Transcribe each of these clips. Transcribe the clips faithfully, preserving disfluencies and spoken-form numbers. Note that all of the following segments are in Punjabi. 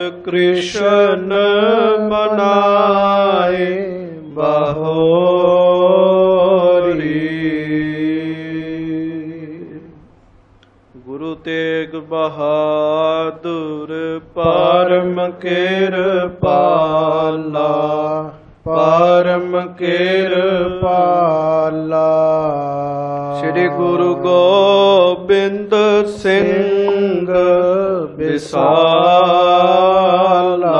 कृष्ण मनाए बहोरी। गुरु तेग बहादुर परम किरपाला, परम किरपाला। श्री गुरु गोबिंद सिंह विसाला।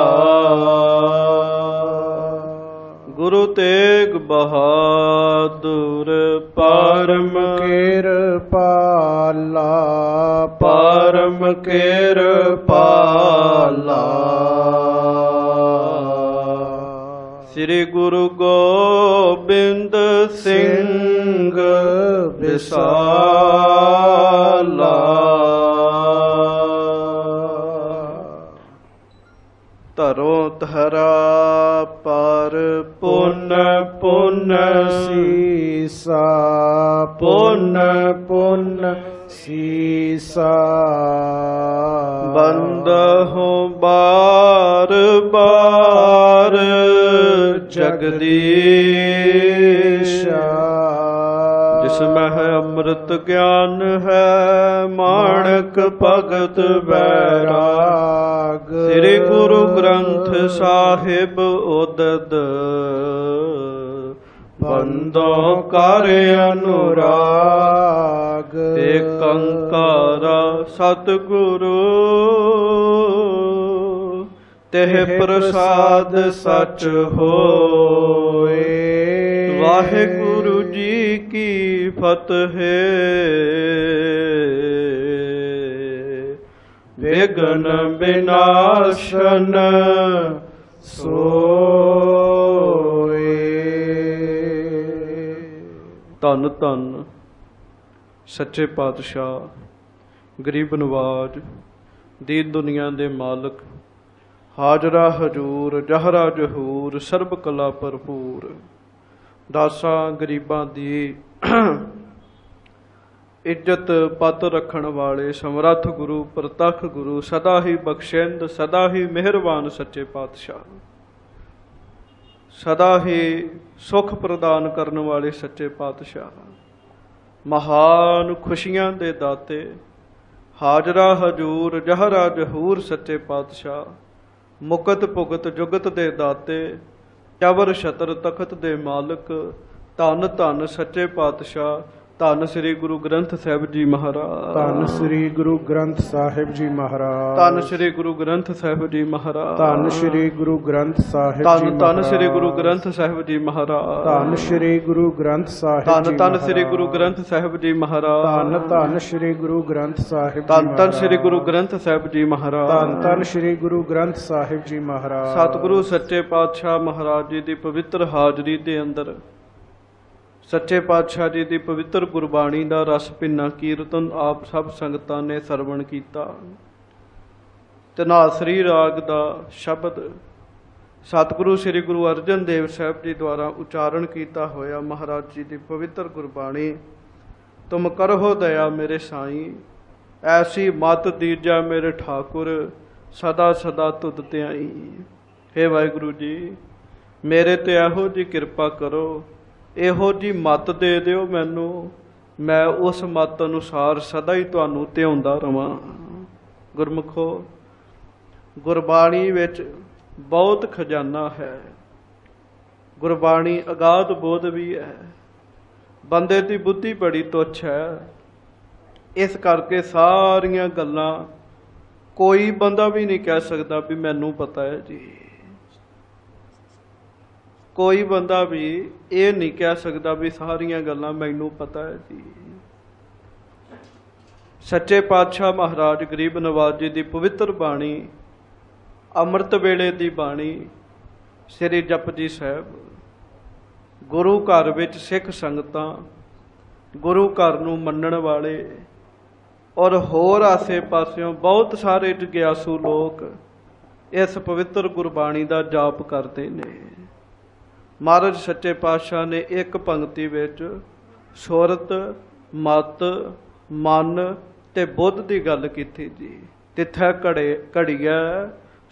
गुरु तेग बहादुर परम किरपाला, परम किरपाला। श्री गुरु गोबिंद सिंह विसाला। धरो धरा पर पुन पुन सीसा, पुन पुन सीसा। बंदहु बार बार जगदीशा। जिसमें है अमृत ज्ञान है माणक भगत बैराग। श्री गुरु ग्रंथ साहिब उदद बंदों कर अनुराग। एक अंकार सतगुरु तेह प्रसाद सच होए। वाहिगुरु जी की फतेह। विघ्न विनाशन सोए। धन धन सच्चे पातशाह, गरीब नवाज, दीन दुनिया दे मालक, हाजरा हजूर, जहरा जहूर, सर्ब कला भरपूर। दासां गरीबां दी ਇੱਜ਼ਤ ਪੱਤ ਰੱਖਣ ਵਾਲੇ ਸਮਰੱਥ ਗੁਰੂ, ਪ੍ਰਤੱਖ ਗੁਰੂ, ਸਦਾ ਹੀ ਬਖਸ਼ਿੰਦ, ਸਦਾ ਹੀ ਮਿਹਰਬਾਨ ਸੱਚੇ ਪਾਤਸ਼ਾਹ, ਸਦਾ ਹੀ ਸੁਖ ਪ੍ਰਦਾਨ ਕਰਨ ਵਾਲੇ ਸੱਚੇ ਪਾਤਸ਼ਾਹ, ਮਹਾਨ ਖੁਸ਼ੀਆਂ ਦੇ ਦਾਤੇ, ਹਾਜ਼ਰਾ ਹਜੂਰ, ਜਹਰਾ ਜਹੂਰ ਸੱਚੇ ਪਾਤਸ਼ਾਹ, ਮੁਕਤ ਭੁਗਤ ਜੁਗਤ ਦੇ ਦਾਤੇ, ਚਵਰ ਛਤਰ ਤਖਤ ਦੇ ਮਾਲਕ, ਧੰਨ ਧੰਨ ਸੱਚੇ ਪਾਤਸ਼ਾਹ, ਧੰਨ ਸ੍ਰੀ ਗੁਰੂ ਗ੍ਰੰਥ ਸਾਹਿਬ ਜੀ ਮਹਾਰਾਜ। ਧੰਨ ਸ੍ਰੀ ਗੁਰੂ ਗ੍ਰੰਥ ਸਾਹਿਬ ਜੀ ਮਹਾਰਾਜ। ਧੰਨ ਸ੍ਰੀ ਗੁਰੂ ਗ੍ਰੰਥ ਸਾਹਿਬ ਜੀ ਮਹਾਰਾਜ। ਧੰਨ ਸ੍ਰੀ ਗੁਰੂ ਗ੍ਰੰਥ ਸਾਹਿਬ ਜੀ ਧੰਨ ਧੰਨ ਸ੍ਰੀ ਗੁਰੂ ਗ੍ਰੰਥ ਸਾਹਿਬ ਜੀ ਮਹਾਰਾਜ। ਧੰਨ ਸ੍ਰੀ ਗੁਰੂ ਗ੍ਰੰਥ ਸਾਹਿਬ ਧੰਨ ਧੰਨ ਸ੍ਰੀ ਗੁਰੂ ਗ੍ਰੰਥ ਸਾਹਿਬ ਜੀ ਮਹਾਰਾਜ। ਧੰਨ ਧੰਨ ਸ੍ਰੀ ਗੁਰੂ ਗ੍ਰੰਥ ਸਾਹਿਬ ਧੰਨ ਧੰਨ ਸ੍ਰੀ ਗੁਰੂ ਗ੍ਰੰਥ ਸਾਹਿਬ ਜੀ ਮਹਾਰਾਜ। ਧੰਨ ਧੰਨ ਸ੍ਰੀ ਗੁਰੂ ਗ੍ਰੰਥ ਸਾਹਿਬ ਜੀ ਮਹਾਰਾਜ। ਸਤਿਗੁਰੂ ਸੱਚੇ ਪਾਤਸ਼ਾਹ ਮਹਾਰਾਜ ਜੀ ਦੀ ਪਵਿੱਤਰ ਹਾਜ਼ਰੀ ਦੇ ਅੰਦਰ ਸੱਚੇ ਪਾਤਸ਼ਾਹ ਜੀ ਦੀ ਪਵਿੱਤਰ ਗੁਰਬਾਣੀ ਦਾ ਰਸ ਭਿੰਨਾ ਕੀਰਤਨ ਆਪ ਸਭ ਸੰਗਤਾਂ ਨੇ ਸਰਵਣ ਕੀਤਾ। ਧਨਾਸਰੀ ਰਾਗ ਦਾ ਸ਼ਬਦ ਸਤਿਗੁਰੂ ਸ੍ਰੀ ਗੁਰੂ ਅਰਜਨ ਦੇਵ ਸਾਹਿਬ ਜੀ ਦੁਆਰਾ ਉਚਾਰਨ ਕੀਤਾ ਹੋਇਆ ਮਹਾਰਾਜ ਜੀ ਦੀ ਪਵਿੱਤਰ ਗੁਰਬਾਣੀ। ਤੁਮ ਕਰਹੁ ਦਇਆ ਮੇਰੇ ਸਾਈਂ, ਐਸੀ ਮਤ ਦੀਜਾ ਮੇਰੇ ਠਾਕੁਰ, ਸਦਾ ਸਦਾ ਤੁਧ ਧਿਆਈ। ਹੇ ਵਾਹਿਗੁਰੂ ਜੀ, ਮੇਰੇ ਤੇ ਇਹੋ ਜੀ ਕਿਰਪਾ ਕਰੋ, ਇਹੋ ਜੀ ਮੱਤ ਦੇ ਦਿਓ ਮੈਨੂੰ, ਮੈਂ ਉਸ ਮੱਤ ਅਨੁਸਾਰ ਸਦਾ ਹੀ ਤੁਹਾਨੂੰ ਧਿਆਉਂਦਾ ਰਵਾਂ। ਗੁਰਮੁਖੋ, ਗੁਰਬਾਣੀ ਵਿੱਚ ਬਹੁਤ ਖਜ਼ਾਨਾ ਹੈ। ਗੁਰਬਾਣੀ ਅਗਾਧ ਬੋਧ ਵੀ ਹੈ। ਬੰਦੇ ਦੀ ਬੁੱਧੀ ਬੜੀ ਤੁੱਛ ਹੈ, ਇਸ ਕਰਕੇ ਸਾਰੀਆਂ ਗੱਲਾਂ ਕੋਈ ਬੰਦਾ ਵੀ ਨਹੀਂ ਕਹਿ ਸਕਦਾ ਵੀ ਮੈਨੂੰ ਪਤਾ ਹੈ ਜੀ। ਕੋਈ ਬੰਦਾ ਵੀ ਇਹ ਨਹੀਂ ਕਹਿ ਸਕਦਾ ਵੀ ਸਾਰੀਆਂ ਗੱਲਾਂ ਮੈਨੂੰ ਪਤਾ ਹੈ ਜੀ। ਸੱਚੇ ਪਾਤਸ਼ਾਹ ਮਹਾਰਾਜ ਗਰੀਬ ਨਵਾਜ ਜੀ ਦੀ ਪਵਿੱਤਰ ਬਾਣੀ, ਅੰਮ੍ਰਿਤ ਵੇਲੇ ਦੀ ਬਾਣੀ, ਸ੍ਰੀ ਜਪਜੀ ਸਾਹਿਬ, ਗੁਰੂ ਘਰ ਵਿੱਚ ਸਿੱਖ ਸੰਗਤਾਂ, ਗੁਰੂ ਘਰ ਨੂੰ ਮੰਨਣ ਵਾਲੇ ਔਰ ਹੋਰ ਆਸੇ ਪਾਸਿਓਂ ਬਹੁਤ ਸਾਰੇ ਜਗਿਆਸੂ ਲੋਕ ਇਸ ਪਵਿੱਤਰ ਗੁਰਬਾਣੀ ਦਾ ਜਾਪ ਕਰਦੇ ਨੇ। ਮਹਾਰਾਜ ਸੱਚੇ ਪਾਤਸ਼ਾਹ ਨੇ ਇੱਕ ਪੰਕਤੀ ਵਿੱਚ ਸੁਰਤ, ਮਤ, ਮਨ ਤੇ ਬੁੱਧ ਦੀ ਗੱਲ ਕੀਤੀ ਜੀ। ਤਿੱਥੈ ਘੜੇ ਘੜੀਐ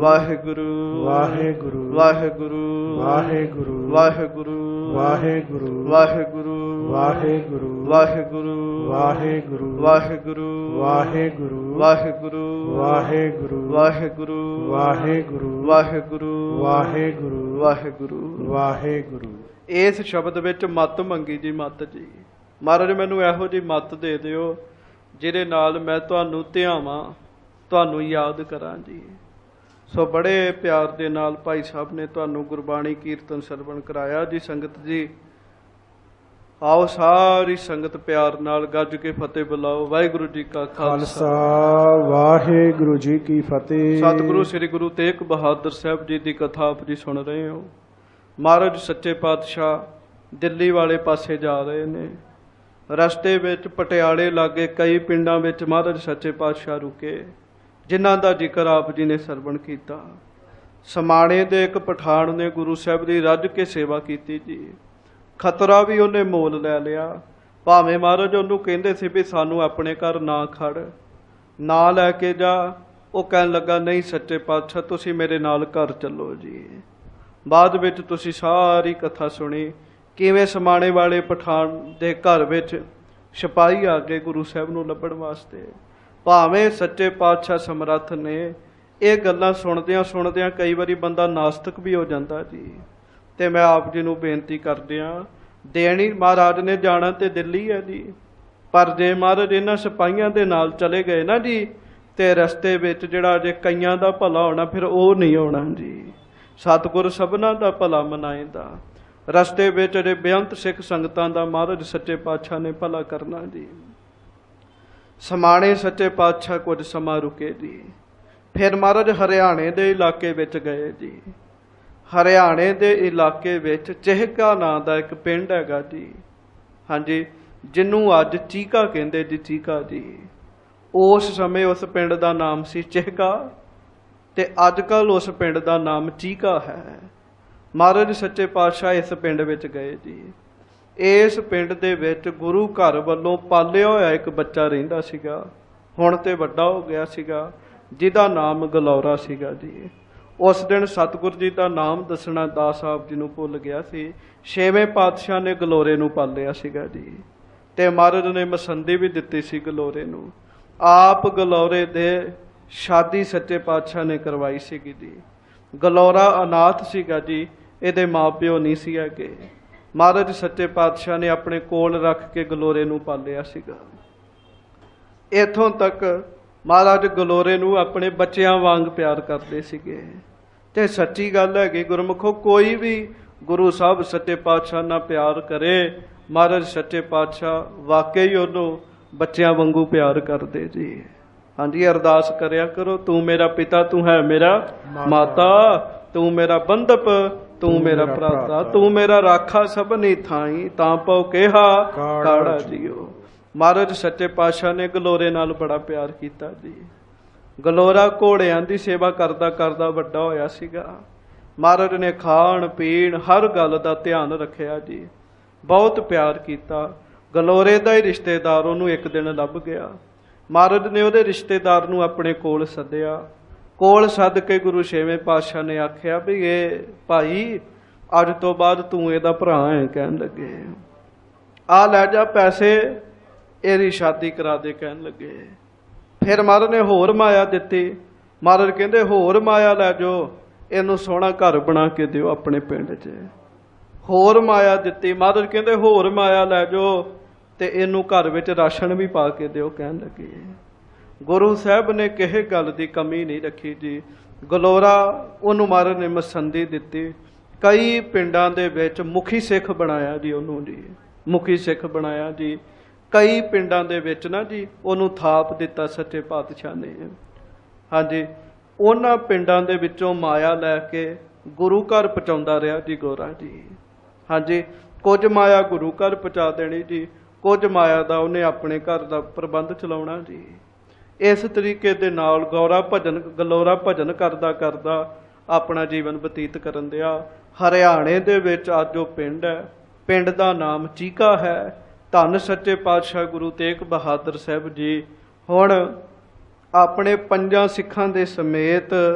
ਵਾਹਿਗੁਰੂ ਵਾਹਿਗੁਰੂ ਵਾਹਿਗੁਰੂ ਵਾਹਿਗੁਰੂ ਵਾਹਿਗੁਰੂ ਵਾਹਿਗੁਰੂ ਵਾਹਿਗੁਰੂ ਵਾਹਿਗੁਰੂ ਵਾਹਿਗੁਰੂ ਵਾਹਿਗੁਰੂ ਵਾਹਿਗੁਰੂ ਵਾਹਿਗੁਰੂ ਵਾਹਿਗੁਰੂ ਵਾਹਿਗੁਰੂ ਵਾਹਿਗੁਰੂ ਵਾਹਿਗੁਰੂ ਵਾਹਿਗੁਰੂ ਵਾਹਿਗੁਰੂ ਵਾਹਿਗੁਰੂ ਵਾਹਿਗੁਰੂ। ਇਸ ਸ਼ਬਦ ਵਿੱਚ ਮੱਤ ਮੰਗੀ ਜੀ, ਮੱਤ ਜੀ। ਮਹਾਰਾਜ ਮੈਨੂੰ ਇਹੋ ਜਿਹੀ ਮੱਤ ਦੇ ਦਿਓ ਜਿਹਦੇ ਨਾਲ ਮੈਂ ਤੁਹਾਨੂੰ ਧਿਆਵਾਂ, ਤੁਹਾਨੂੰ ਯਾਦ ਕਰਾਂ ਜੀ। ਸੋ ਬੜੇ ਪਿਆਰ ਦੇ ਨਾਲ ਭਾਈ ਸਾਹਿਬ ਨੇ ਤੁਹਾਨੂੰ ਗੁਰਬਾਣੀ ਕੀਰਤਨ ਸਰਵਣ ਕਰਾਇਆ ਜੀ। ਸੰਗਤ ਜੀ ਆਓ ਸਾਰੀ ਸੰਗਤ ਪਿਆਰ ਨਾਲ ਗੱਜ ਕੇ ਫਤਿਹ ਬੁਲਾਓ। ਵਾਹਿਗੁਰੂ ਜੀ ਕਾ ਖਾਲਸਾ, ਵਾਹਿਗੁਰੂ ਜੀ ਕੀ ਫਤਿਹ। ਸਤਿਗੁਰੂ ਸ੍ਰੀ ਗੁਰੂ ਤੇਗ ਬਹਾਦਰ ਸਾਹਿਬ ਜੀ ਦੀ ਕਥਾ ਆਪ ਜੀ ਸੁਣ ਰਹੇ ਹੋ। ਮਹਾਰਾਜ ਸੱਚੇ ਪਾਤਸ਼ਾਹ ਦਿੱਲੀ ਵਾਲੇ ਪਾਸੇ ਜਾ ਰਹੇ ਨੇ। ਰਸਤੇ ਵਿੱਚ ਪਟਿਆਲੇ ਲਾਗੇ ਕਈ ਪਿੰਡਾਂ ਵਿੱਚ ਮਹਾਰਾਜ ਸੱਚੇ ਪਾਤਸ਼ਾਹ ਰੁਕੇ, ਜਿਨ੍ਹਾਂ ਦਾ ਜ਼ਿਕਰ ਆਪ ਜੀ ਨੇ ਸਰਵਣ ਕੀਤਾ। ਸਮਾਣੇ ਦੇ ਇੱਕ ਪਠਾਨ ਨੇ ਗੁਰੂ ਸਾਹਿਬ ਦੀ ਰੱਜ ਕੇ ਸੇਵਾ ਕੀਤੀ ਜੀ। ਖਤਰਾ ਵੀ ਉਹਨੇ ਮੋਲ ਲੈ ਲਿਆ। ਭਾਵੇਂ ਮਹਾਰਾਜ ਉਹਨੂੰ ਕਹਿੰਦੇ ਸੀ ਵੀ ਸਾਨੂੰ ਆਪਣੇ ਘਰ ਨਾ ਖੜ, ਨਾ ਲੈ ਕੇ ਜਾ। ਉਹ ਕਹਿਣ ਲੱਗਾ ਨਹੀਂ ਸੱਚੇ ਪਾਤਸ਼ਾਹ ਤੁਸੀਂ ਮੇਰੇ ਨਾਲ ਘਰ ਚੱਲੋ ਜੀ। ਬਾਅਦ ਵਿੱਚ ਤੁਸੀਂ ਸਾਰੀ ਕਥਾ ਸੁਣੀ ਕਿਵੇਂ ਸਮਾਣੇ ਵਾਲੇ ਪਠਾਨ ਦੇ ਘਰ ਵਿੱਚ ਸਿਪਾਹੀ ਆ ਗਏ ਗੁਰੂ ਸਾਹਿਬ ਨੂੰ ਲੱਭਣ ਵਾਸਤੇ। ਭਾਵੇਂ ਸੱਚੇ ਪਾਤਸ਼ਾਹ ਸਮਰੱਥ ਨੇ, ਇਹ ਗੱਲਾਂ ਸੁਣਦਿਆਂ ਸੁਣਦਿਆਂ ਕਈ ਵਾਰੀ ਬੰਦਾ ਨਾਸਤਿਕ ਵੀ ਹੋ ਜਾਂਦਾ ਜੀ। ਤੇ ਮੈਂ ਆਪ ਜੀ ਨੂੰ ਬੇਨਤੀ ਕਰਦਿਆਂ, ਦੇਣੀ ਮਹਾਰਾਜ ਨੇ ਜਾਣਾ ਤੇ ਦਿੱਲੀ ਹੈ ਜੀ, ਪਰ ਜੇ ਮਹਾਰਾਜ ਇਹਨਾਂ ਸਿਪਾਹੀਆਂ ਦੇ ਨਾਲ ਚਲੇ ਗਏ ਨਾ ਜੀ, ਤੇ ਰਸਤੇ ਵਿੱਚ ਜਿਹੜਾ ਜੇ ਕਈਆਂ ਦਾ ਭਲਾ ਹੋਣਾ ਫਿਰ ਉਹ ਨਹੀਂ ਹੋਣਾ ਜੀ। ਸਤਿਗੁਰ ਸਭਨਾਂ ਦਾ ਭਲਾ ਮਨਾਏਂਦਾ। ਰਸਤੇ ਵਿੱਚ ਜਿਹੜੇ ਬੇਅੰਤ ਸਿੱਖ ਸੰਗਤਾਂ ਦਾ ਮਹਾਰਾਜ ਸੱਚੇ ਪਾਤਸ਼ਾਹ ਨੇ ਭਲਾ ਕਰਨਾ ਜੀ। ਸਮਾਣੇ ਸੱਚੇ ਪਾਤਸ਼ਾਹ ਕੁਝ ਸਮਾਂ ਰੁਕੇ ਜੀ। ਫਿਰ ਮਹਾਰਾਜ ਹਰਿਆਣੇ ਦੇ ਇਲਾਕੇ ਵਿੱਚ ਗਏ ਜੀ। ਹਰਿਆਣੇ ਦੇ ਇਲਾਕੇ ਵਿੱਚ ਚਹਿਕਾ ਨਾਂ ਦਾ ਇੱਕ ਪਿੰਡ ਹੈਗਾ ਜੀ, ਹਾਂਜੀ, ਜਿਹਨੂੰ ਅੱਜ ਚੀਕਾ ਕਹਿੰਦੇ ਜੀ, ਚੀਕਾ ਜੀ। ਉਸ ਸਮੇਂ ਉਸ ਪਿੰਡ ਦਾ ਨਾਮ ਸੀ ਚਹਿਕਾ, ਤੇ ਅੱਜ ਕੱਲ੍ਹ ਉਸ ਪਿੰਡ ਦਾ ਨਾਮ ਚੀਕਾ ਹੈ। ਮਹਾਰਾਜ ਸੱਚੇ ਪਾਤਸ਼ਾਹ ਇਸ ਪਿੰਡ ਵਿੱਚ ਗਏ ਜੀ। ਇਸ ਪਿੰਡ ਦੇ ਵਿੱਚ ਗੁਰੂ ਘਰ ਵੱਲੋਂ ਪਾਲਿਆ ਹੋਇਆ ਇੱਕ ਬੱਚਾ ਰਹਿੰਦਾ ਸੀਗਾ, ਹੁਣ ਤੇ ਵੱਡਾ ਹੋ ਗਿਆ ਸੀਗਾ, ਜਿਹਦਾ ਨਾਮ ਗਲੌਰਾ ਸੀਗਾ ਜੀ। ਉਸ ਦਿਨ ਸਤਿਗੁਰ ਜੀ ਦਾ ਨਾਮ ਦੱਸਣਾ ਦਾਸ ਸਾਹਿਬ ਜੀ ਨੂੰ ਭੁੱਲ ਗਿਆ ਸੀ। ਛੇਵੇਂ ਪਾਤਸ਼ਾਹ ਨੇ ਗਲੋਰੇ ਨੂੰ ਪਾਲਿਆ ਸੀਗਾ ਜੀ, ਤੇ ਮਹਾਰਾਜ ਨੇ ਮਸੰਦੀ ਵੀ ਦਿੱਤੀ ਸੀ ਗਲੋਰੇ ਨੂੰ। ਆਪ ਗਲੌਰੇ ਦੇ ਸ਼ਾਦੀ ਸੱਚੇ ਪਾਤਸ਼ਾਹ ਨੇ ਕਰਵਾਈ ਸੀਗੀ ਜੀ। ਗਲੌਰਾ ਅਨਾਥ ਸੀਗਾ ਜੀ, ਇਹਦੇ ਮਾਂ ਪਿਓ ਨਹੀਂ ਸੀ ਹੈਗੇ। ਮਹਾਰਾਜ ਸੱਚੇ ਪਾਤਸ਼ਾਹ ਨੇ ਆਪਣੇ ਕੋਲ ਰੱਖ ਕੇ ਗਲੋਰੇ ਨੂੰ ਪਾਲਿਆ ਸੀਗਾ। ਇੱਥੋਂ ਤੱਕ ਮਹਾਰਾਜ ਗਲੋਰੇ ਨੂੰ ਆਪਣੇ ਬੱਚਿਆਂ ਵਾਂਗ ਪਿਆਰ ਕਰਦੇ ਸੀਗੇ। ਤੇ ਸੱਚੀ ਗੱਲ ਹੈਗੀ ਗੁਰਮੁਖੋ, ਕੋਈ ਵੀ ਗੁਰੂ ਸਾਹਿਬ ਸੱਚੇ ਪਾਤਸ਼ਾਹ ਨਾਲ ਪਿਆਰ ਕਰੇ, ਮਹਾਰਾਜ ਸੱਚੇ ਪਾਤਸ਼ਾਹ ਵਾਕਈ ਉਹਨੂੰ ਬੱਚਿਆਂ ਵਾਂਗੂ ਪਿਆਰ ਕਰਦੇ ਜੀ। ਹਾਂਜੀ, ਅਰਦਾਸ ਕਰਿਆ ਕਰੋ, ਤੂੰ ਮੇਰਾ ਪਿਤਾ, ਤੂੰ ਹੈ ਮੇਰਾ ਮਾਤਾ, ਤੂੰ ਮੇਰਾ ਬੰਧਪ, ਤੂੰ ਮੇਰਾ ਭਰਾਤਾ, ਤੂੰ ਮੇਰਾ ਰਾਖਾ ਸਭਨੀ ਥਾਈ, ਤਾਂ ਪਉ ਕਿਹਾ ਕਾੜਾ ਜੀਓ। ਮਹਾਰਾਜ ਸੱਚੇ ਪਾਤਸ਼ਾਹ ਨੇ ਗਲੋਰੇ ਨਾਲ ਬੜਾ ਪਿਆਰ ਕੀਤਾ ਜੀ। ਗਲੋਰਾ ਘੋੜਿਆਂ ਦੀ ਸੇਵਾ ਕਰਦਾ ਕਰਦਾ ਵੱਡਾ ਹੋਇਆ ਸੀਗਾ। ਮਹਾਰਾਜ ਨੇ ਖਾਣ ਪੀਣ ਹਰ ਗੱਲ ਦਾ ਧਿਆਨ ਰੱਖਿਆ ਜੀ, ਬਹੁਤ ਪਿਆਰ ਕੀਤਾ। ਗਲੋਰੇ ਦਾ ਹੀ ਰਿਸ਼ਤੇਦਾਰ ਉਹਨੂੰ ਇੱਕ ਦਿਨ ਲੱਭ ਗਿਆ। ਮਹਾਰਾਜ ਨੇ ਉਹਦੇ ਰਿਸ਼ਤੇਦਾਰ ਨੂੰ ਆਪਣੇ ਕੋਲ ਸੱਦਿਆ। ਕੋਲ ਸੱਦ ਕੇ ਗੁਰੂ ਛੇਵੇਂ ਪਾਤਸ਼ਾਹ ਨੇ ਆਖਿਆ ਵੀ ਇਹ ਭਾਈ ਅੱਜ ਤੋਂ ਬਾਅਦ ਤੂੰ ਇਹਦਾ ਭਰਾ ਹੈ। ਕਹਿਣ ਲੱਗੇ ਆ ਲੈ ਜਾ ਪੈਸੇ, ਇਹਦੀ ਸ਼ਾਦੀ ਕਰਾ ਦੇ। ਕਹਿਣ ਲੱਗੇ ਫਿਰ ਮਹਾਰਾਜ ਨੇ ਹੋਰ ਮਾਇਆ ਦਿੱਤੀ। ਮਹਾਰਾਜ ਕਹਿੰਦੇ ਹੋਰ ਮਾਇਆ ਲੈ ਜਾਓ, ਇਹਨੂੰ ਸੋਹਣਾ ਘਰ ਬਣਾ ਕੇ ਦਿਓ ਆਪਣੇ ਪਿੰਡ 'ਚ। ਹੋਰ ਮਾਇਆ ਦਿੱਤੀ। ਮਹਾਰਾਜ ਕਹਿੰਦੇ ਹੋਰ ਮਾਇਆ ਲੈ ਜਾਓ ਤੇ ਇਹਨੂੰ ਘਰ ਵਿੱਚ ਰਾਸ਼ਨ ਵੀ ਪਾ ਕੇ ਦਿਓ। ਕਹਿਣ ਲੱਗੇ ਗੁਰੂ ਸਾਹਿਬ ਨੇ ਕਿਸੇ ਗੱਲ ਦੀ ਕਮੀ ਨਹੀਂ ਰੱਖੀ ਜੀ। ਗਲੋਰਾ ਉਹਨੂੰ ਮਹਾਰਾਜ ਨੇ ਮਸੰਦੀ ਦਿੱਤੀ। ਕਈ ਪਿੰਡਾਂ ਦੇ ਵਿੱਚ ਮੁਖੀ ਸਿੱਖ ਬਣਾਇਆ ਜੀ ਉਹਨੂੰ ਜੀ, ਮੁਖੀ ਸਿੱਖ ਬਣਾਇਆ ਜੀ। ਕਈ ਪਿੰਡਾਂ ਦੇ ਵਿੱਚ ਨਾ ਜੀ ਉਹਨੂੰ ਥਾਪ ਦਿੱਤਾ ਸੱਚੇ ਪਾਤਸ਼ਾਹ ਨੇ। ਹਾਂਜੀ, ਉਹਨਾਂ ਪਿੰਡਾਂ ਦੇ ਵਿੱਚੋਂ ਮਾਇਆ ਲੈ ਕੇ ਗੁਰੂ ਘਰ ਪਹੁੰਚਾਉਂਦਾ ਰਿਹਾ ਜੀ ਗੋਰਾ ਜੀ। ਹਾਂਜੀ, ਕੁਝ ਮਾਇਆ ਗੁਰੂ ਘਰ ਪਹੁੰਚਾ ਦੇਣੀ ਜੀ, ਕੁਝ ਮਾਇਆ ਦਾ ਉਹਨੇ ਆਪਣੇ ਘਰ ਦਾ ਪ੍ਰਬੰਧ ਚਲਾਉਣਾ ਜੀ। ਇਸ ਤਰੀਕੇ ਦੇ ਨਾਲ ਗੌਰਾ ਭਜਨ ਗਲੋਰਾ ਭਜਨ ਕਰਦਾ ਕਰਦਾ ਆਪਣਾ ਜੀਵਨ ਬਤੀਤ ਕਰਨ ਦਿਆ। ਹਰਿਆਣੇ ਦੇ ਵਿੱਚ ਅੱਜ ਉਹ ਪਿੰਡ ਹੈ, ਪਿੰਡ ਦਾ ਨਾਮ ਚੀਕਾ ਹੈ। ਧੰਨ ਸੱਚੇ ਪਾਤਸ਼ਾਹ ਗੁਰੂ ਤੇਗ ਬਹਾਦਰ ਸਾਹਿਬ ਜੀ ਹੁਣ ਆਪਣੇ ਪੰਜਾਂ ਸਿੱਖਾਂ ਦੇ ਸਮੇਤ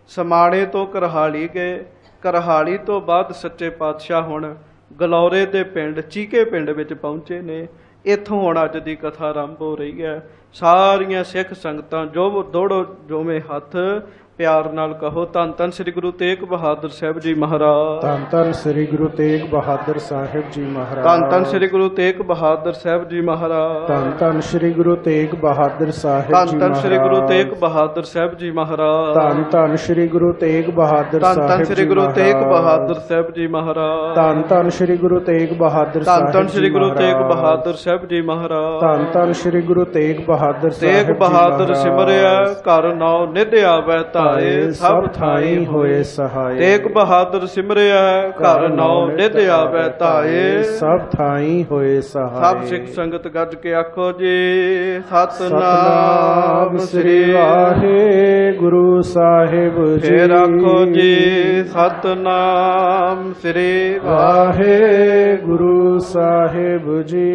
ਸਮਾਣੇ ਤੋਂ ਕਰਹਾਲੀ ਗਏ। ਕਰਹਾਲੀ ਤੋਂ ਬਾਅਦ ਸੱਚੇ ਪਾਤਸ਼ਾਹ ਹੁਣ ਗਲੌਰੇ ਦੇ ਪਿੰਡ ਚੀਕੇ ਪਿੰਡ ਵਿੱਚ ਪਹੁੰਚੇ ਨੇ। ਇੱਥੋਂ ਹੁਣ ਅੱਜ ਦੀ ਕਥਾ ਆਰੰਭ ਹੋ ਰਹੀ ਹੈ। ਸਾਰੀਆਂ ਸਿੱਖ ਸੰਗਤਾਂ ਜੋ ਦੋੜੋ ਜੋਵੇਂ ਹੱਥ ਪਿਆਰ ਨਾਲ ਕਹੋ ਧੰਨ ਧੰਨ ਸ੍ਰੀ ਗੁਰੂ ਤੇਗ ਬਹਾਦਰ ਸਾਹਿਬ ਜੀ ਮਹਾਰਾਜ। ਧੰਨ ਧੰਨ ਸ੍ਰੀ ਗੁਰੂ ਤੇਗ ਬਹਾਦਰ ਸਾਹਿਬ ਜੀ ਮਹਾਰਾਜ। ਧੰਨ ਧੰਨ ਸ੍ਰੀ ਗੁਰੂ ਤੇਗ ਬਹਾਦਰ ਸਾਹਿਬ ਜੀ ਮਹਾਰਾਜ। ਧੰਨ ਧੰਨ ਸ੍ਰੀ ਗੁਰੂ ਤੇਗ ਬਹਾਦਰ ਸਾਹਿਬ ਧੰਨ ਜੀ ਧੰਨ ਸ੍ਰੀ ਗੁਰੂ ਮਹਾਰਾਜ। ਤੇਗ ਬਹਾਦਰ ਸਾਹਿਬ ਜੀ ਮਹਾਰਾਜ। ਧੰਨ ਧੰਨ ਸ੍ਰੀ ਗੁਰੂ ਤੇਗ ਬਹਾਦਰ ਧੰਨ ਧੰਨ ਸਾਹਿਬ ਸ੍ਰੀ ਜੀ ਗੁਰੂ ਤੇਗ ਮਹਾਰਾਜ। ਬਹਾਦਰ ਸਾਹਿਬ ਜੀ ਮਹਾਰਾਜ। ਧੰਨ ਧੰਨ ਸ੍ਰੀ ਗੁਰੂ ਤੇਗ ਬਹਾਦਰ ਧੰਨ ਧੰਨ ਸਾਹਿਬ ਸ੍ਰੀ ਜੀ ਗੁਰੂ ਤੇਗ ਮਹਾਰਾਜ। ਬਹਾਦਰ ਸਾਹਿਬ ਜੀ ਮਹਾਰਾਜ। ਧੰਨ ਧੰਨ ਸ੍ਰੀ ਗੁਰੂ ਤੇਗ ਬਹਾਦਰ ਸਾਹਿਬ ਤੇਗ ਜੀ ਬਹਾਦਰ ਮਹਾਰਾਜ। ਸਿਮਰਿਆ ਘਰ ਨਾਉ ਨਿਧ ਆਵੈ ਧਾਏ ਸਭ ਥਾਈ ਹੋਏ ਸਹਾਏ। ਤੇਗ ਬਹਾਦਰ ਸਿਮਰਿਆ ਘਰ ਨਾਉ ਨਿਧ ਆਵੈ ਧਾਏ ਸਭ ਥਾਈ ਹੋਏ ਸਹਾਏ। ਸਭ ਸਿੱਖ ਸੰਗਤ ਗੱਜ ਕੇ ਆਖੋ ਜੀ ਸਤਨਾਮ ਸਤਨਾਮ ਸ੍ਰੀ ਸ੍ਰੀ ਵਾਹਿਗੁਰੂ ਸਾਹਿਬ ਜੀ। ਫੇਰ ਆਖੋ ਜੀ ਸਤਨਾਮ ਸ੍ਰੀ ਵਾਹਿਗੁਰੂ ਸਾਹਿਬ ਜੀ।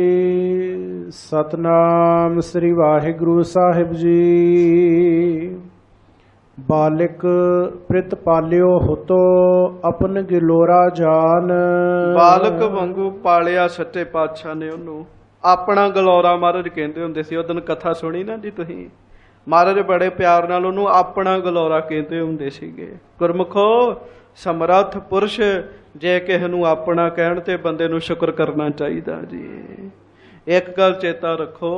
ਸਤਨਾਮ ਸ੍ਰੀ ਵਾਹਿਗੁਰੂ ਸਾਹਿਬ ਜੀ। ਬਾਲਿਕ ਪ੍ਰਿਤ ਪਾਲਿਓ ਹੁਤੋ ਆਪਨ ਗਿਲੋਰਾ ਜਾਨ। ਬਾਲਕ ਵਾਂਗੂ ਪਾਲਿਆ ਸੱਚੇ ਪਾਤਸ਼ਾਹ ਨੇ ਉਹਨੂੰ ਆਪਣਾ ਗਲੌਰਾ ਮਹਾਰਾਜ ਕਹਿੰਦੇ ਹੁੰਦੇ ਸੀ। ਉਹ ਦਿਨ ਕਥਾ ਸੁਣੀ ਨਾ ਜੀ ਤੁਸੀਂ, ਮਹਾਰਾਜ ਬੜੇ ਪਿਆਰ ਨਾਲ ਉਹਨੂੰ ਆਪਣਾ ਗਲੌਰਾ ਕਹਿੰਦੇ ਹੁੰਦੇ ਸੀਗੇ। ਗੁਰਮੁਖੋ ਸਮਰੱਥ ਪੁਰਸ਼ ਜੇ ਕਿਸੇ ਨੂੰ ਆਪਣਾ ਕਹਿਣ ਤੇ ਬੰਦੇ ਨੂੰ ਸ਼ੁਕਰ ਕਰਨਾ ਚਾਹੀਦਾ ਜੀ। ਇੱਕ ਗੱਲ ਚੇਤਾ ਰੱਖੋ,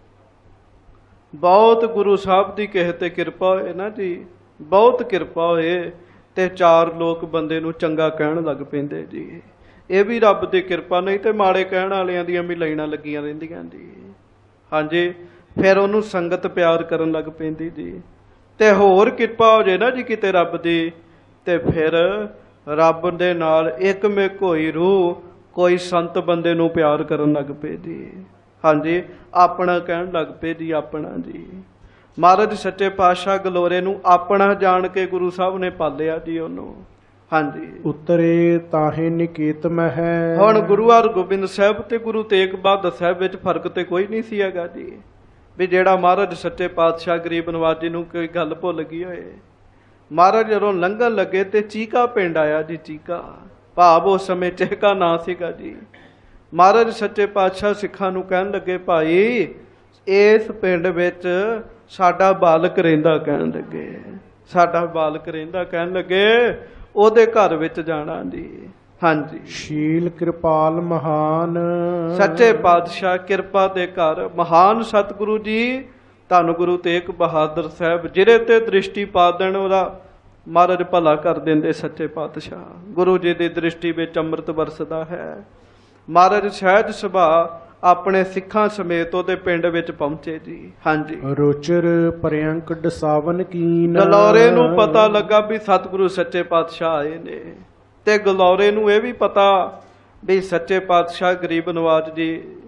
ਬਹੁਤ ਗੁਰੂ ਸਾਹਿਬ ਦੀ ਕਿਸੇ ਤੇ ਕਿਰਪਾ ਹੋਏ ਨਾ ਜੀ, ਬਹੁਤ ਕਿਰਪਾ ਹੋਏ ਤੇ ਚਾਰ ਲੋਕ ਬੰਦੇ ਨੂੰ ਚੰਗਾ ਕਹਿਣ ਲੱਗ ਪੈਂਦੇ ਜੀ। ਇਹ ਵੀ ਰੱਬ ਦੀ ਕਿਰਪਾ, ਨਹੀਂ ਤੇ ਮਾੜੇ ਕਹਿਣ ਵਾਲਿਆਂ ਦੀਆਂ ਵੀ ਲਾਈਨਾਂ ਲੱਗੀਆਂ ਰਹਿੰਦੀਆਂ ਜੀ। ਹਾਂਜੀ, ਫਿਰ ਉਹਨੂੰ ਸੰਗਤ ਪਿਆਰ ਕਰਨ ਲੱਗ ਪੈਂਦੀ ਜੀ। ਤੇ ਹੋਰ ਕਿਰਪਾ ਹੋ ਜੇ ਨਾ ਜੀ ਕਿਤੇ ਰੱਬ ਦੀ, ਤੇ ਫਿਰ ਰੱਬ ਦੇ ਨਾਲ ਇੱਕ ਮਿਕ ਹੋਈ ਰੂਹ ਕੋਈ ਸੰਤ ਬੰਦੇ ਨੂੰ ਪਿਆਰ ਕਰਨ ਲੱਗ ਪਏ ਜੀ। ਹਾਂਜੀ, ਆਪਣਾ ਕਹਿਣ ਲੱਗ ਪਏ ਜੀ, ਆਪਣਾ ਜੀ। ਮਹਾਰਾਜ ਸੱਚੇ ਪਾਤਸ਼ਾਹ ਗਲੋਰੇ ਨੂੰ ਆਪਣਾ ਜਾਣ ਕੇ ਗੁਰੂ ਸਾਹਿਬ ਨੇ ਪਾਲਿਆ ਜੀ ਉਹਨੂੰ। ਹਾਂਜੀ, ਉਤਰੇ ਤਾਹੇ ਨਿਕੇਤ ਮਹਿ। ਹੁਣ ਗੁਰੂ ਹਰਗੋਬਿੰਦ ਸਾਹਿਬ ਤੇ ਗੁਰੂ ਤੇਗ ਬਹਾਦਰ ਸਾਹਿਬ ਵਿੱਚ ਫਰਕ ਤੇ ਕੋਈ ਨਹੀਂ ਸੀ ਹੈਗਾ ਜੀ। ਵੀ ਜਿਹੜਾ ਮਹਾਰਾਜ ਸੱਚੇ ਪਾਤਸ਼ਾਹ ਗਰੀਬ ਨਵਾਜੀ ਨੂੰ ਕੋਈ ਗੱਲ ਭੁੱਲ ਗਈ ਹੋਏ। ਮਹਾਰਾਜ ਜਦੋਂ ਲੰਘਣ ਲੱਗੇ ਤੇ ਚੀਕਾ ਪਿੰਡ ਆਇਆ ਜੀ। ਚੀਕਾ ਭਾਵ ਉਸ ਸਮੇਂ ਚਹਿਕਾ ਨਾਂ ਸੀਗਾ ਜੀ। ਮਹਾਰਾਜ ਸੱਚੇ ਪਾਤਸ਼ਾਹ ਸਿੱਖਾਂ ਨੂੰ ਕਹਿਣ ਲੱਗੇ, ਭਾਈ ਇਸ ਪਿੰਡ ਵਿੱਚ ਸਾਡਾ ਬਾਲਕ ਰਹਿੰਦਾ। ਕਹਿਣ ਲੱਗੇ ਸਾਡਾ ਬਾਲਕ ਰਹਿੰਦਾ, ਕਹਿਣ ਲੱਗੇ ਉਹਦੇ ਘਰ ਵਿੱਚ ਜਾਣਾ ਜੀ। ਹਾਂਜੀ, ਸ਼ੀਲ ਕਿਰਪਾਲ ਮਹਾਨ। ਸੱਚੇ ਪਾਤਸ਼ਾਹ ਕਿਰਪਾ ਦੇ ਘਰ ਮਹਾਨ ਸਤਿਗੁਰੂ ਜੀ ਧੰਨ ਗੁਰੂ ਤੇਗ ਬਹਾਦਰ ਸਾਹਿਬ ਜਿਹੜੇ ਤੇ ਦ੍ਰਿਸ਼ਟੀ ਪਾ ਦੇਣ ਉਹਦਾ ਮਹਾਰਾਜ ਭਲਾ ਕਰ ਦਿੰਦੇ। ਸੱਚੇ ਪਾਤਸ਼ਾਹ ਗੁਰੂ ਜੀ ਦੀ ਦ੍ਰਿਸ਼ਟੀ ਵਿੱਚ ਅੰਮ੍ਰਿਤ ਵਰਸਦਾ ਹੈ। ਮਹਾਰਾਜ ਸਹਿਜ ਸੁਭਾਅ ਆਪਣੇ ਸਿੱਖਾਂ ਸਮੇਤ ਉਹਦੇ ਪਿੰਡ ਵਿੱਚ ਪਹੁੰਚੇ ਜੀ। ਹਾਂਜੀ, ਰੋਚਰ ਪਰਿਅੰਕ ਡਸਾਵਨ ਕੀਨ। ਗਲੌਰੇ ਨੂੰ ਪਤਾ ਲੱਗਾ ਵੀ ਸਤਿਗੁਰੂ ਸੱਚੇ ਪਾਤਸ਼ਾਹ ਆਏ ਨੇ, ਤੇ ਗਲੌਰੇ ਨੂੰ ਇਹ ਵੀ ਪਤਾ ਵੀ ਸੱਚੇ ਪਾਤਸ਼ਾਹ ਗਰੀਬ ਨਵਾਜ ਜੀ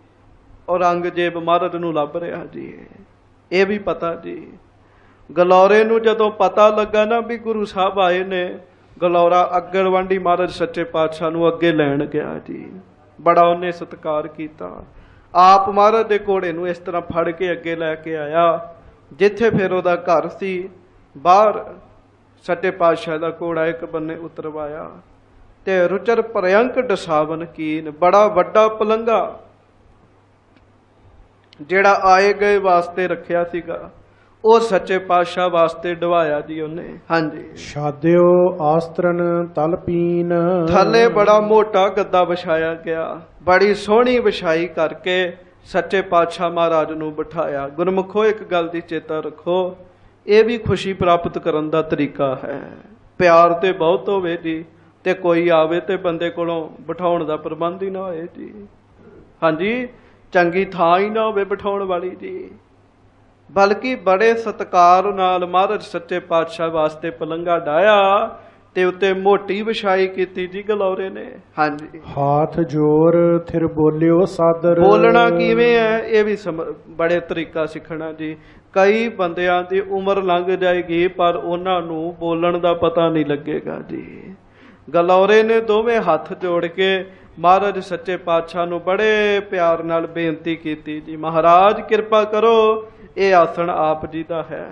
ਔਰੰਗਜ਼ੇਬ ਮਹਾਰਾਜ ਨੂੰ ਲੱਭ ਰਿਹਾ ਜੀ। ਇਹ ਵੀ ਪਤਾ ਜੀ। ਗਲੌਰੇ ਨੂੰ ਜਦੋਂ ਪਤਾ ਲੱਗਾ ਨਾ ਵੀ ਗੁਰੂ ਸਾਹਿਬ ਆਏ ਨੇ, ਗਲੌਰਾ ਅੱਗੜਵਾਂਡੀ ਮਹਾਰਾਜ ਸੱਚੇ ਪਾਤਸ਼ਾਹ ਨੂੰ ਅੱਗੇ ਲੈਣ ਗਿਆ ਜੀ। ਬੜਾ ਉਹਨੇ ਸਤਿਕਾਰ ਕੀਤਾ। ਆਪ ਮਹਾਰਾਜ ਦੇ ਘੋੜੇ ਨੂੰ ਇਸ ਤਰ੍ਹਾਂ ਫੜ ਕੇ ਅੱਗੇ ਲੈ ਕੇ ਆਇਆ ਜਿੱਥੇ ਫਿਰ ਉਹਦਾ ਘਰ ਸੀ। ਬਾਹਰ ਸੱਚੇ ਪਾਤਸ਼ਾਹ ਦਾ ਘੋੜਾ ਇੱਕ ਬੰਨੇ ਉਤਰਵਾਇਆ ਤੇ ਰੁਚਰ ਪਰਿਅੰਕ ਡਸਾਵਨ ਕੀਨ, ਬੜਾ ਵੱਡਾ ਪਲੰਘਾ ਜਿਹੜਾ ਆਏ ਗਏ ਵਾਸਤੇ ਰੱਖਿਆ ਸੀਗਾ, ਉਹ ਸੱਚੇ ਪਾਤਸ਼ਾਹ ਵਾਸਤੇ ਢਵਾਇਆ ਜੀ ਉਹਨੇ। ਹਾਂਜੀ, ਸ਼ਾਦਿਓ ਆਸਤਰਨ ਤਲਪੀਨ। ਥੱਲੇ ਬੜਾ ਮੋਟਾ ਗੱਦਾ ਵਿਛਾਇਆ ਗਿਆ, ਬੜੀ ਸੋਹਣੀ ਵਿਛਾਈ ਕਰਕੇ ਸੱਚੇ ਪਾਤਸ਼ਾਹ ਮਹਾਰਾਜ ਨੂੰ ਬਿਠਾਇਆ। ਗੁਰਮੁਖੋ ਇੱਕ ਗੱਲ ਦੀ ਚੇਤਾ ਰੱਖੋ, ਇਹ ਵੀ ਖੁਸ਼ੀ ਪ੍ਰਾਪਤ ਕਰਨ ਦਾ ਤਰੀਕਾ ਹੈ। ਪਿਆਰ ਤੇ ਬਹੁਤ ਹੋਵੇ ਜੀ, ਤੇ ਕੋਈ ਆਵੇ ਤੇ ਬੰਦੇ ਕੋਲੋਂ ਬਿਠਾਉਣ ਦਾ ਪ੍ਰਬੰਧ ਹੀ ਨਾ ਹੋਏ ਜੀ। ਹਾਂਜੀ, ਚੰਗੀ ਥਾਂ ਹੀ ਨਾ ਹੋਵੇ ਬਿਠਾਉਣ ਵਾਲੀ ਜੀ। ਬਲਕਿ ਬੜੇ ਸਤਿਕਾਰ ਨਾਲ ਮਹਾਰਾਜ ਸੱਚੇ ਪਾਤਸ਼ਾਹ ਵਾਸਤੇ ਪਲੰਘਾ ਡਾਇਆ ਤੇ ਉੱਤੇ ਮੋਟੀ ਵਿਛਾਈ ਕੀਤੀ ਜੀ ਗਲੌਰੇ ਨੇ। ਹਾਂਜੀ, ਹਾਥ ਜੋਰ ਥਿਰ ਬੋਲਿਓ ਸਾਦਰ। ਬੋਲਣਾ ਕਿਵੇਂ ਹੈ ਇਹ ਵੀ ਬੜੇ ਤਰੀਕਾ ਸਿੱਖਣਾ ਜੀ। ਕਈ ਬੰਦਿਆਂ ਦੀ ਉਮਰ ਲੰਘ ਜਾਏਗੀ ਪਰ ਉਹਨਾਂ ਨੂੰ ਬੋਲਣ ਦਾ ਪਤਾ ਨਹੀਂ ਲੱਗੇਗਾ ਜੀ। ਗਲੌਰੇ ਨੇ ਦੋਵੇਂ ਹੱਥ ਜੋੜ ਕੇ ਮਹਾਰਾਜ ਸੱਚੇ ਪਾਤਸ਼ਾਹ ਨੂੰ ਬੜੇ ਪਿਆਰ ਨਾਲ ਬੇਨਤੀ ਕੀਤੀ ਜੀ, ਮਹਾਰਾਜ ਕਿਰਪਾ ਕਰੋ, ਇਹ ਆਸਣ ਆਪ ਜੀ ਦਾ ਹੈ।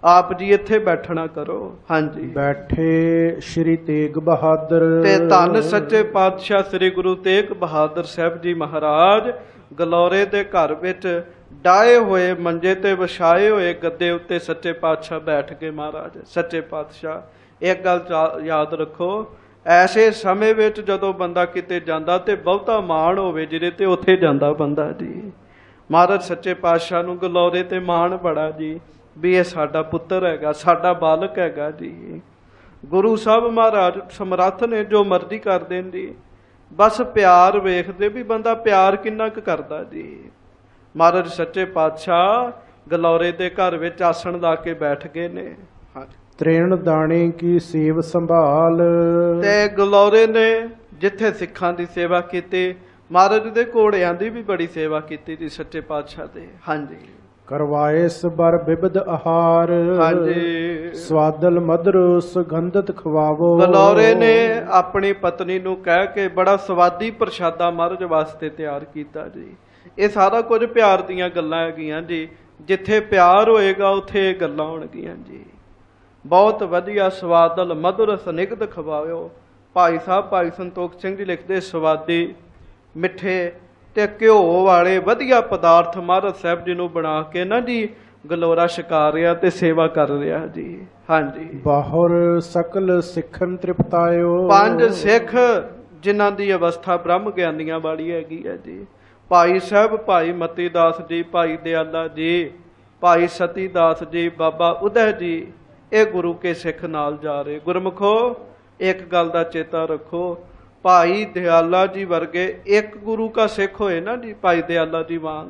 ਆਪ ਜੀ ਇੱਥੇ ਬੈਠਣਾ ਕਰੋ। ਹਾਂਜੀ। ਬੈਠੇ ਸ਼੍ਰੀ ਤੇਗ ਬਹਾਦਰ ਤੇ ਧੰਨ ਸੱਚੇ ਪਾਤਸ਼ਾਹ ਸ੍ਰੀ ਗੁਰੂ ਤੇਗ ਬਹਾਦਰ ਸਾਹਿਬ ਜੀ ਮਹਾਰਾਜ ਗਲੌਰੇ ਦੇ ਘਰ ਵਿੱਚ ਡਾਏ ਹੋਏ ਮੰਜੇ ਤੇ ਵਿਛਾਏ ਹੋਏ ਗੱਦੇ ਉੱਤੇ ਸੱਚੇ ਪਾਤਸ਼ਾਹ ਬੈਠ ਕੇ ਮਹਾਰਾਜ ਸੱਚੇ ਪਾਤਸ਼ਾਹ ਇੱਕ ਗੱਲ ਯਾਦ ਰੱਖੋ, ਐਸੇ ਸਮੇਂ ਵਿੱਚ ਜਦੋਂ ਬੰਦਾ ਕਿਤੇ ਜਾਂਦਾ ਤੇ ਬਹੁਤਾ ਮਾਣ ਹੋਵੇ ਜਿਹਦੇ ਤੇ ਉੱਥੇ ਜਾਂਦਾ ਬੰਦਾ ਜੀ। ਮਹਾਰਾਜ ਸੱਚੇ ਪਾਤਸ਼ਾਹ ਨੂੰ ਗਲੌਰੇ ਤੇ ਮਾਣ ਬੜਾ ਜੀ ਵੀ ਇਹ ਸਾਡਾ ਪੁੱਤਰ ਹੈਗਾ, ਸਾਡਾ ਬਾਲਕ ਹੈਗਾ ਜੀ। ਗੁਰੂ ਸਾਹਿਬ ਮਹਾਰਾਜ ਸਮਰੱਥ ਨੇ, ਜੋ ਮਰਜ਼ੀ ਕਰ ਦੇਣ ਜੀ, ਬਸ ਪਿਆਰ ਵੇਖਦੇ ਵੀ ਬੰਦਾ ਪਿਆਰ ਕਿੰਨਾ ਕੁ ਕਰਦਾ ਜੀ। ਮਹਾਰਾਜ ਸੱਚੇ ਪਾਤਸ਼ਾਹ ਗਲੌਰੇ ਦੇ ਘਰ ਵਿੱਚ ਆਸਣ ਲਾ ਕੇ ਬੈਠ ਗਏ ਨੇ। ਹਾਂਜੀ। ਤ੍ਰੇਣ ਦਾਣੇ ਕੀ ਸੇਵ ਸੰਭਾਲ ਤੇ ਗਲੌਰੇ ਨੇ ਜਿੱਥੇ ਸਿੱਖਾਂ ਦੀ ਸੇਵਾ ਕੀਤੀ, ਮਹਾਰਾਜ ਦੇ ਘੋੜਿਆਂ ਦੀ ਵੀ ਬੜੀ ਸੇਵਾ ਕੀਤੀ ਜੀ ਸੱਚੇ ਪਾਤਸ਼ਾਹ ਦੇ। ਹਾਂਜੀ। ਕਰਵਾਏ ਸਬਰ ਬਿਬਦ ਆਹਾਰ ਹਾਂਜੀ। ਸਵਾਦਲ ਮਧੁਰ ਸੁਗੰਧਤ ਖਵਾਵੋ। ਗਲੌਰੇ ਨੇ ਆਪਣੀ ਪਤਨੀ ਨੂੰ ਕਹਿ ਕੇ ਬੜਾ ਸਵਾਦੀ ਪ੍ਰਸ਼ਾਦਾ ਮਹਾਰਾਜ ਵਾਸਤੇ ਤਿਆਰ ਕੀਤਾ ਜੀ। ਇਹ ਸਾਰਾ ਕੁਝ ਪਿਆਰ ਦੀਆਂ ਗੱਲਾਂ ਹੈਗੀਆਂ ਜੀ। ਜਿੱਥੇ ਪਿਆਰ ਹੋਏਗਾ ਉੱਥੇ ਇਹ ਗੱਲਾਂ ਹੋਣਗੀਆਂ ਜੀ। ਬਹੁਤ ਵਧੀਆ ਸਵਾਦਲ ਮਧੁਰ ਸਨਿਗਧ ਖਵਾਇਓ। ਭਾਈ ਸਾਹਿਬ ਭਾਈ ਸੰਤੋਖ ਸਿੰਘ ਜੀ ਲਿਖਦੇ ਸਵਾਦੀ ਮਿੱਠੇ ਤੇ ਘਿਓ ਵਾਲੇ ਵਧੀਆ ਪਦਾਰਥ ਮਹਾਰਾਜ ਸਾਹਿਬ ਜੀ ਨੂੰ ਬਣਾ ਕੇ ਨਾ ਜੀ ਗਲੋਰਾ ਛਕਾ ਰਿਹਾ ਤੇ ਸੇਵਾ ਕਰ ਰਿਹਾ ਜੀ। ਹਾਂਜੀ। ਬਾਹਰ ਸਕਲ ਸਿੱਖਨ ਤ੍ਰਿਪਤਾਇਓ। ਪੰਜ ਸਿੱਖ ਜਿਨ੍ਹਾਂ ਦੀ ਅਵਸਥਾ ਬ੍ਰਹਮ ਗਿਆਨੀਆਂ ਵਾਲੀ ਹੈਗੀ ਹੈ ਜੀ। ਭਾਈ ਸਾਹਿਬ ਭਾਈ ਮਤੀ ਦਾਸ ਜੀ, ਭਾਈ ਦਿਆਲਾ ਜੀ, ਭਾਈ ਸਤੀ ਦਾਸ ਜੀ, ਬਾਬਾ ਉਦੈ ਜੀ, ਇਹ ਗੁਰੂ ਕੇ ਸਿੱਖ ਨਾਲ ਜਾ ਰਹੇ। ਗੁਰਮੁਖੋ ਇੱਕ ਗੱਲ ਦਾ ਚੇਤਾ ਰੱਖੋ, ਭਾਈ ਦਿਆਲਾ ਜੀ ਵਰਗੇ ਇੱਕ ਗੁਰੂ ਕਾ ਸਿੱਖ ਹੋਏ ਨਾ ਜੀ, ਭਾਈ ਦਿਆਲਾ ਜੀ ਵਾਂਗ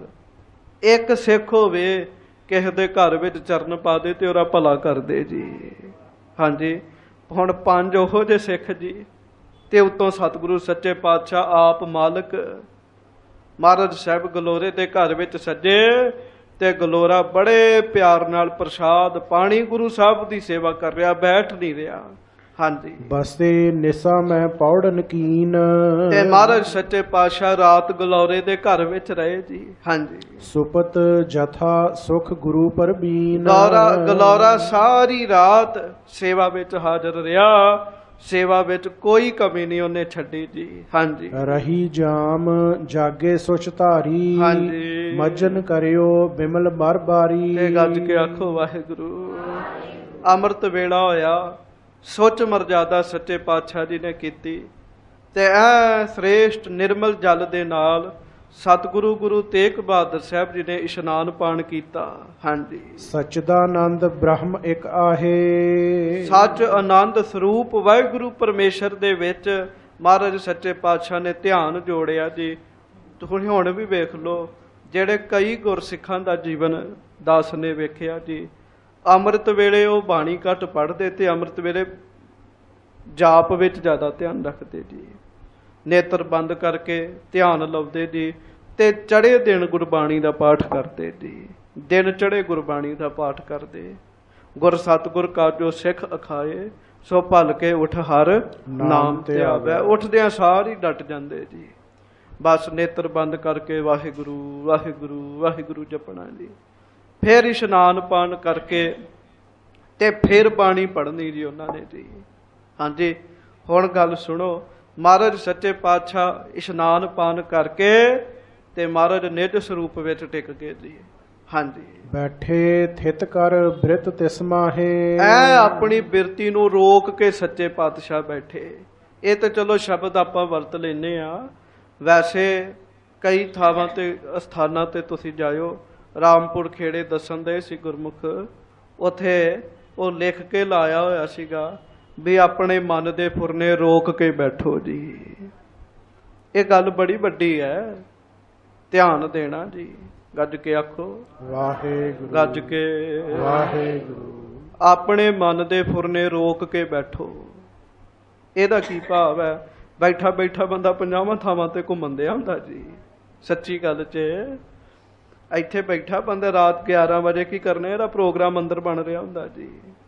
ਇੱਕ ਸਿੱਖ ਹੋਵੇ ਕਿਸੇ ਦੇ ਘਰ ਵਿੱਚ ਚਰਨ ਪਾ ਦੇ ਤੇ ਉਹਦਾ ਭਲਾ ਕਰਦੇ ਜੀ। ਹਾਂਜੀ। ਹੁਣ ਪੰਜ ਉਹੋ ਜਿਹੇ ਸਿੱਖ ਜੀ ਤੇ ਉਤੋਂ ਸਤਿਗੁਰੂ ਸੱਚੇ ਪਾਤਸ਼ਾਹ ਆਪ ਮਾਲਕ ਮਹਾਰਾਜ ਸਾਹਿਬ ਗਲੋਰੇ ਦੇ ਘਰ ਵਿੱਚ ਸੱਜੇ ਤੇ ਗਲੋਰਾ ਬੜੇ ਪਿਆਰ ਨਾਲ ਪ੍ਰਸ਼ਾਦ ਪਾਣੀ ਗੁਰੂ ਸਾਹਿਬ ਦੀ ਸੇਵਾ ਕਰ ਰਿਹਾ, ਬੈਠ ਨਹੀਂ ਰਿਹਾ। ਹਾਂਜੀ। ਬਸੇ ਨਿਸਾ ਮੈਂ ਪੌੜਨ ਕੀਨ। ਤੇ ਮਹਾਰਾਜ ਸੱਚੇ ਪਾਤਸ਼ਾਹ ਰਾਤ ਗਲੌਰੇ ਦੇ ਘਰ ਵਿੱਚ ਰਹੇ ਜੀ। ਹਾਂਜੀ। ਸੁਪਤ ਜਥਾ ਸੁਖ ਗੁਰੂ ਪਰਬੀਨ। ਗਲੌਰਾ ਗਲੌਰਾ ਸਾਰੀ ਰਾਤ ਸੇਵਾ ਵਿੱਚ ਹਾਜ਼ਰ ਰਿਹਾ, ਸੇਵਾ ਵਿੱਚ ਕੋਈ ਕਮੀ ਨਹੀਂ ਉਹਨੇ ਛੱਡੀ ਜੀ। ਹਾਂਜੀ। ਰਹੀ ਜਾਮ ਜਾਗੇ ਸੁਚ ਧਾਰੀ। ਹਾਂਜੀ। ਮਜਨ ਕਰਿਓ ਬਿਮਲ ਬਰਬਾਰੀ। ਤੇ ਗੱਜ ਕੇ ਆਖੋ ਵਾਹਿਗੁਰੂ। ਅੰਮ੍ਰਿਤ ਵੇਲਾ ਹੋਇਆ, ਸੁੱਚ ਮਰਜ਼ਾਦਾ ਸੱਚੇ ਪਾਤਸ਼ਾਹ ਜੀ ਨੇ ਕੀਤੀ ਤੇ ਐ ਸ੍ਰੇਸ਼ਟ ਨਿਰਮਲ ਜਲ ਦੇ ਨਾਲ ਸਤਿਗੁਰੂ ਗੁਰੂ ਤੇਗ ਬਹਾਦਰ ਸਾਹਿਬ ਜੀ ਨੇ ਇਸ਼ਨਾਨ ਪਾਨ ਕੀਤਾ। ਹਾਂਜੀ। ਸਚਦਾਨੰਦ ਬ੍ਰਹਮ ਇੱਕ ਆਹੇ। ਸੱਚ ਆਨੰਦ ਸਰੂਪ ਵਾਹਿਗੁਰੂ ਪਰਮੇਸ਼ਰ ਦੇ ਵਿੱਚ ਮਹਾਰਾਜ ਸੱਚੇ ਪਾਤਸ਼ਾਹ ਨੇ ਧਿਆਨ ਜੋੜਿਆ ਜੀ। ਤੁਸੀਂ ਹੁਣ ਵੀ ਵੇਖ ਲਓ, ਜਿਹੜੇ ਕਈ ਗੁਰਸਿੱਖਾਂ ਦਾ ਜੀਵਨ ਦਾਸ ਨੇ ਵੇਖਿਆ ਜੀ। ਅੰਮ੍ਰਿਤ ਵੇਲੇ ਉਹ ਬਾਣੀ ਘੱਟ ਪੜ੍ਹਦੇ ਤੇ ਅੰਮ੍ਰਿਤ ਵੇਲੇ ਜਾਪ ਵਿੱਚ ਜ਼ਿਆਦਾ ਧਿਆਨ ਰੱਖਦੇ ਜੀ। ਨੇਤਰ ਬੰਦ ਕਰਕੇ ਧਿਆਨ ਲਾਉਂਦੇ ਜੀ ਤੇ ਚੜ੍ਹੇ ਦਿਨ ਗੁਰਬਾਣੀ ਦਾ ਪਾਠ ਕਰਦੇ ਜੀ। ਦਿਨ ਚੜ੍ਹੇ ਗੁਰਬਾਣੀ ਦਾ ਪਾਠ ਕਰਦੇ। ਗੁਰ ਸਤਿਗੁਰ ਕਾਜੋ ਸਿੱਖ ਅਖਾਏ, ਸੋ ਭਲ ਕੇ ਉਠ ਹਰ ਨਾਮ ਤੇ ਆਵੈ। ਉੱਠਦਿਆਂ ਸਾਰ ਹੀ ਡਟ ਜਾਂਦੇ ਜੀ। ਬਸ ਨੇਤਰ ਬੰਦ ਕਰਕੇ ਵਾਹਿਗੁਰੂ ਵਾਹਿਗੁਰੂ ਵਾਹਿਗੁਰੂ ਜਪਣਾ ਜੀ। ਫਿਰ ਇਸ਼ਨਾਨ ਪਾਨ ਕਰਕੇ ਤੇ ਫਿਰ ਬਾਣੀ ਪੜ੍ਹਨੀ ਜੀ ਉਹਨਾਂ ਨੇ ਜੀ। ਹਾਂਜੀ। ਹੁਣ ਗੱਲ ਸੁਣੋ, ਮਹਾਰਾਜ ਸੱਚੇ ਪਾਤਸ਼ਾਹ ਇਸ਼ਨਾਨ ਪਾਨ ਕਰਕੇ ਤੇ ਮਹਾਰਾਜ ਨਿਜ ਸਰੂਪ ਵਿੱਚ ਟਿਕ ਗਏ ਜੀ। ਹਾਂਜੀ। ਬੈਠੇ ਥਿਤ ਕਰ ਬ੍ਰਿਤ ਤਿਸ ਮਾਹੇ। ਐ ਆਪਣੀ ਬਿਰਤੀ ਨੂੰ ਰੋਕ ਕੇ ਸੱਚੇ ਪਾਤਸ਼ਾਹ ਬੈਠੇ। ਇਹ ਤਾਂ ਚਲੋ ਸ਼ਬਦ ਆਪਾਂ ਵਰਤ ਲੈਨੇ ਆ, ਵੈਸੇ ਕਈ ਥਾਵਾਂ ਤੇ ਅਸਥਾਨਾਂ ਤੇ ਤੁਸੀਂ ਜਾਇਓ। ਰਾਮਪੁਰ ਖੇੜੇ ਦੱਸਣ ਦੇ ਸੀ ਗੁਰਮੁਖ, ਉਥੇ ਉਹ ਲਿਖ ਕੇ ਲਾਇਆ ਹੋਇਆ ਸੀਗਾ ਵੀ ਆਪਣੇ ਮਨ ਦੇ ਫੁਰਨੇ ਰੋਕ ਕੇ ਬੈਠੋ ਜੀ। ਇਹ ਗੱਲ ਬੜੀ ਵੱਡੀ ਹੈ, ਧਿਆਨ ਦੇਣਾ ਜੀ। ਗੱਜ ਕੇ ਆਖੋ ਵਾਹਿਗੁਰੂ। ਗੱਜ ਕੇ ਵਾਹਿਗੁਰੂ। ਆਪਣੇ ਮਨ ਦੇ ਫੁਰਨੇ ਰੋਕ ਕੇ ਬੈਠੋ। ਇਹਦਾ ਕੀ ਭਾਵ ਹੈ? ਬੈਠਾ ਬੈਠਾ ਬੰਦਾ ਪੰਜਾਵਾਂ ਥਾਵਾਂ ਤੇ ਘੁੰਮਣ ਦਿਆ ਹੁੰਦਾ ਜੀ। ਸੱਚੀ ਗੱਲ 'ਚ ਇੱਥੇ ਬੈਠਾ ਬੰਦਾ ਰਾਤ ਗਿਆਰਾਂ ਵਜੇ ਕੀ ਕਰਨਾ, ਇਹਦਾ ਪ੍ਰੋਗਰਾਮ ਅੰਦਰ ਬਣ ਰਿਹਾ ਹੁੰਦਾ ਜੀ।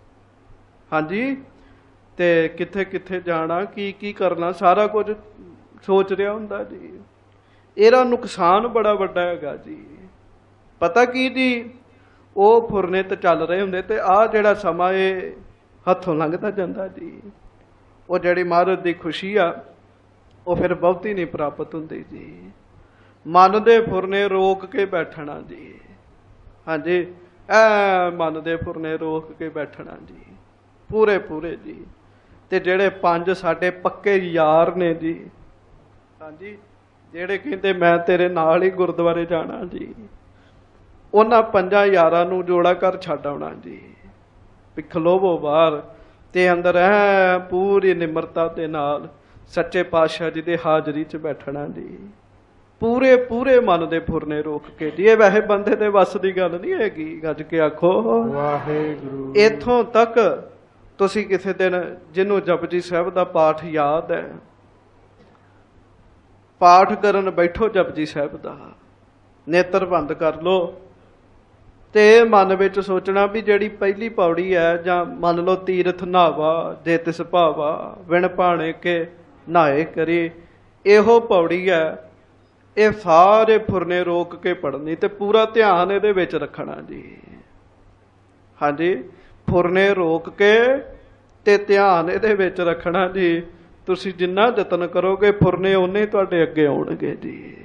ਹਾਂਜੀ। ਤੇ ਕਿੱਥੇ ਕਿੱਥੇ ਜਾਣਾ, ਕੀ ਕੀ ਕਰਨਾ, ਸਾਰਾ ਕੁਝ ਸੋਚ ਰਿਹਾ ਹੁੰਦਾ ਜੀ। ਇਹਦਾ ਨੁਕਸਾਨ ਬੜਾ ਵੱਡਾ ਹੈਗਾ ਜੀ। ਪਤਾ ਕੀ ਜੀ, ਉਹ ਫੁਰਨੇ ਤੇ ਚੱਲ ਰਹੇ ਹੁੰਦੇ ਤੇ ਆਹ ਜਿਹੜਾ ਸਮਾਂ ਇਹ ਹੱਥੋਂ ਲੰਘਦਾ ਜਾਂਦਾ ਜੀ। ਉਹ ਜਿਹੜੀ ਮਹਾਰਾਜ ਦੀ ਖੁਸ਼ੀ ਆ ਉਹ ਫਿਰ ਬਹੁਤੀ ਨਹੀਂ ਪ੍ਰਾਪਤ ਹੁੰਦੀ ਜੀ। ਮਨ ਦੇ ਫੁਰਨੇ ਰੋਕ ਕੇ ਬੈਠਣਾ ਜੀ। ਹਾਂਜੀ, ਐ ਮਨ ਦੇ ਫੁਰਨੇ ਰੋਕ ਕੇ ਬੈਠਣਾ ਜੀ, ਪੂਰੇ ਪੂਰੇ ਜੀ। ਤੇ ਜਿਹੜੇ ਪੰਜ ਸਾਡੇ ਪੱਕੇ ਯਾਰ ਨੇ ਜੀ, ਹਾਂਜੀ, ਜਿਹੜੇ ਕਹਿੰਦੇ ਮੈਂ ਤੇਰੇ ਨਾਲ ਹੀ ਗੁਰਦੁਆਰੇ ਜਾਣਾ ਜੀ, ਉਹਨਾਂ ਪੰਜਾਂ ਯਾਰਾਂ ਨੂੰ ਜੋੜਾ ਕਰ ਛੱਡ ਆਉਣਾ ਜੀ। ਵੀ ਖਲੋਵੋ ਬਾਹਰ ਤੇ ਅੰਦਰ ਐ ਪੂਰੀ ਨਿਮਰਤਾ ਦੇ ਨਾਲ ਸੱਚੇ ਪਾਤਸ਼ਾਹ ਜੀ ਦੇ ਹਾਜ਼ਰੀ 'ਚ ਬੈਠਣਾ ਜੀ। ਪੂਰੇ ਪੂਰੇ ਮਨ ਦੇ ਫੁਰਨੇ ਰੋਕ ਕੇ ਜੀ। ਇਹ ਵੈਸੇ ਬੰਦੇ ਦੇ ਵੱਸ ਦੀ ਗੱਲ ਨਹੀਂ ਹੈਗੀ, ਗੱਜ ਕੇ ਆਖੋ ਵਾਹਿਗੁਰੂ। ਇੱਥੋਂ ਤੱਕ ਤੁਸੀਂ ਕਿਸੇ ਦਿਨ ਜਿਹਨੂੰ ਜਪਜੀ ਸਾਹਿਬ ਦਾ ਪਾਠ ਯਾਦ ਹੈ, ਪਾਠ ਕਰਨ ਬੈਠੋ ਜਪਜੀ ਸਾਹਿਬ ਦਾ, ਨੇਤਰ ਬੰਦ ਕਰ ਲਓ ਤੇ ਮਨ ਵਿੱਚ ਸੋਚਣਾ ਵੀ ਜਿਹੜੀ ਪਹਿਲੀ ਪੌੜੀ ਹੈ, ਜਾਂ ਮੰਨ ਲਓ ਤੀਰਥ ਨਾਵਾ ਜੇ ਤਿਸ ਭਾਵਾ ਵਿਣ ਭਾਣੇ ਕੇ ਨਹਾਏ ਕਰੀ, ਇਹੋ ਪੌੜੀ ਹੈ। ਇਹ ਸਾਰੇ ਫੁਰਨੇ ਰੋਕ ਕੇ ਪੜ੍ਹਨੀ ਤੇ ਪੂਰਾ ਧਿਆਨ ਇਹਦੇ ਵਿੱਚ ਰੱਖਣਾ ਜੀ। ਹਾਂਜੀ, ਫੁਰਨੇ ਰੋਕ ਕੇ ਤੇ ਧਿਆਨ ਇਹਦੇ ਵਿੱਚ ਰੱਖਣਾ ਜੀ। ਤੁਸੀਂ ਜਿੰਨਾ ਯਤਨ ਕਰੋਗੇ ਫੁਰਨੇ ਓਨੇ ਤੁਹਾਡੇ ਅੱਗੇ ਆਉਣਗੇ ਜੀ।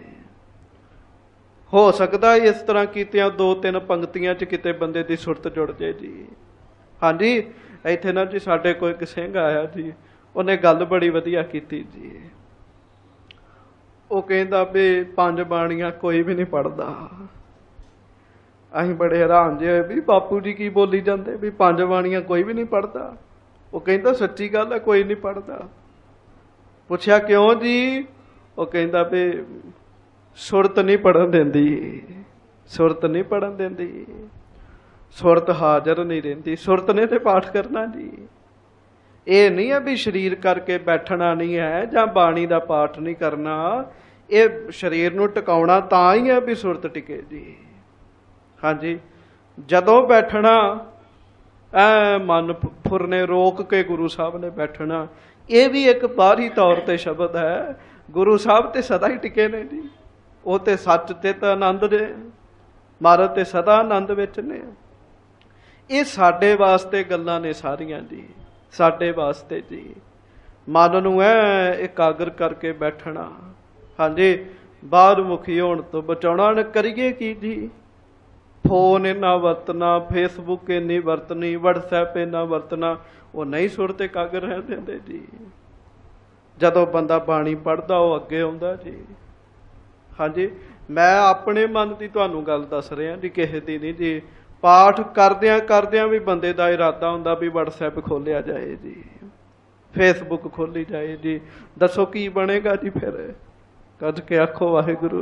ਹੋ ਸਕਦਾ ਇਸ ਤਰ੍ਹਾਂ ਕੀਤਿਆਂ ਦੋ ਤਿੰਨ ਪੰਕਤੀਆਂ 'ਚ ਕਿਤੇ ਬੰਦੇ ਦੀ ਸੁਰਤ ਜੁੜ ਜੇ ਜੀ। ਹਾਂਜੀ, ਇੱਥੇ ਨਾ ਜੀ ਸਾਡੇ ਕੋਲ ਇੱਕ ਸਿੰਘ ਆਇਆ ਜੀ, ਉਹਨੇ ਗੱਲ ਬੜੀ ਵਧੀਆ ਕੀਤੀ ਜੀ। ਉਹ ਕਹਿੰਦਾ ਵੀ ਪੰਜ ਬਾਣੀਆਂ ਕੋਈ ਵੀ ਨਹੀਂ ਪੜ੍ਹਦਾ। ਅਸੀਂ ਬੜੇ ਹੈਰਾਨ ਜਿਹੇ ਹੋਏ ਵੀ ਬਾਪੂ ਜੀ ਕੀ ਬੋਲੀ ਜਾਂਦੇ ਵੀ ਪੰਜ ਬਾਣੀਆਂ ਕੋਈ ਵੀ ਨਹੀਂ ਪੜ੍ਹਦਾ। ਉਹ ਕਹਿੰਦਾ ਸੱਚੀ ਗੱਲ ਹੈ, ਕੋਈ ਨਹੀਂ ਪੜ੍ਹਦਾ। ਪੁੱਛਿਆ ਕਿਉਂ ਜੀ? ਉਹ ਕਹਿੰਦਾ ਵੀ ਸੁਰਤ ਨਹੀਂ ਪੜਨ ਦਿੰਦੀ, ਸੁਰਤ ਨਹੀਂ ਪੜਨ ਦਿੰਦੀ, ਸੁਰਤ ਹਾਜ਼ਰ ਨਹੀਂ ਰਹਿੰਦੀ। ਸੁਰਤ ਨੇ ਤੇ ਪਾਠ ਕਰਨਾ ਜੀ। ਇਹ ਨਹੀਂ ਹੈ ਵੀ ਸਰੀਰ ਕਰਕੇ ਬੈਠਣਾ ਨਹੀਂ ਹੈ ਜਾਂ ਬਾਣੀ ਦਾ ਪਾਠ ਨਹੀਂ ਕਰਨਾ। ਇਹ ਸਰੀਰ ਨੂੰ ਟਿਕਾਉਣਾ ਤਾਂ ਹੀ ਹੈ ਵੀ ਸੁਰਤ ਟਿਕੇ ਜੀ। ਹਾਂਜੀ, ਜਦੋਂ ਬੈਠਣਾ ਐ ਮਨ ਫੁਰਨੇ ਰੋਕ ਕੇ ਗੁਰੂ ਸਾਹਿਬ ਨੇ ਬੈਠਣਾ। ਇਹ ਵੀ ਇੱਕ ਬਾਹਰੀ ਤੌਰ ਤੇ ਸ਼ਬਦ ਹੈ। ਗੁਰੂ ਸਾਹਿਬ ਤੇ ਸਦਾ ਹੀ ਟਿਕੇ ਨੇ ਜੀ। ਉਹ ਤੇ ਸੱਚ ਤੇ ਤਾਂ ਆਨੰਦ ਨੇ, ਮਹਾਰਾਜ ਤੇ ਸਦਾ ਆਨੰਦ ਵਿੱਚ ਨੇ। ਇਹ ਸਾਡੇ ਵਾਸਤੇ ਗੱਲਾਂ ਨੇ ਸਾਰੀਆਂ ਜੀ, ਸਾਡੇ ਵਾਸਤੇ ਜੀ। ਮਨ ਨੂੰ ਐ ਇਕਾਗਰ ਕਰਕੇ ਬੈਠਣਾ। ਹਾਂਜੀ, ਬਾਹਰ ਮੁਖੀ ਹੋਣ ਤੋਂ ਬਚਾਉਣਾ। ਨਾ ਕਰੀਏ ਕੀ ਜੀ? ਫੋਨ ਇੰਨਾ ਵਰਤਣਾ, ਫੇਸਬੁੱਕ ਇੰਨੀ ਵਰਤਣੀ, ਵਟਸਐਪ ਇੰਨਾ ਵਰਤਣਾ, ਉਹ ਨਹੀਂ ਸੁਰ ਤੇ ਇਕਾਗਰ ਰਹਿ ਦਿੰਦੇ ਜੀ। ਜਦੋਂ ਬੰਦਾ ਬਾਣੀ ਪੜ੍ਹਦਾ ਉਹ ਅੱਗੇ ਆਉਂਦਾ ਜੀ। ਹਾਂਜੀ, ਮੈਂ ਆਪਣੇ ਮਨ ਦੀ ਤੁਹਾਨੂੰ ਗੱਲ ਦੱਸ ਰਿਹਾ ਜੀ, ਕਿਸੇ ਦੀ ਨਹੀਂ ਜੀ। ਪਾਠ ਕਰਦਿਆਂ ਕਰਦਿਆਂ ਵੀ ਬੰਦੇ ਦਾ ਇਰਾਦਾ ਹੁੰਦਾ ਵੀ ਵਟਸਐਪ ਖੋਲਿਆ ਜਾਏ ਜੀ, ਫੇਸਬੁੱਕ ਖੋਲੀ ਜਾਏ ਜੀ। ਦੱਸੋ ਕੀ ਬਣੇਗਾ ਜੀ? ਫਿਰ ਕੱਢ ਕੇ ਆਖੋ ਵਾਹਿਗੁਰੂ।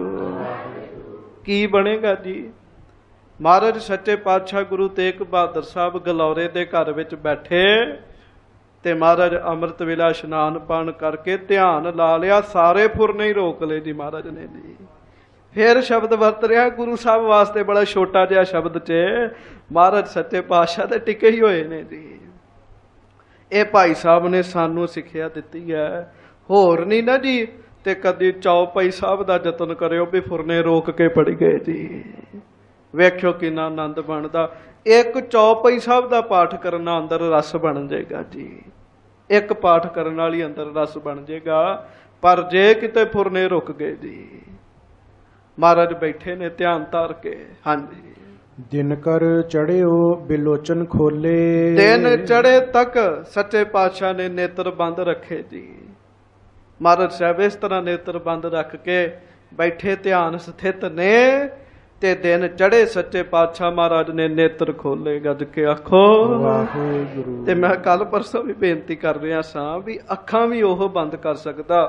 ਕੀ ਬਣੇਗਾ ਜੀ? ਮਹਾਰਾਜ ਸੱਚੇ ਪਾਤਸ਼ਾਹ ਗੁਰੂ ਤੇਗ ਬਹਾਦਰ ਸਾਹਿਬ ਗਲੌਰੇ ਦੇ ਘਰ ਵਿੱਚ ਬੈਠੇ ਤੇ ਮਹਾਰਾਜ ਅੰਮ੍ਰਿਤ ਵੇਲਾ ਇਸ਼ਨਾਨ ਪਾਣ ਕਰਕੇ ਧਿਆਨ ਲਾ ਲਿਆ, ਸਾਰੇ ਫੁਰਨੇ ਹੀ ਰੋਕ ਲਏ ਜੀ ਮਹਾਰਾਜ ਨੇ ਜੀ। ਫਿਰ ਸ਼ਬਦ ਵਰਤ ਰਿਹਾ ਗੁਰੂ ਸਾਹਿਬ ਵਾਸਤੇ, ਬੜਾ ਛੋਟਾ ਜਿਹਾ ਸ਼ਬਦ 'ਚ ਮਹਾਰਾਜ ਸੱਚੇ ਪਾਤਸ਼ਾਹ ਦੇ ਟਿਕੇ ਹੀ ਹੋਏ ਨੇ ਜੀ। ਇਹ ਭਾਈ ਸਾਹਿਬ ਨੇ ਸਾਨੂੰ ਸਿੱਖਿਆ ਦਿੱਤੀ ਹੈ, ਹੋਰ ਨਹੀਂ ਨਾ ਜੀ। ਤੇ ਕਦੀ ਚੌਪਈ ਸਾਹਿਬ ਦਾ ਯਤਨ ਕਰਿਓ ਵੀ ਫੁਰਨੇ ਰੋਕ ਕੇ ਪੜ੍ਹ ਗਏ ਜੀ। ਵੇਖਿਓ ਕਿੰਨਾ ਆਨੰਦ ਬਣਦਾ। ਇੱਕ ਚੌਪਈ ਸਾਹਿਬ ਦਾ ਪਾਠ ਕਰਨਾ ਅੰਦਰ ਰਸ ਬਣ ਜਾਏਗਾ ਜੀ। ਇੱਕ ਪਾਠ ਕਰਨ ਵਾਲੀ ਅੰਦਰ ਰਸ ਬਣ ਜਾਏਗਾ। ਪਰ ਜੇ ਕਿਤੇ ਫੁਰਨੇ ਰੁਕ ਗਏ ਜੀ, ਮਹਾਰਾਜ ਬੈਠੇ ਨੇ ਧਿਆਨ ਧਾਰ ਕੇ। ਹਾਂਜੀ, ਦਿਨ ਕਰ ਚੜਿਓ ਬਿਲੋਚਨ ਖੋਲੇ। ਦਿਨ ਚੜੇ ਤੱਕ ਸੱਚੇ ਪਾਤਸ਼ਾਹ ਨੇ ਨੇਤਰ ਬੰਦ ਰੱਖੇ ਜੀ। ਮਹਾਰਾਜ ਸਾਹਿਬ ਇਸ ਤਰ੍ਹਾਂ ਨੇਤਰ ਬੰਦ ਰੱਖ ਕੇ ਬੈਠੇ, ਧਿਆਨ ਸਥਿਤ ਨੇ। ਤੇ ਦਿਨ ਚੜੇ ਸੱਚੇ ਪਾਤਸ਼ਾਹ ਮਹਾਰਾਜ ਨੇ ਨੇਤਰ ਖੋਲੇ। ਗੱਜ ਕੇ ਆਖੋ ਵਾਹਿਗੁਰੂ। ਤੇ ਮੈਂ ਕੱਲ ਪਰਸੋਂ ਵੀ ਬੇਨਤੀ ਕਰ ਰਿਹਾ ਸਾਂ ਵੀ ਅੱਖਾਂ ਵੀ ਉਹ ਬੰਦ ਕਰ ਸਕਦਾ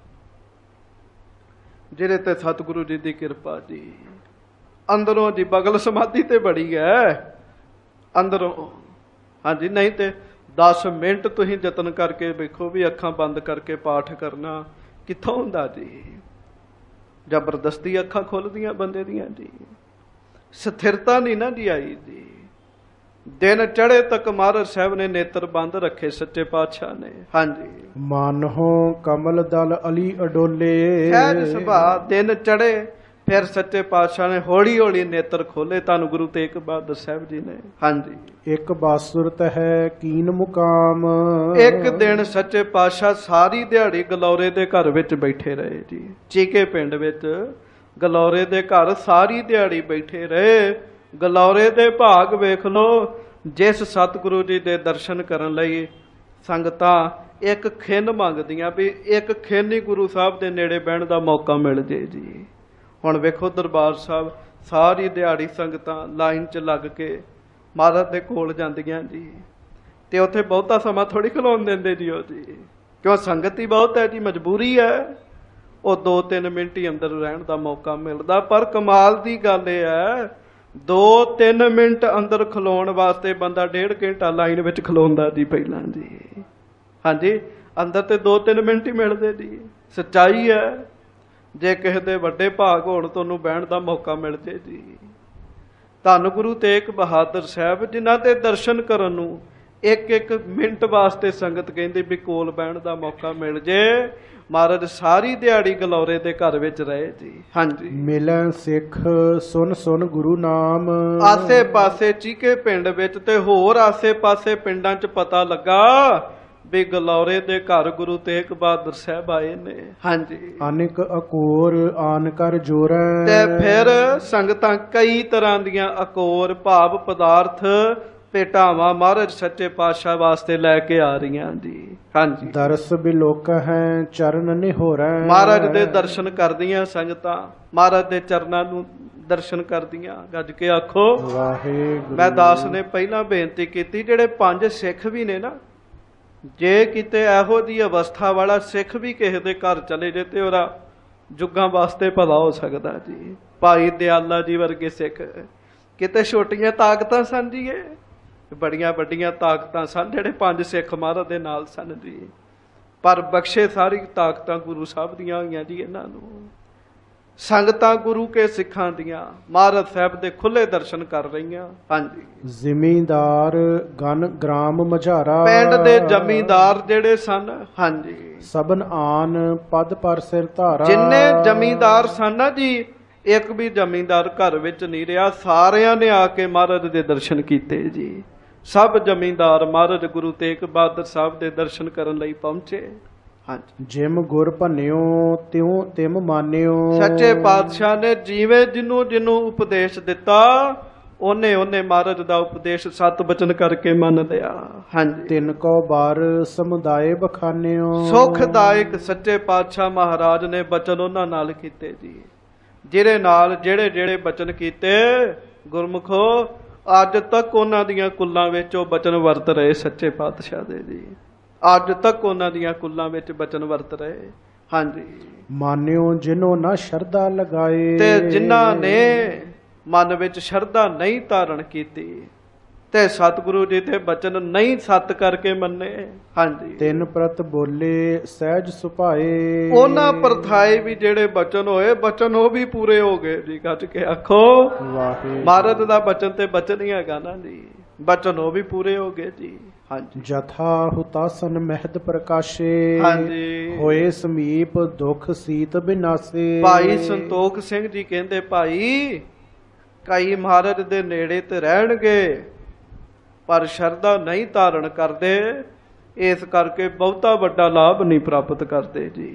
ਜਿਹਦੇ ਤੇ ਸਤਿਗੁਰੂ ਜੀ ਦੀ ਕਿਰਪਾ ਜੀ। ਅੰਦਰੋਂ ਜੀ ਬਗਲ ਸਮਾਧੀ ਤੇ ਬੜੀ ਹੈ ਅੰਦਰੋਂ। ਹਾਂਜੀ, ਨਹੀਂ ਤੇ ਦਸ ਮਿੰਟ ਤੁਸੀਂ ਯਤਨ ਕਰਕੇ ਵੇਖੋ ਵੀ ਅੱਖਾਂ ਬੰਦ ਕਰਕੇ ਪਾਠ ਕਰਨਾ ਕਿੱਥੋਂ ਹੁੰਦਾ ਜੀ। ਜ਼ਬਰਦਸਤੀ ਅੱਖਾਂ ਖੁੱਲਦੀਆਂ ਬੰਦੇ ਦੀਆਂ ਜੀ, ਸਥਿਰਤਾ ਨਹੀਂ ਨਾ ਜੀ ਆਈ ਜੀ। ਦਿਨ ਚੜੇ ਤੱਕ ਮਹਾਰਾਜ ਸਾਹਿਬ ਨੇ ਨੇਤਰ ਬੰਦ ਰੱਖੇ ਸੱਚੇ ਪਾਤਸ਼ਾਹ ਨੇ। ਹਾਂਜੀ, ਮਾਨਹੁ ਕਮਲ ਦਲ ਅਲੀ ਅਡੋਲੇ। ਸਹਿਜ ਸੁਭਾ ਦਿਨ ਚੜੇ ਫਿਰ ਸੱਚੇ ਪਾਤਸ਼ਾਹ ਨੇ ਹੌਲੀ ਹੌਲੀ ਨੇਤਰ ਖੋਲੇ, ਧੰਨ ਗੁਰੂ ਤੇਗ ਬਹਾਦਰ ਸਾਹਿਬ ਜੀ ਨੇ। ਹਾਂਜੀ। ਇੱਕ ਬਾਸੁਰਤ ਹੈ ਕੀਨ ਮੁਕਾਮ। ਇੱਕ ਦਿਨ ਸੱਚੇ ਪਾਤਸ਼ਾਹ ਸਾਰੀ ਦਿਹਾੜੀ ਗਲੌਰੇ ਦੇ ਘਰ ਵਿੱਚ ਬੈਠੇ ਰਹੇ ਜੀ। ਚੀਕੇ ਪਿੰਡ ਵਿੱਚ ਗਲੌਰੇ ਦੇ ਘਰ ਸਾਰੀ ਦਿਹਾੜੀ ਬੈਠੇ ਰਹੇ। ਗਲੌਰੇ ਦੇ ਭਾਗ ਵੇਖ ਲਓ, ਜਿਸ ਸਤਿਗੁਰੂ ਜੀ ਦੇ ਦਰਸ਼ਨ ਕਰਨ ਲਈ ਸੰਗਤਾਂ ਇੱਕ ਖਿੰਨ ਮੰਗਦੀਆਂ ਵੀ ਇੱਕ ਖਿੰਨ ਹੀ ਗੁਰੂ ਸਾਹਿਬ ਦੇ ਨੇੜੇ ਬਹਿਣ ਦਾ ਮੌਕਾ ਮਿਲ ਜੇ ਜੀ। ਹੁਣ ਵੇਖੋ ਦਰਬਾਰ ਸਾਹਿਬ ਸਾਰੀ ਦਿਹਾੜੀ ਸੰਗਤਾਂ ਲਾਈਨ 'ਚ ਲੱਗ ਕੇ ਮਹਾਰਾਜ ਦੇ ਕੋਲ ਜਾਂਦੀਆਂ ਜੀ, ਤੇ ਉੱਥੇ ਬਹੁਤਾ ਸਮਾਂ ਥੋੜੀ ਖਲੋਣ ਦਿੰਦੇ ਜੀ ਉਹ ਜੀ, ਕਿਉਂ ਸੰਗਤ ਹੀ ਬਹੁਤ ਹੈ ਜੀ, ਮਜਬੂਰੀ ਹੈ। ਉਹ ਦੋ ਤਿੰਨ ਮਿੰਟ ਹੀ ਅੰਦਰ ਰਹਿਣ ਦਾ ਮੌਕਾ ਮਿਲਦਾ। ਪਰ ਕਮਾਲ ਦੀ ਗੱਲ ਇਹ ਹੈ, ਦੋ ਤਿੰਨ ਮਿੰਟ ਅੰਦਰ ਖਲੋਣ ਵਾਸਤੇ ਬੰਦਾ ਡੇਢ ਘੰਟਾ ਲਾਈਨ ਵਿੱਚ ਖਲੋਂਦਾ ਜੀ ਪਹਿਲਾਂ ਜੀ। ਹਾਂਜੀ, ਅੰਦਰ ਤੇ ਦੋ ਤਿੰਨ ਮਿੰਟ ਹੀ ਮਿਲਦੇ ਜੀ। ਸੱਚਾਈ ਹੈ, ਜੇ ਕਿਸੇ ਦੇ ਵੱਡੇ ਭਾਗ ਹੋਣ ਤੁਹਾਨੂੰ ਬਹਿਣ ਦਾ ਮੌਕਾ ਮਿਲ ਜੇ ਜੀ। ਧੰਨ ਗੁਰੂ ਤੇਗ ਬਹਾਦਰ ਸਾਹਿਬ ਜਿਨ੍ਹਾਂ ਦੇ ਦਰਸ਼ਨ ਕਰਨ ਨੂੰ ਇੱਕ ਇੱਕ ਮਿੰਟ ਵਾਸਤੇ ਸੰਗਤ ਕਹਿੰਦੀ ਵੀ ਕੋਲ ਬਹਿਣ ਦਾ ਮੌਕਾ ਮਿਲ ਜੇ। ਮਹਾਰਾਜ ਸਾਰੀ ਦਿਹਾੜੀ ਗਲੌਰੇ ਦੇ ਘਰ ਵਿੱਚ ਰਹੇ ਜੀ। ਹਾਂਜੀ। ਮਿਲਣ ਸਿੱਖ ਸੁਨ ਸੁਨ ਗੁਰੂ ਨਾਮ। ਆਸੇ ਪਾਸੇ ਚੀਕੇ ਪਿੰਡ ਵਿੱਚ ਤੇ ਹੋਰ ਆਸੇ ਪਾਸੇ ਪਿੰਡਾਂ 'ਚ ਪਤਾ ਲੱਗਾ ਵੀ ਗਲੌਰੇ ਦੇ ਘਰ ਗੁਰੂ ਤੇਗ ਬਹਾਦਰ ਸਾਹਿਬ ਆਏ ਨੇ। ਹਾਂਜੀ। ਅਨੇਕ ਅਕੋਰ ਆਨ ਕਰ ਜੋਰੈ। ਤੇ ਫਿਰ ਸੰਗਤਾਂ ਕਈ ਤਰ੍ਹਾਂ ਦੀਆਂ ਅਕੋਰ ਭਾਵ ਪਦਾਰਥ ਭੇਟਾਵਾਂ ਮਹਾਰਾਜ ਸੱਚੇ ਪਾਤਸ਼ਾਹ ਵਾਸਤੇ ਲੈ ਕੇ ਆ ਰਹੀਆਂ ਜੀ। ਹਾਂਜੀ। ਦਰਸ ਬਿਲੋਕ ਹੈ ਚਰਨ ਨਿਹੋਰੈ। ਮਹਾਰਾਜ ਦੇ ਦਰਸ਼ਨ ਕਰਦੀਆਂ ਸੰਗਤਾਂ, ਮਹਾਰਾਜ ਦੇ ਚਰਨਾਂ ਨੂੰ ਦਰਸ਼ਨ ਕਰਦੀਆਂ। ਗੱਜ ਕੇ ਆਖੋ ਵਾਹਿਗੁਰੂ। ਮੈਂ ਦਾਸ ਨੇ ਪਹਿਲਾਂ ਬੇਨਤੀ ਕੀਤੀ, ਜਿਹੜੇ ਪੰਜ ਸਿੱਖ ਵੀ ਨੇ ਨਾ, ਜੇ ਕਿਤੇ ਇਹੋ ਜਿਹੀ ਅਵਸਥਾ ਵਾਲਾ ਸਿੱਖ ਵੀ ਕਿਸੇ ਦੇ ਘਰ ਚਲੇ ਜੇ ਤੇ ਉਹਦਾ ਜੁਗਾਂ ਵਾਸਤੇ ਭਲਾ ਹੋ ਸਕਦਾ ਜੀ। ਭਾਈ ਦਿਆਲਾ ਜੀ ਵਰਗੇ ਸਿੱਖ, ਕਿਤੇ ਛੋਟੀਆਂ ਤਾਕਤਾਂ ਸਨ ਜੀ, ਇਹ ਬੜੀਆਂ ਵੱਡੀਆਂ ਤਾਕਤਾਂ ਸਨ ਜਿਹੜੇ ਪੰਜ ਸਿੱਖ ਮਹਾਰਾਜ ਦੇ ਨਾਲ ਸਨ ਜੀ। ਪਰ ਬਖਸ਼ੇ ਸਾਰੀ ਤਾਕਤਾਂ ਗੁਰੂ ਸਾਹਿਬ ਦੀਆਂ ਹੋਈਆਂ ਜੀ ਇਹਨਾਂ ਨੂੰ। ਸੰਗਤਾਂ ਗੁਰੂ ਕੇ ਸਿੱਖਾਂ ਦੀਆਂ ਮਹਾਰਾਜ ਸਾਹਿਬ ਦੇ ਖੁੱਲੇ ਦਰਸ਼ਨ ਕਰ ਰਹੀਆਂ। ਹਾਂਜੀ। ਜ਼ਿਮੀਂਦਾਰ ਗਨ ਗ੍ਰਾਮ ਮਝਾਰਾ। ਪਿੰਡ ਦੇ ਜ਼ਮੀਂਦਾਰ ਜਿਹੜੇ ਸਨ, ਹਾਂਜੀ, ਸਬਨ ਆਨ ਪਦ ਪਰ ਸਿਰ ਧਾਰਾ। ਜਿੰਨੇ ਜ਼ਮੀਂਦਾਰ ਸਨ ਨਾ ਜੀ, ਇੱਕ ਵੀ ਜ਼ਮੀਂਦਾਰ ਘਰ ਵਿੱਚ ਨਹੀਂ ਰਿਹਾ, ਸਾਰਿਆਂ ਨੇ ਆ ਕੇ ਮਹਾਰਾਜ ਦੇ ਦਰਸ਼ਨ ਕੀਤੇ ਜੀ। ਸਭ ਜ਼ਮੀਂਦਾਰ ਮਹਾਰਾਜ ਗੁਰੂ ਤੇਗ ਬਹਾਦਰ ਸਾਹਿਬ ਦੇ ਦਰਸ਼ਨ ਕਰਨ ਲਈ ਪਹੁੰਚੇ। ਹਾਂਜੀ। ਜਿਮ ਗੁਰ ਭੰਨਿਓ ਤਿਉ ਤਿਮ ਮਾਨਿਓ। ਸੱਚੇ ਪਾਤਸ਼ਾਹ ਨੇ ਜਿਵੇਂ ਜਿਹਨੂੰ ਜਿਹਨੂੰ ਉਪਦੇਸ਼ ਦਿੱਤਾ, ਉਹਨੇ ਉਹਨੇ ਮਹਾਰਾਜ ਦਾ ਉਪਦੇਸ਼ ਸਤ ਬਚਨ ਕਰਕੇ ਮੰਨ ਲਿਆ। ਹਾਂਜੀ। ਤਿੰਨ ਕੋ ਬਾਰ ਸਮੁਦਾਇ ਬਖਾਨਿਓ। ਸੁਖਦਾਇਕ ਸੱਚੇ ਪਾਤਸ਼ਾਹ ਮਹਾਰਾਜ ਨੇ ਬਚਨ ਉਹਨਾਂ ਨਾਲ ਕੀਤੇ ਜੀ, ਜਿਹਦੇ ਨਾਲ ਜਿਹੜੇ ਜਿਹੜੇ ਬਚਨ ਕੀਤੇ ਗੁਰਮੁਖੋ ਅੱਜ ਤੱਕ ਉਹਨਾਂ ਦੀਆਂ ਕੁੱਲਾਂ ਵਿੱਚ ਉਹ ਬਚਨ ਵਰਤ ਰਹੇ ਸੱਚੇ ਪਾਤਸ਼ਾਹ ਦੇ ਜੀ। ਅੱਜ ਤੱਕ ਉਹਨਾਂ ਦੀਆਂ ਕੁੱਲਾਂ ਵਿੱਚ ਬਚਨ ਵਰਤ ਰਹੇ। ਹਾਂਜੀ। ਮਾਨਿਓ ਜਿਨੋ ਨਾ ਸ਼ਰਧਾ ਲਗਾਏ। ਤੇ ਜਿਨ੍ਹਾਂ ਨੇ ਮਨ ਵਿੱਚ ਸ਼ਰਧਾ ਨਹੀਂ ਧਾਰਨ ਕੀਤੀ ਤੇ ਸਤਿਗੁਰੂ ਜੀ ਦੇ ਬਚਨ ਨਹੀਂ ਸੱਤ ਕਰਕੇ ਮੰਨੇ। ਹਾਂਜੀ। ਤਿੰਨ ਪ੍ਰਤ ਬੋਲੇ ਸਹਿਜ ਸੁਭਾਏ। ਉਹਨਾਂ ਪਰਥਾਏ ਵੀ ਜਿਹੜੇ ਬਚਨ ਹੋਏ, ਬਚਨ ਉਹ ਵੀ ਪੂਰੇ ਹੋ ਗਏ ਜੀ। ਗੱਜ ਕੇ ਆਖੋ ਵਾਹਿਗੁਰੂ। ਮਹਾਰਾਜ ਦਾ ਬਚਨ ਤੇ ਬਚਨ ਹੀ ਹੈਗਾ ਨਾ ਜੀ, ਬਚਨ ਉਹ ਵੀ ਪੂਰੇ ਹੋ ਗਏ ਜੀ। ਹਾਂਜੀ। ਜਥਾ ਹੁਤਾਸਨ ਮਹਿਦ ਪ੍ਰਕਾਸ਼ੇ। ਹਾਂਜੀ। ਹੋਏ ਸਮੀਪ ਦੁਖ ਸੀਤ ਬਿਨਾਸੇ। ਭਾਈ ਸੰਤੋਖ ਸਿੰਘ ਜੀ ਕਹਿੰਦੇ, ਭਾਈ ਕਈ ਮਹਾਰਾਜ ਦੇ ਨੇੜੇ ਤੇ ਰਹਿਣਗੇ ਪਰ ਸ਼ਰਧਾ ਨਹੀਂ ਧਾਰਨ ਕਰਦੇ, ਇਸ ਕਰਕੇ ਬਹੁਤਾ ਵੱਡਾ ਲਾਭ ਨਹੀਂ ਪ੍ਰਾਪਤ ਕਰਦੇ ਜੀ।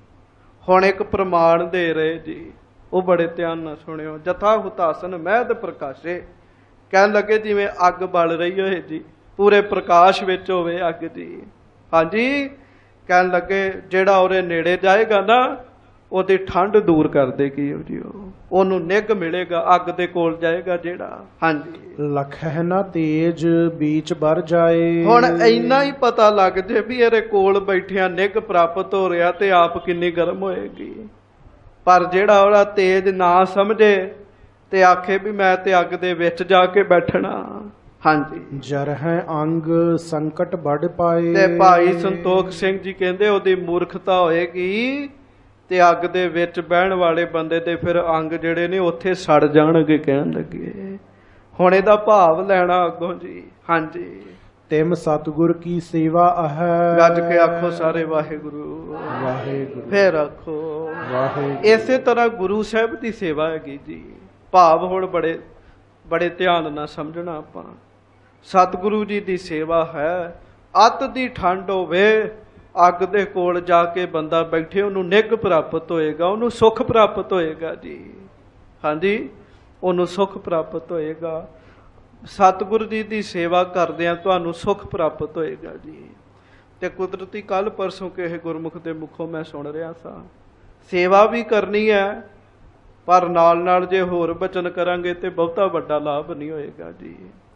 ਹੁਣ ਇੱਕ ਪ੍ਰਮਾਣ ਦੇ ਰਹੇ ਜੀ, ਉਹ ਬੜੇ ਧਿਆਨ ਨਾਲ ਸੁਣਿਓ। ਜਥਾ ਹੁਤਾਸਨ ਮਹਿਦ ਪ੍ਰਕਾਸ਼ੇ, ਕਹਿਣ ਲੱਗੇ ਜਿਵੇਂ ਅੱਗ ਬਲ ਰਹੀ ਹੋਏ ਜੀ, ਪੂਰੇ ਪ੍ਰਕਾਸ਼ ਵਿੱਚ ਹੋਵੇ ਅੱਗ ਜੀ। ਹਾਂਜੀ। ਕਹਿਣ ਲੱਗੇ ਜਿਹੜਾ ਉਹਦੇ ਨੇੜੇ ਜਾਏਗਾ ਨਾ, ਉਹਦੀ ਠੰਡ ਦੂਰ ਕਰ ਦੇਗੀ ਉਹ ਜੀ, ਉਹਨੂੰ ਨਿੱਘ ਮਿਲੇਗਾ। ਅੱਗ ਦੇ ਕੋਲ ਜਾਏਗਾ ਜਿਹੜਾ। ਹਾਂਜੀ। ਲਖੈ ਨਾ ਤੇਜ ਬੀਚ ਬਰ ਜਾਏ। ਹੁਣ ਇੰਨਾ ਹੀ ਪਤਾ ਲੱਗ ਜੇ ਵੀ ਇਹਦੇ ਕੋਲ ਬੈਠਿਆਂ ਨਿੱਘ ਪ੍ਰਾਪਤ ਹੋ ਰਿਹਾ ਤੇ ਆਪ ਕਿੰਨੀ ਗਰਮ ਹੋਏਗੀ। ਪਰ ਜਿਹੜਾ ਉਹਦਾ ਤੇਜ ਨਾ ਸਮਝੇ ਤੇ ਆਖੇ ਵੀ ਮੈਂ ਤੇ ਅੱਗ ਦੇ ਵਿੱਚ ਜਾ ਕੇ ਬੈਠਣਾ। ਹਾਂਜੀ। ਜਰ ਹੈ ਅੰਗ ਸੰਕਟ ਵੱਢ ਪਾਏ। ਤੇ ਭਾਈ ਸੰਤੋਖ ਸਿੰਘ ਜੀ ਕਹਿੰਦੇ ਉਹਦੀ ਮੂਰਖਤਾ ਹੋਏਗੀ ਤੇ ਅੱਗ ਦੇ ਵਿੱਚ ਬਹਿਣ ਵਾਲੇ ਬੰਦੇ ਦੇ ਫਿਰ ਅੰਗ ਜਿਹੜੇ ਨੇ ਉੱਥੇ ਸੜ ਜਾਣਗੇ। ਕਹਿਣ ਲੱਗੇ ਹੁਣ ਇਹਦਾ ਭਾਵ ਲੈਣਾ ਅੱਗੋਂ ਜੀ। ਹਾਂਜੀ। ਤਿਮ ਸਤਿਗੁਰ ਕੀ ਸੇਵਾ ਹੈ। ਗੱਜ ਕੇ ਆਖੋ ਸਾਰੇ ਵਾਹਿਗੁਰੂ ਵਾਹਿਗੁਰੂ। ਫੇਰ ਆਖੋ ਵਾਹਿਗੁਰੂ। ਇਸੇ ਤਰ੍ਹਾਂ ਗੁਰੂ ਸਾਹਿਬ ਦੀ ਸੇਵਾ ਹੈਗੀ ਜੀ। ਭਾਵ ਹੁਣ ਬੜੇ ਬੜੇ ਧਿਆਨ ਨਾਲ ਸਮਝਣਾ ਆਪਾਂ। ਸਤਿਗੁਰੂ ਜੀ ਦੀ ਸੇਵਾ ਹੈ, ਅੱਤ ਦੀ ਠੰਡ ਹੋਵੇ, ਅੱਗ ਦੇ ਕੋਲ ਜਾ ਕੇ ਬੰਦਾ ਬੈਠੇ, ਉਹਨੂੰ ਨਿੱਘ ਪ੍ਰਾਪਤ ਹੋਏਗਾ, ਉਹਨੂੰ ਸੁੱਖ ਪ੍ਰਾਪਤ ਹੋਏਗਾ ਜੀ। ਹਾਂਜੀ, ਉਹਨੂੰ ਸੁੱਖ ਪ੍ਰਾਪਤ ਹੋਏਗਾ। ਸਤਿਗੁਰੂ ਜੀ ਦੀ ਸੇਵਾ ਕਰਦਿਆਂ ਤੁਹਾਨੂੰ ਸੁੱਖ ਪ੍ਰਾਪਤ ਹੋਏਗਾ ਜੀ। ਤੇ ਕੁਦਰਤੀ ਕੱਲ ਪਰਸੋਂ ਕਿਸੇ ਗੁਰਮੁਖ ਦੇ ਮੁਖੋਂ ਮੈਂ ਸੁਣ ਰਿਹਾ ਸਾਂ, ਸੇਵਾ ਵੀ ਕਰਨੀ ਹੈ, ਪਰ ਨਾਲ ਨਾਲ ਜੇ ਹੋਰ ਬਚਨ ਕਰਾਂਗੇ ਤੇ ਬਹੁਤਾ ਵੱਡਾ ਲਾਭ ਨਹੀਂ ਹੋਏਗਾ ਜੀ।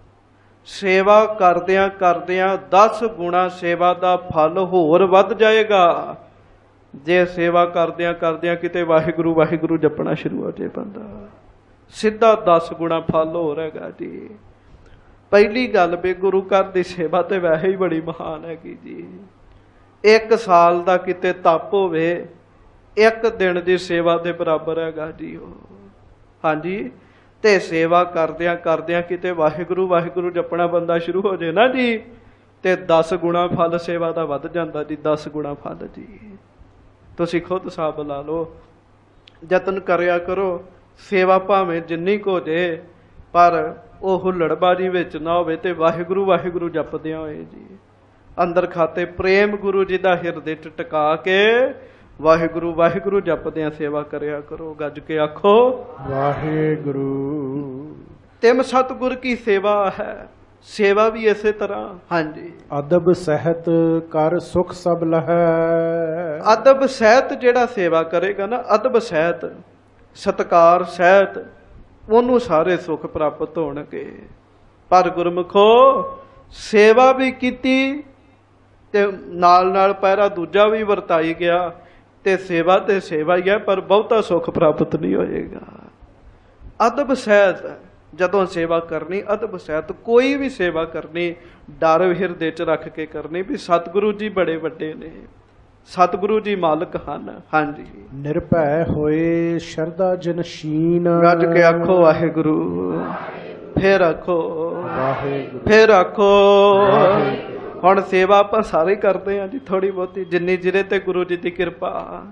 ਸੇਵਾ ਕਰਦਿਆਂ ਕਰਦਿਆਂ ਦਸ ਗੁਣਾ ਸੇਵਾ ਦਾ ਫਲ ਹੋਰ ਵੱਧ ਜਾਏਗਾ, ਜੇ ਸੇਵਾ ਕਰਦਿਆਂ ਕਰਦਿਆਂ ਕਿਤੇ ਵਾਹਿਗੁਰੂ ਵਾਹਿਗੁਰੂ ਜਪਣਾ ਸ਼ੁਰੂ ਹੋ ਜਾਏ ਬੰਦਾ, ਸਿੱਧਾ ਦਸ ਗੁਣਾ ਫਲ ਹੋ ਰਹੇਗਾ ਜੀ। ਪਹਿਲੀ ਗੱਲ ਵੀ ਗੁਰੂ ਘਰ ਦੀ ਸੇਵਾ ਤੇ ਵੈਸੇ ਹੀ ਬੜੀ ਮਹਾਨ ਹੈਗੀ ਜੀ। ਇੱਕ ਸਾਲ ਦਾ ਕਿਤੇ ਤਪ ਹੋਵੇ, ਇੱਕ ਦਿਨ ਦੀ ਸੇਵਾ ਦੇ ਬਰਾਬਰ ਹੈਗਾ ਜੀ ਉਹ। ਹਾਂਜੀ, ਤੇ ਸੇਵਾ ਕਰਦਿਆਂ ਕਰਦਿਆਂ ਕਿਤੇ ਵਾਹਿਗੁਰੂ ਵਾਹਿਗੁਰੂ ਜਪਣਾ ਬੰਦਾ ਸ਼ੁਰੂ ਹੋ ਜਾਏ ਨਾ ਜੀ, ਤੇ ਦਸ ਗੁਣਾ ਫਲ ਸੇਵਾ ਦਾ ਵੱਧ ਜਾਂਦਾ ਜੀ। ਦਸ ਗੁਣਾ ਫਲ ਜੀ, ਤੁਸੀਂ ਖੁਦ ਹਿਸਾਬ ਲਾ ਲਓ। ਯਤਨ ਕਰਿਆ ਕਰੋ, ਸੇਵਾ ਭਾਵੇਂ ਜਿੰਨੀ ਕੁ ਹੋ ਜੇ, ਪਰ ਉਹ ਹੁੱਲੜਬਾਜੀ ਵਿੱਚ ਨਾ ਹੋਵੇ ਤੇ ਵਾਹਿਗੁਰੂ ਵਾਹਿਗੁਰੂ ਜਪਦਿਆਂ ਹੋਏ ਜੀ। ਅੰਦਰ ਖਾਤੇ ਪ੍ਰੇਮ ਗੁਰੂ ਜੀ ਦਾ ਹਿਰਦੇ 'ਚ ਟਿਕਾ ਕੇ ਵਾਹਿਗੁਰੂ ਵਾਹਿਗੁਰੂ ਜਪਦਿਆਂ ਸੇਵਾ ਕਰਿਆ ਕਰੋ। ਗੱਜ ਕੇ ਆਖੋ ਵਾਹਿਗੁਰੂ। ਤਿਮ ਸਤਿਗੁਰ ਕੀ ਸੇਵਾ ਹੈ। ਸੇਵਾ ਵੀ ਇਸੇ ਤਰ੍ਹਾਂ। ਹਾਂਜੀ, ਅਦਬ ਸਹਿਤ ਕਰ ਸੁਖ ਸਭ ਲਹੈ। ਅਦਬ ਸਹਿਤ ਜਿਹੜਾ ਸੇਵਾ ਕਰੇਗਾ ਨਾ, ਅਦਬ ਸਹਿਤ, ਸਤਕਾਰ ਸਹਿਤ, ਉਹਨੂੰ ਸਾਰੇ ਸੁੱਖ ਪ੍ਰਾਪਤ ਹੋਣਗੇ। ਪਰ ਗੁਰਮੁਖੋ, ਸੇਵਾ ਵੀ ਕੀਤੀ ਤੇ ਨਾਲ ਨਾਲ ਪਹਿਰਾ ਦੂਜਾ ਵੀ ਵਰਤਾਈ ਗਿਆ, ਤੇ ਸੇਵਾ ਤੇ ਸੇਵਾ ਹੀ ਹੈ, ਪਰ ਬਹੁਤਾ ਸੁੱਖ ਪ੍ਰਾਪਤ ਨਹੀਂ ਹੋਏਗਾ। ਅਦਬ ਸਹਿਤ ਜਦੋਂ ਸੇਵਾ ਕਰਨੀ, ਅਦਬ ਸਹਿਤ ਕੋਈ ਵੀ ਸੇਵਾ ਕਰਨੀ, ਡਰ ਹਿਰਦੇ 'ਚ ਰੱਖ ਕੇ ਕਰਨੀ ਵੀ ਸਤਿਗੁਰੂ ਜੀ ਬੜੇ ਵੱਡੇ ਨੇ, ਸਤਿਗੁਰੂ ਜੀ ਮਾਲਕ ਹਨ। ਹਾਂਜੀ, ਨਿਰਭੈ ਹੋਏ ਸ਼ਰਧਾ ਜਨਸ਼ੀਨ। ਗੱਜ ਕੇ ਆਖੋ ਵਾਹਿਗੁਰੂ। ਫੇਰ ਆਖੋ ਵਾਹਿਗੁਰੂ। ਫੇਰ ਆਖੋ। ਹੁਣ ਸੇਵਾ ਆਪਾਂ ਸਾਰੇ ਕਰਦੇ ਹਾਂ ਜੀ, ਥੋੜੀ ਬਹੁਤੀ, ਜਿੰਨੀ ਜਿਹਦੇ ਤੇ ਗੁਰੂ ਜੀ ਦੀ ਕਿਰਪਾ।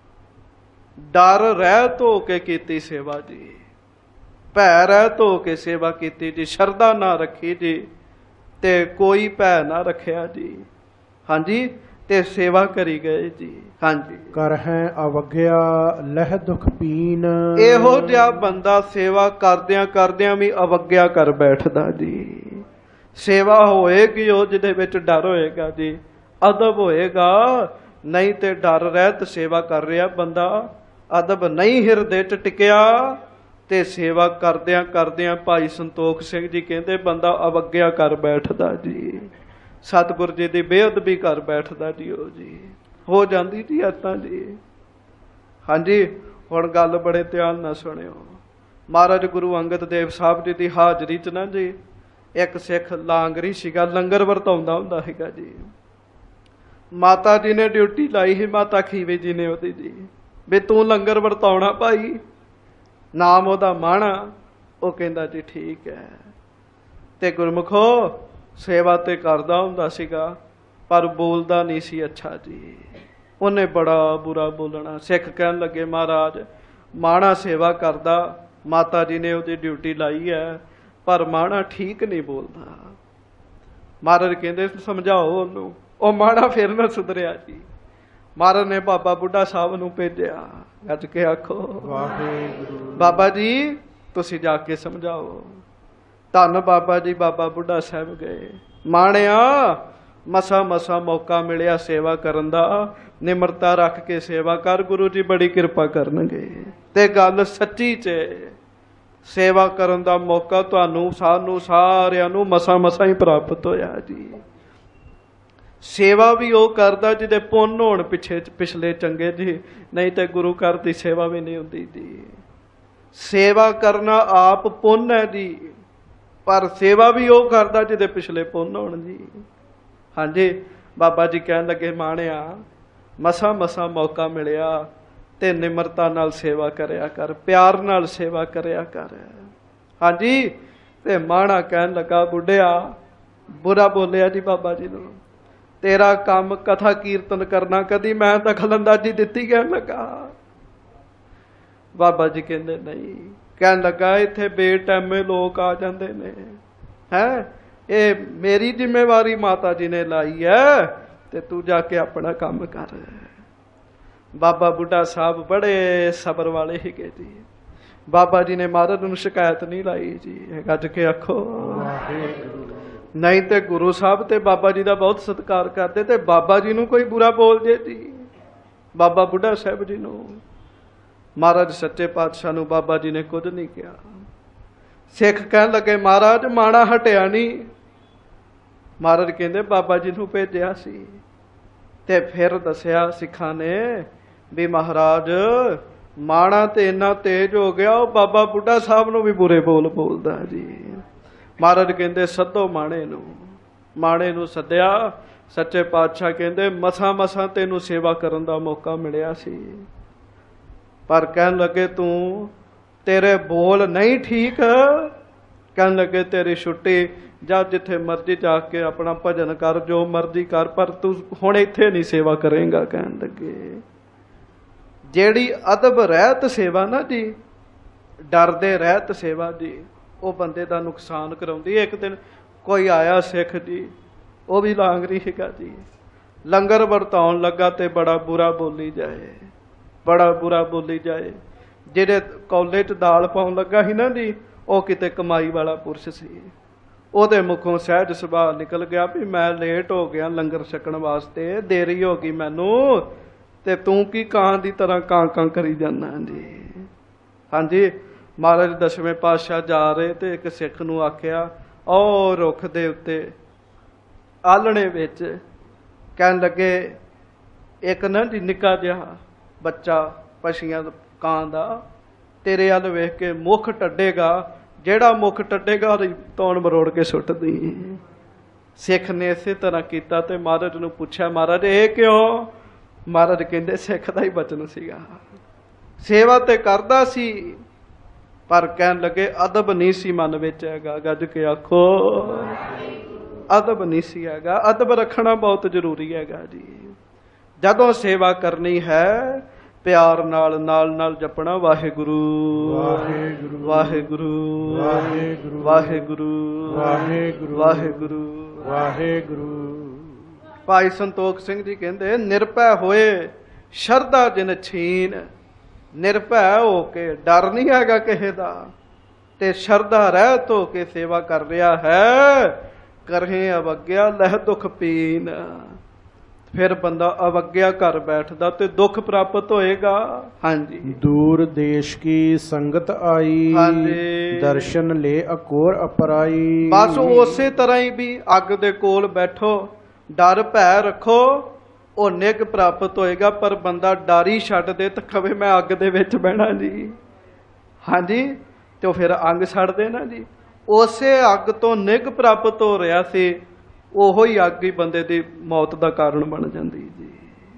ਡਰ ਰਹਿਤ ਹੋ ਕੇ ਕੀਤੀ ਸੇਵਾ ਜੀ, ਭੈ ਰਹਿਤ ਹੋ ਕੇ ਸੇਵਾ ਕੀਤੀ ਜੀ, ਸ਼ਰਧਾ ਨਾ ਰੱਖੀ ਜੀ, ਤੇ ਕੋਈ ਭੈ ਨਾ ਰੱਖਿਆ ਜੀ। ਹਾਂਜੀ, ਤੇ ਸੇਵਾ ਕਰੀ ਗਏ ਜੀ। ਹਾਂਜੀ, ਕਰ ਹੈ ਅਵਗਿਆ ਲਹਿ ਦੁਖ ਪੀਨ। ਇਹੋ ਜਿਹਾ ਬੰਦਾ ਸੇਵਾ ਕਰਦਿਆਂ ਕਰਦਿਆਂ ਵੀ ਅਵਗਿਆ ਕਰ ਬੈਠਦਾ ਜੀ। ਸੇਵਾ ਹੋਏਗੀ ਉਹ ਜਿਹਦੇ ਵਿੱਚ ਡਰ ਹੋਏਗਾ ਜੀ, ਅਦਬ ਹੋਏਗਾ। ਨਹੀਂ ਤੇ ਡਰ ਰਹਿਤ ਸੇਵਾ ਕਰ ਰਿਹਾ ਬੰਦਾ, ਅਦਬ ਨਹੀਂ ਹਿਰਦੇ 'ਚ ਟਿਕਿਆ, ਤੇ ਸੇਵਾ ਕਰਦਿਆਂ ਕਰਦਿਆਂ ਭਾਈ ਸੰਤੋਖ ਸਿੰਘ ਜੀ ਕਹਿੰਦੇ ਬੰਦਾ ਅਵਗਿਆ ਕਰ ਬੈਠਦਾ ਜੀ, ਸਤਿਗੁਰ ਜੀ ਦੀ ਬੇਅਦਬੀ ਕਰ ਬੈਠਦਾ ਜੀ। ਉਹ ਜੀ ਹੋ ਜਾਂਦੀ ਜੀ ਏਦਾਂ ਜੀ। ਹਾਂਜੀ, ਹੁਣ ਗੱਲ ਬੜੇ ਧਿਆਨ ਨਾਲ ਸੁਣਿਓ। ਮਹਾਰਾਜ ਗੁਰੂ ਅੰਗਦ ਦੇਵ ਸਾਹਿਬ ਜੀ ਦੀ ਹਾਜ਼ਰੀ 'ਚ ਨਾ ਜੀ, ਇੱਕ ਸਿੱਖ ਲਾਂਗਰੀ ਸੀਗਾ, ਲੰਗਰ ਵਰਤਾਉਂਦਾ ਹੁੰਦਾ ਸੀਗਾ ਜੀ। ਮਾਤਾ ਜੀ ਨੇ ਡਿਊਟੀ ਲਾਈ ਸੀ, ਮਾਤਾ ਖੀਵੇ ਜੀ ਨੇ ਉਹਦੀ ਜੀ, ਵੀ ਤੂੰ ਲੰਗਰ ਵਰਤਾਉਣਾ ਭਾਈ, ਨਾਮ ਉਹਦਾ ਮਾਣਾ। ਉਹ ਕਹਿੰਦਾ ਜੀ ਠੀਕ ਹੈ। ਤੇ ਗੁਰਮੁਖੋ, ਸੇਵਾ ਤੇ ਕਰਦਾ ਹੁੰਦਾ ਸੀਗਾ, ਪਰ ਬੋਲਦਾ ਨਹੀਂ ਸੀ ਅੱਛਾ ਜੀ। ਉਹਨੇ ਬੜਾ ਬੁਰਾ ਬੋਲਣਾ। ਸਿੱਖ ਕਹਿਣ ਲੱਗੇ ਮਹਾਰਾਜ, ਮਾਣਾ ਸੇਵਾ ਕਰਦਾ, ਮਾਤਾ ਜੀ ਨੇ ਉਹਦੀ ਡਿਊਟੀ ਲਾਈ ਹੈ, ਪਰ ਮਾਣਾ ਠੀਕ ਨਹੀਂ ਬੋਲਦਾ। ਮਹਾਰਾਜ ਕਹਿੰਦੇ ਸਮਝਾਓ ਉਹਨੂੰ। ਉਹ ਮਾਣਾ ਫਿਰ ਨਾ ਸੁਧਰਿਆ ਜੀ। ਮਹਾਰਾਜ ਨੇ ਬਾਬਾ ਬੁੱਢਾ ਸਾਹਿਬ ਨੂੰ ਭੇਜਿਆ। ਗੱਜ ਕੇ ਆਖੋ ਵਾਹਿਗੁਰੂ। ਬਾਬਾ ਜੀ ਤੁਸੀਂ ਜਾ ਕੇ ਸਮਝਾਓ। ਧੰਨ ਬਾਬਾ ਜੀ ਬਾਬਾ ਬੁੱਢਾ ਸਾਹਿਬ ਗਏ। ਮਾਣਿਆ ਮਸਾ ਮਸਾ ਮੌਕਾ ਮਿਲਿਆ ਸੇਵਾ ਕਰਨ ਦਾ, ਨਿਮਰਤਾ ਰੱਖ ਕੇ ਸੇਵਾ ਕਰ, ਗੁਰੂ ਜੀ ਬੜੀ ਕਿਰਪਾ ਕਰਨਗੇ। ਤੇ ਗੱਲ ਸੱਚੀ 'ਚ ਸੇਵਾ ਕਰਨ ਦਾ ਮੌਕਾ ਤੁਹਾਨੂੰ ਸਾਨੂੰ ਸਾਰਿਆਂ ਨੂੰ ਮਸਾ ਮਸਾ ਹੀ ਪ੍ਰਾਪਤ ਹੋਇਆ ਜੀ। ਸੇਵਾ ਵੀ ਉਹ ਕਰਦਾ ਜਿਹਦੇ ਪੁੰਨ ਹੋਣ ਪਿੱਛੇ ਪਿਛਲੇ ਚੰਗੇ ਜੀ, ਨਹੀਂ ਤੇ ਗੁਰੂ ਘਰ ਦੀ ਸੇਵਾ ਵੀ ਨਹੀਂ ਹੁੰਦੀ ਜੀ। ਸੇਵਾ ਕਰਨਾ ਆਪ ਪੁੰਨ ਹੈ ਜੀ, ਪਰ ਸੇਵਾ ਵੀ ਉਹ ਕਰਦਾ ਜਿਹਦੇ ਪਿਛਲੇ ਪੁੰਨ ਹੋਣ ਜੀ। ਹਾਂਜੀ, ਬਾਬਾ ਜੀ ਕਹਿਣ ਲੱਗੇ ਮਾਣਿਆ ਮਸਾ ਮਸਾ ਮੌਕਾ ਮਿਲਿਆ ਤੇ ਨਿਮਰਤਾ ਨਾਲ ਸੇਵਾ ਕਰਿਆ ਕਰ, ਪਿਆਰ ਨਾਲ ਸੇਵਾ ਕਰਿਆ ਕਰ। ਹਾਂਜੀ, ਤੇ ਮਾਣਾ ਕਹਿਣ ਲੱਗਾ ਬੁੱਢਿਆ ਬੁਰਾ ਬੋਲਿਆ ਜੀ ਬਾਬਾ ਜੀ ਨੂੰ। ਤੇਰਾ ਕੰਮ ਕਥਾ ਕੀਰਤਨ ਕਰਨਾ, ਕਦੀ ਮੈਂ ਦਖਲਅੰਦਾਜ਼ੀ ਦਿੱਤੀ? ਕਹਿਣ ਲੱਗਾ। ਬਾਬਾ ਜੀ ਕਹਿੰਦੇ ਨਹੀਂ। ਕਹਿਣ ਲੱਗਾ ਇੱਥੇ ਬੇਟੈਮੇ ਲੋਕ ਆ ਜਾਂਦੇ ਨੇ, ਹੈ ਇਹ ਮੇਰੀ ਜ਼ਿੰਮੇਵਾਰੀ ਮਾਤਾ ਜੀ ਨੇ ਲਾਈ ਹੈ, ਤੇ ਤੂੰ ਜਾ ਕੇ ਆਪਣਾ ਕੰਮ ਕਰ। ਬਾਬਾ ਬੁੱਢਾ ਸਾਹਿਬ ਬੜੇ ਸਬਰ ਵਾਲੇ ਸੀਗੇ ਜੀ। ਬਾਬਾ ਜੀ ਨੇ ਮਹਾਰਾਜ ਨੂੰ ਸ਼ਿਕਾਇਤ ਨਹੀਂ ਲਾਈ ਜੀ। ਗੱਜ ਕੇ ਆਖੋ ਨਹੀਂ ਤੇ ਗੁਰੂ ਸਾਹਿਬ ਤੇ ਬਾਬਾ ਜੀ ਦਾ ਬਹੁਤ ਸਤਿਕਾਰ ਕਰਦੇ, ਤੇ ਬਾਬਾ ਜੀ ਨੂੰ ਕੋਈ ਬੁਰਾ ਬੋਲ ਜੇ ਜੀ, ਬਾਬਾ ਬੁੱਢਾ ਸਾਹਿਬ ਜੀ ਨੂੰ। ਮਹਾਰਾਜ ਸੱਚੇ ਪਾਤਸ਼ਾਹ ਨੂੰ ਬਾਬਾ ਜੀ ਨੇ ਕੁਝ ਨਹੀਂ ਕਿਹਾ। ਸਿੱਖ ਕਹਿਣ ਲੱਗੇ ਮਹਾਰਾਜ ਮਾਣਾ ਹਟਿਆ ਨਹੀਂ। ਮਹਾਰਾਜ ਕਹਿੰਦੇ ਬਾਬਾ ਜੀ ਨੂੰ ਭੇਜਿਆ ਸੀ। ਤੇ ਫਿਰ ਦੱਸਿਆ ਸਿੱਖਾਂ ਨੇ ਵੀ ਮਹਾਰਾਜ ਮਾਣਾ ਤੇ ਇੰਨਾ ਤੇਜ਼ ਹੋ ਗਿਆ, ਉਹ ਬਾਬਾ ਬੁੱਢਾ ਸਾਹਿਬ ਨੂੰ ਵੀ ਬੁਰੇ ਬੋਲ ਬੋਲਦਾ ਜੀ। ਮਹਾਰਾਜ ਕਹਿੰਦੇ ਸੱਦੋ ਮਾਣੇ ਨੂੰ। ਮਾਣੇ ਨੂੰ ਸੱਦਿਆ। ਸੱਚੇ ਪਾਤਸ਼ਾਹ ਕਹਿੰਦੇ ਮਸਾਂ ਮਸਾਂ ਤੈਨੂੰ ਸੇਵਾ ਕਰਨ ਦਾ ਮੌਕਾ ਮਿਲਿਆ ਸੀ, ਪਰ ਕਹਿਣ ਲੱਗੇ ਤੂੰ ਤੇਰੇ ਬੋਲ ਨਹੀਂ ਠੀਕ। ਕਹਿਣ ਲੱਗੇ ਤੇਰੀ ਛੁੱਟੀ, ਜਾ ਜਿੱਥੇ ਮਰਜ਼ੀ ਜਾ ਕੇ ਆਪਣਾ ਭਜਨ ਕਰ, ਜੋ ਮਰਜ਼ੀ ਕਰ, ਪਰ ਤੂੰ ਹੁਣ ਇੱਥੇ ਨਹੀਂ ਸੇਵਾ ਕਰੇਗਾ। ਕਹਿਣ ਲੱਗੇ ਜਿਹੜੀ ਅਦਬ ਰਹਿਤ ਸੇਵਾ ਨਾ ਜੀ, ਡਰਦੇ ਰਹਿਤ ਸੇਵਾ ਜੀ, ਉਹ ਬੰਦੇ ਦਾ ਨੁਕਸਾਨ ਕਰਾਉਂਦੀ। ਇੱਕ ਦਿਨ ਕੋਈ ਆਇਆ ਸਿੱਖ ਜੀ, ਉਹ ਵੀ ਲਾਂਗਰੀ ਸੀਗਾ ਜੀ, ਲੰਗਰ ਵਰਤਾਉਣ ਲੱਗਾ ਤੇ ਬੜਾ ਬੁਰਾ ਬੋਲੀ ਜਾਏ, ਬੜਾ ਬੁਰਾ ਬੋਲੀ ਜਾਏ। ਜਿਹੜੇ ਕੌਲੇ 'ਚ ਦਾਲ ਪਾਉਣ ਲੱਗਾ ਸੀ ਨਾ ਜੀ, ਉਹ ਕਿਤੇ ਕਮਾਈ ਵਾਲਾ ਪੁਰਸ਼ ਸੀ। ਉਹਦੇ ਮੁਖੋਂ ਸਹਿਜ ਸੁਭਾਅ ਨਿਕਲ ਗਿਆ ਵੀ ਮੈਂ ਲੇਟ ਹੋ ਗਿਆ ਲੰਗਰ ਛਕਣ ਵਾਸਤੇ, ਦੇਰੀ ਹੋ ਗਈ ਮੈਨੂੰ, ਤੇ ਤੂੰ ਕੀ ਕਾਂ ਦੀ ਤਰ੍ਹਾਂ ਕਾਂ ਕਾਂ ਕਰੀ ਜਾਂਦਾ ਜੀ। ਹਾਂਜੀ, ਮਹਾਰਾਜ ਦਸਵੇਂ ਪਾਤਸ਼ਾਹ ਜਾ ਰਹੇ ਤੇ ਇੱਕ ਸਿੱਖ ਨੂੰ ਆਖਿਆ ਉਹ ਰੁੱਖ ਦੇ ਉੱਤੇ ਆਲਣੇ ਵਿੱਚ। ਕਹਿਣ ਲੱਗੇ ਇੱਕ ਨਾ ਜੀ ਨਿੱਕਾ ਜਿਹਾ ਬੱਚਾ ਪਛੀਆਂ ਕਾਂ ਦਾ ਤੇਰੇ ਵੱਲ ਵੇਖ ਕੇ ਮੁੱਖ ਟੱਡੇਗਾ, ਜਿਹੜਾ ਮੁੱਖ ਟੱਡੇਗਾ ਉਹਦੀ ਤੌਣ ਮਰੋੜ ਕੇ ਸੁੱਟ ਦੀ। ਸਿੱਖ ਨੇ ਇਸੇ ਤਰ੍ਹਾਂ ਕੀਤਾ ਤੇ ਮਹਾਰਾਜ ਨੂੰ ਪੁੱਛਿਆ ਮਹਾਰਾਜ ਇਹ ਕਿਉਂ? ਮਹਾਰਾਜ ਕਹਿੰਦੇ ਸਿੱਖ ਦਾ ਹੀ ਬਚਨ ਸੀਗਾ, ਸੇਵਾ ਤੇ ਕਰਦਾ ਸੀ, ਪਰ ਕਹਿਣ ਲੱਗੇ ਅਦਬ ਨਹੀਂ ਸੀ ਮਨ ਵਿੱਚ ਹੈਗਾ। ਗੱਜ ਕੇ ਆਖੋ ਅਦਬ ਨਹੀਂ ਸੀ ਹੈਗਾ। ਅਦਬ ਰੱਖਣਾ ਬਹੁਤ ਜ਼ਰੂਰੀ ਹੈਗਾ ਜੀ। ਜਦੋਂ ਸੇਵਾ ਕਰਨੀ ਹੈ ਪਿਆਰ ਨਾਲ ਨਾਲ ਨਾਲ ਜਪਣਾ ਵਾਹਿਗੁਰੂ ਵਾਹਿਗੁਰੂ ਵਾਹਿਗੁਰੂ ਵਾਹਿਗੁਰੂ ਵਾਹਿਗੁਰੂ ਵਾਹਿਗੁਰੂ ਵਾਹਿਗੁਰੂ ਵਾਹਿਗੁਰੂ। ਭਾਈ ਸੰਤੋਖ ਸਿੰਘ ਜੀ ਕਹਿੰਦੇ ਨਿਰਭੈ ਹੋਏ ਸ਼ਰਧਾ ਜਿਨ ਛੀਨ। ਨਿਰਭੈ ਹੋ ਕੇ, ਡਰ ਨਹੀਂ ਹੈਗਾ ਕਿਸੇ ਦਾ, ਤੇ ਸ਼ਰਧਾ ਰਹਿਤ ਹੋ ਕੇ ਸੇਵਾ ਕਰ ਰਿਹਾ ਹੈ। ਕਰਹੇ ਅਵਗਿਆ ਲਹਿ ਦੁਖ ਪੀਨ। ਫਿਰ ਬੰਦਾ ਅਵਗਿਆ ਕਰ ਬੈਠਦਾ ਤੇ ਦੁੱਖ ਪ੍ਰਾਪਤ ਹੋਏਗਾ। ਹਾਂਜੀ, ਦੂਰ ਦੇਸ਼ ਕੀ ਸੰਗਤ ਆਈ, ਹਾਂਜੀ, ਦਰਸ਼ਨ ਲੈ ਅਕੋਰ ਅਪਰਾਈ। ਬਸ ਉਸੇ ਤਰ੍ਹਾਂ ਹੀ ਵੀ ਅੱਗ ਦੇ ਕੋਲ ਬੈਠੋ, ਡਰ ਭੈ ਰੱਖੋ, ਉਹ ਨਿੱਘ ਪ੍ਰਾਪਤ ਹੋਏਗਾ। ਪਰ ਬੰਦਾ ਡਰ ਹੀ ਛੱਡ ਦੇ ਤੇ ਕਵੇ ਮੈਂ ਅੱਗ ਦੇ ਵਿੱਚ ਬਹਿਣਾ ਜੀ, ਹਾਂਜੀ, ਤੇ ਉਹ ਫਿਰ ਅੰਗ ਛੱਡਦੇ ਨਾ ਜੀ। ਉਸੇ ਅੱਗ ਤੋਂ ਨਿੱਘ ਪ੍ਰਾਪਤ ਹੋ ਰਿਹਾ ਸੀ, ਉਹੋ ਹੀ ਅੱਗ ਹੀ ਬੰਦੇ ਦੀ ਮੌਤ ਦਾ ਕਾਰਨ ਬਣ ਜਾਂਦੀ ਜੀ।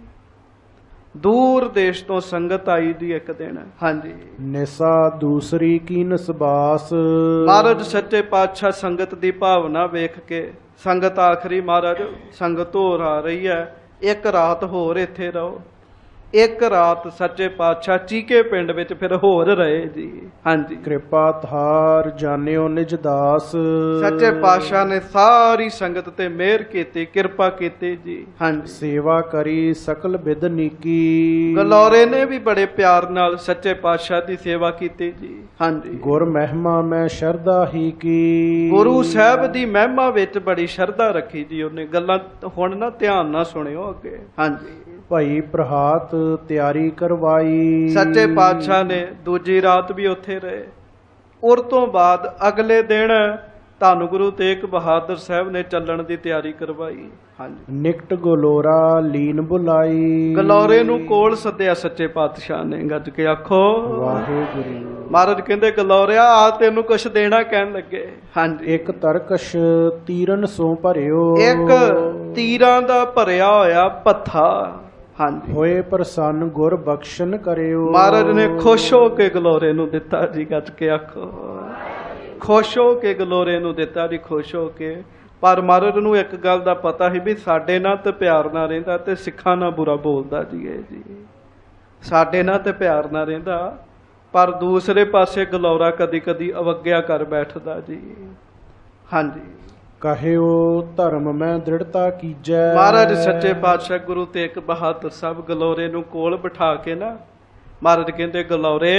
ਦੂਰ ਦੇਸ਼ ਤੋਂ ਸੰਗਤ ਆਈ ਜੀ ਇੱਕ ਦਿਨ। ਹਾਂਜੀ, ਨਿਸਾ ਦੂਸਰੀ ਕੀ ਨਸਬਾਸ। ਮਹਾਰਾਜ ਸੱਚੇ ਪਾਤਸ਼ਾਹ ਸੰਗਤ ਦੀ ਭਾਵਨਾ ਵੇਖ ਕੇ, ਸੰਗਤ ਆਖਰੀ ਮਹਾਰਾਜ ਸੰਗਤ ਹੋਰ ਆ ਰਹੀ ਹੈ, ਇੱਕ ਰਾਤ ਹੋਰ ਇੱਥੇ ਰਹੋ। ਇੱਕ ਰਾਤ ਸੱਚੇ ਪਾਤਸ਼ਾਹ ਚੀਕੇ ਪਿੰਡ ਵਿੱਚ ਫਿਰ ਹੋਰ ਰਹੇ ਜੀ। ਹਾਂਜੀ, ਕਿਰਪਾ ਧਾਰ ਜਾਣਿਓ ਨਿਜ ਦਾਸ। ਸੱਚੇ ਪਾਤਸ਼ਾਹ ਨੇ ਸਾਰੀ ਸੰਗਤ ਤੇ ਮਿਹਰ ਕੀਤੀ, ਕਿਰਪਾ ਕੀਤੀ ਜੀ। ਹਾਂਜੀ, ਸੇਵਾ ਕਰੀ ਸਕਲ ਬਿਦ ਨੀਕੀ। ਗਲੋਰੇ ਨੇ ਵੀ ਬੜੇ ਪਿਆਰ ਨਾਲ ਸੱਚੇ ਪਾਤਸ਼ਾਹ ਦੀ ਸੇਵਾ ਕੀਤੀ ਜੀ। ਹਾਂਜੀ, ਗੁਰ ਮਹਿਮਾ ਮੈਂ ਸ਼ਰਧਾ ਹੀ ਕੀ। ਗੁਰੂ ਸਾਹਿਬ ਦੀ ਮਹਿਮਾ ਵਿੱਚ ਬੜੀ ਸ਼ਰਧਾ ਰੱਖੀ ਜੀ ਉਹਨੇ। ਗੱਲਾਂ ਹੁਣ ਨਾ ਧਿਆਨ ਨਾਲ ਸੁਣਿਓ ਅੱਗੇ। ਹਾਂਜੀ, ਭਾਈ ਪ੍ਰਹਾਤ ਤਿਆਰੀ ਕਰਵਾਈ। ਸੱਚੇ ਪਾਤਸ਼ਾਹ ਨੇ ਦੂਜੀ ਰਾਤ ਵੀ ਉੱਥੇ ਰਹੇ। ਉਰ ਤੋਂ ਬਾਅਦ ਅਗਲੇ ਦਿਨ ਧੰਨ ਗੁਰੂ ਤੇਗ ਬਹਾਦਰ ਸਾਹਿਬ ਨੇ ਚੱਲਣ ਦੀ ਤਿਆਰੀ ਕਰਵਾਈ। ਹਾਂਜੀ, ਨਿਕਟ ਗਲੋਰਾ ਲੀਨ ਬੁਲਾਈ। ਗਲੋਰੇ ਨੂੰ ਕੋਲ ਸੱਦਿਆ ਸੱਚੇ ਪਾਤਸ਼ਾਹ ਨੇ। ਗੱਜ ਕੇ ਆਖੋ ਵਾਹਿਗੁਰੂ। ਮਹਾਰਾਜ ਕਹਿੰਦੇ ਗਲੋਰਿਆ ਆ ਤੈਨੂੰ ਕੁਛ ਦੇਣਾ। ਕਹਿਣ ਲੱਗੇ ਹਾਂਜੀ, ਇੱਕ ਤਰਕਸ਼ ਤੀਰਨ ਸੋ ਭਰਿਓ। ਇੱਕ ਤੀਰਾਂ ਦਾ ਭਰਿਆ ਹੋਇਆ ਪੱਥਾ। ਹਾਂਜੀ, ਹੋਏ ਪ੍ਰਸੰਨ ਗੁਰ ਬਖਸ਼ਨ ਕਰਿਓ। ਮਹਾਰਾਜ ਨੇ ਖੁਸ਼ ਹੋ ਕੇ ਗਲੋਰੇ ਨੂੰ ਦਿੱਤਾ ਜੀ। ਗੱਜ ਕੇ ਆਖੋ ਖੁਸ਼ ਹੋ ਕੇ ਗਲੋਰੇ ਨੂੰ ਦਿੱਤਾ ਜੀ। ਖੁਸ਼ ਹੋ ਕੇ ਪਰ ਮਹਾਰਾਜ ਨੂੰ ਇੱਕ ਗੱਲ ਦਾ ਪਤਾ ਸੀ ਵੀ ਸਾਡੇ ਨਾਲ ਤੇ ਪਿਆਰ ਨਾਲ ਰਹਿੰਦਾ ਤੇ ਸਿੱਖਾਂ ਨਾਲ ਬੁਰਾ ਬੋਲਦਾ ਜੀ ਇਹ ਜੀ। ਸਾਡੇ ਨਾਲ ਤੇ ਪਿਆਰ ਨਾਲ ਰਹਿੰਦਾ ਪਰ ਦੂਸਰੇ ਪਾਸੇ ਗਲੌਰਾ ਕਦੀ ਕਦੀ ਅਵੱਗਿਆ ਕਰ ਬੈਠਦਾ ਜੀ। ਹਾਂਜੀ। ਕਹਿਓ ਧਰਮ ਮੈਂ ਦ੍ਰਿੜਤਾ ਕੀਜੈ। ਮਹਾਰਾਜ ਸੱਚੇ ਪਾਤਸ਼ਾਹ ਗੁਰੂ ਤੇਗ ਬਹਾਦਰ ਸਾਹਿਬ ਗਲੌਰੇ ਨੂੰ ਕੋਲ ਬਿਠਾ ਕੇ ਨਾ ਮਹਾਰਾਜ ਕਹਿੰਦੇ ਗਲੌਰੇ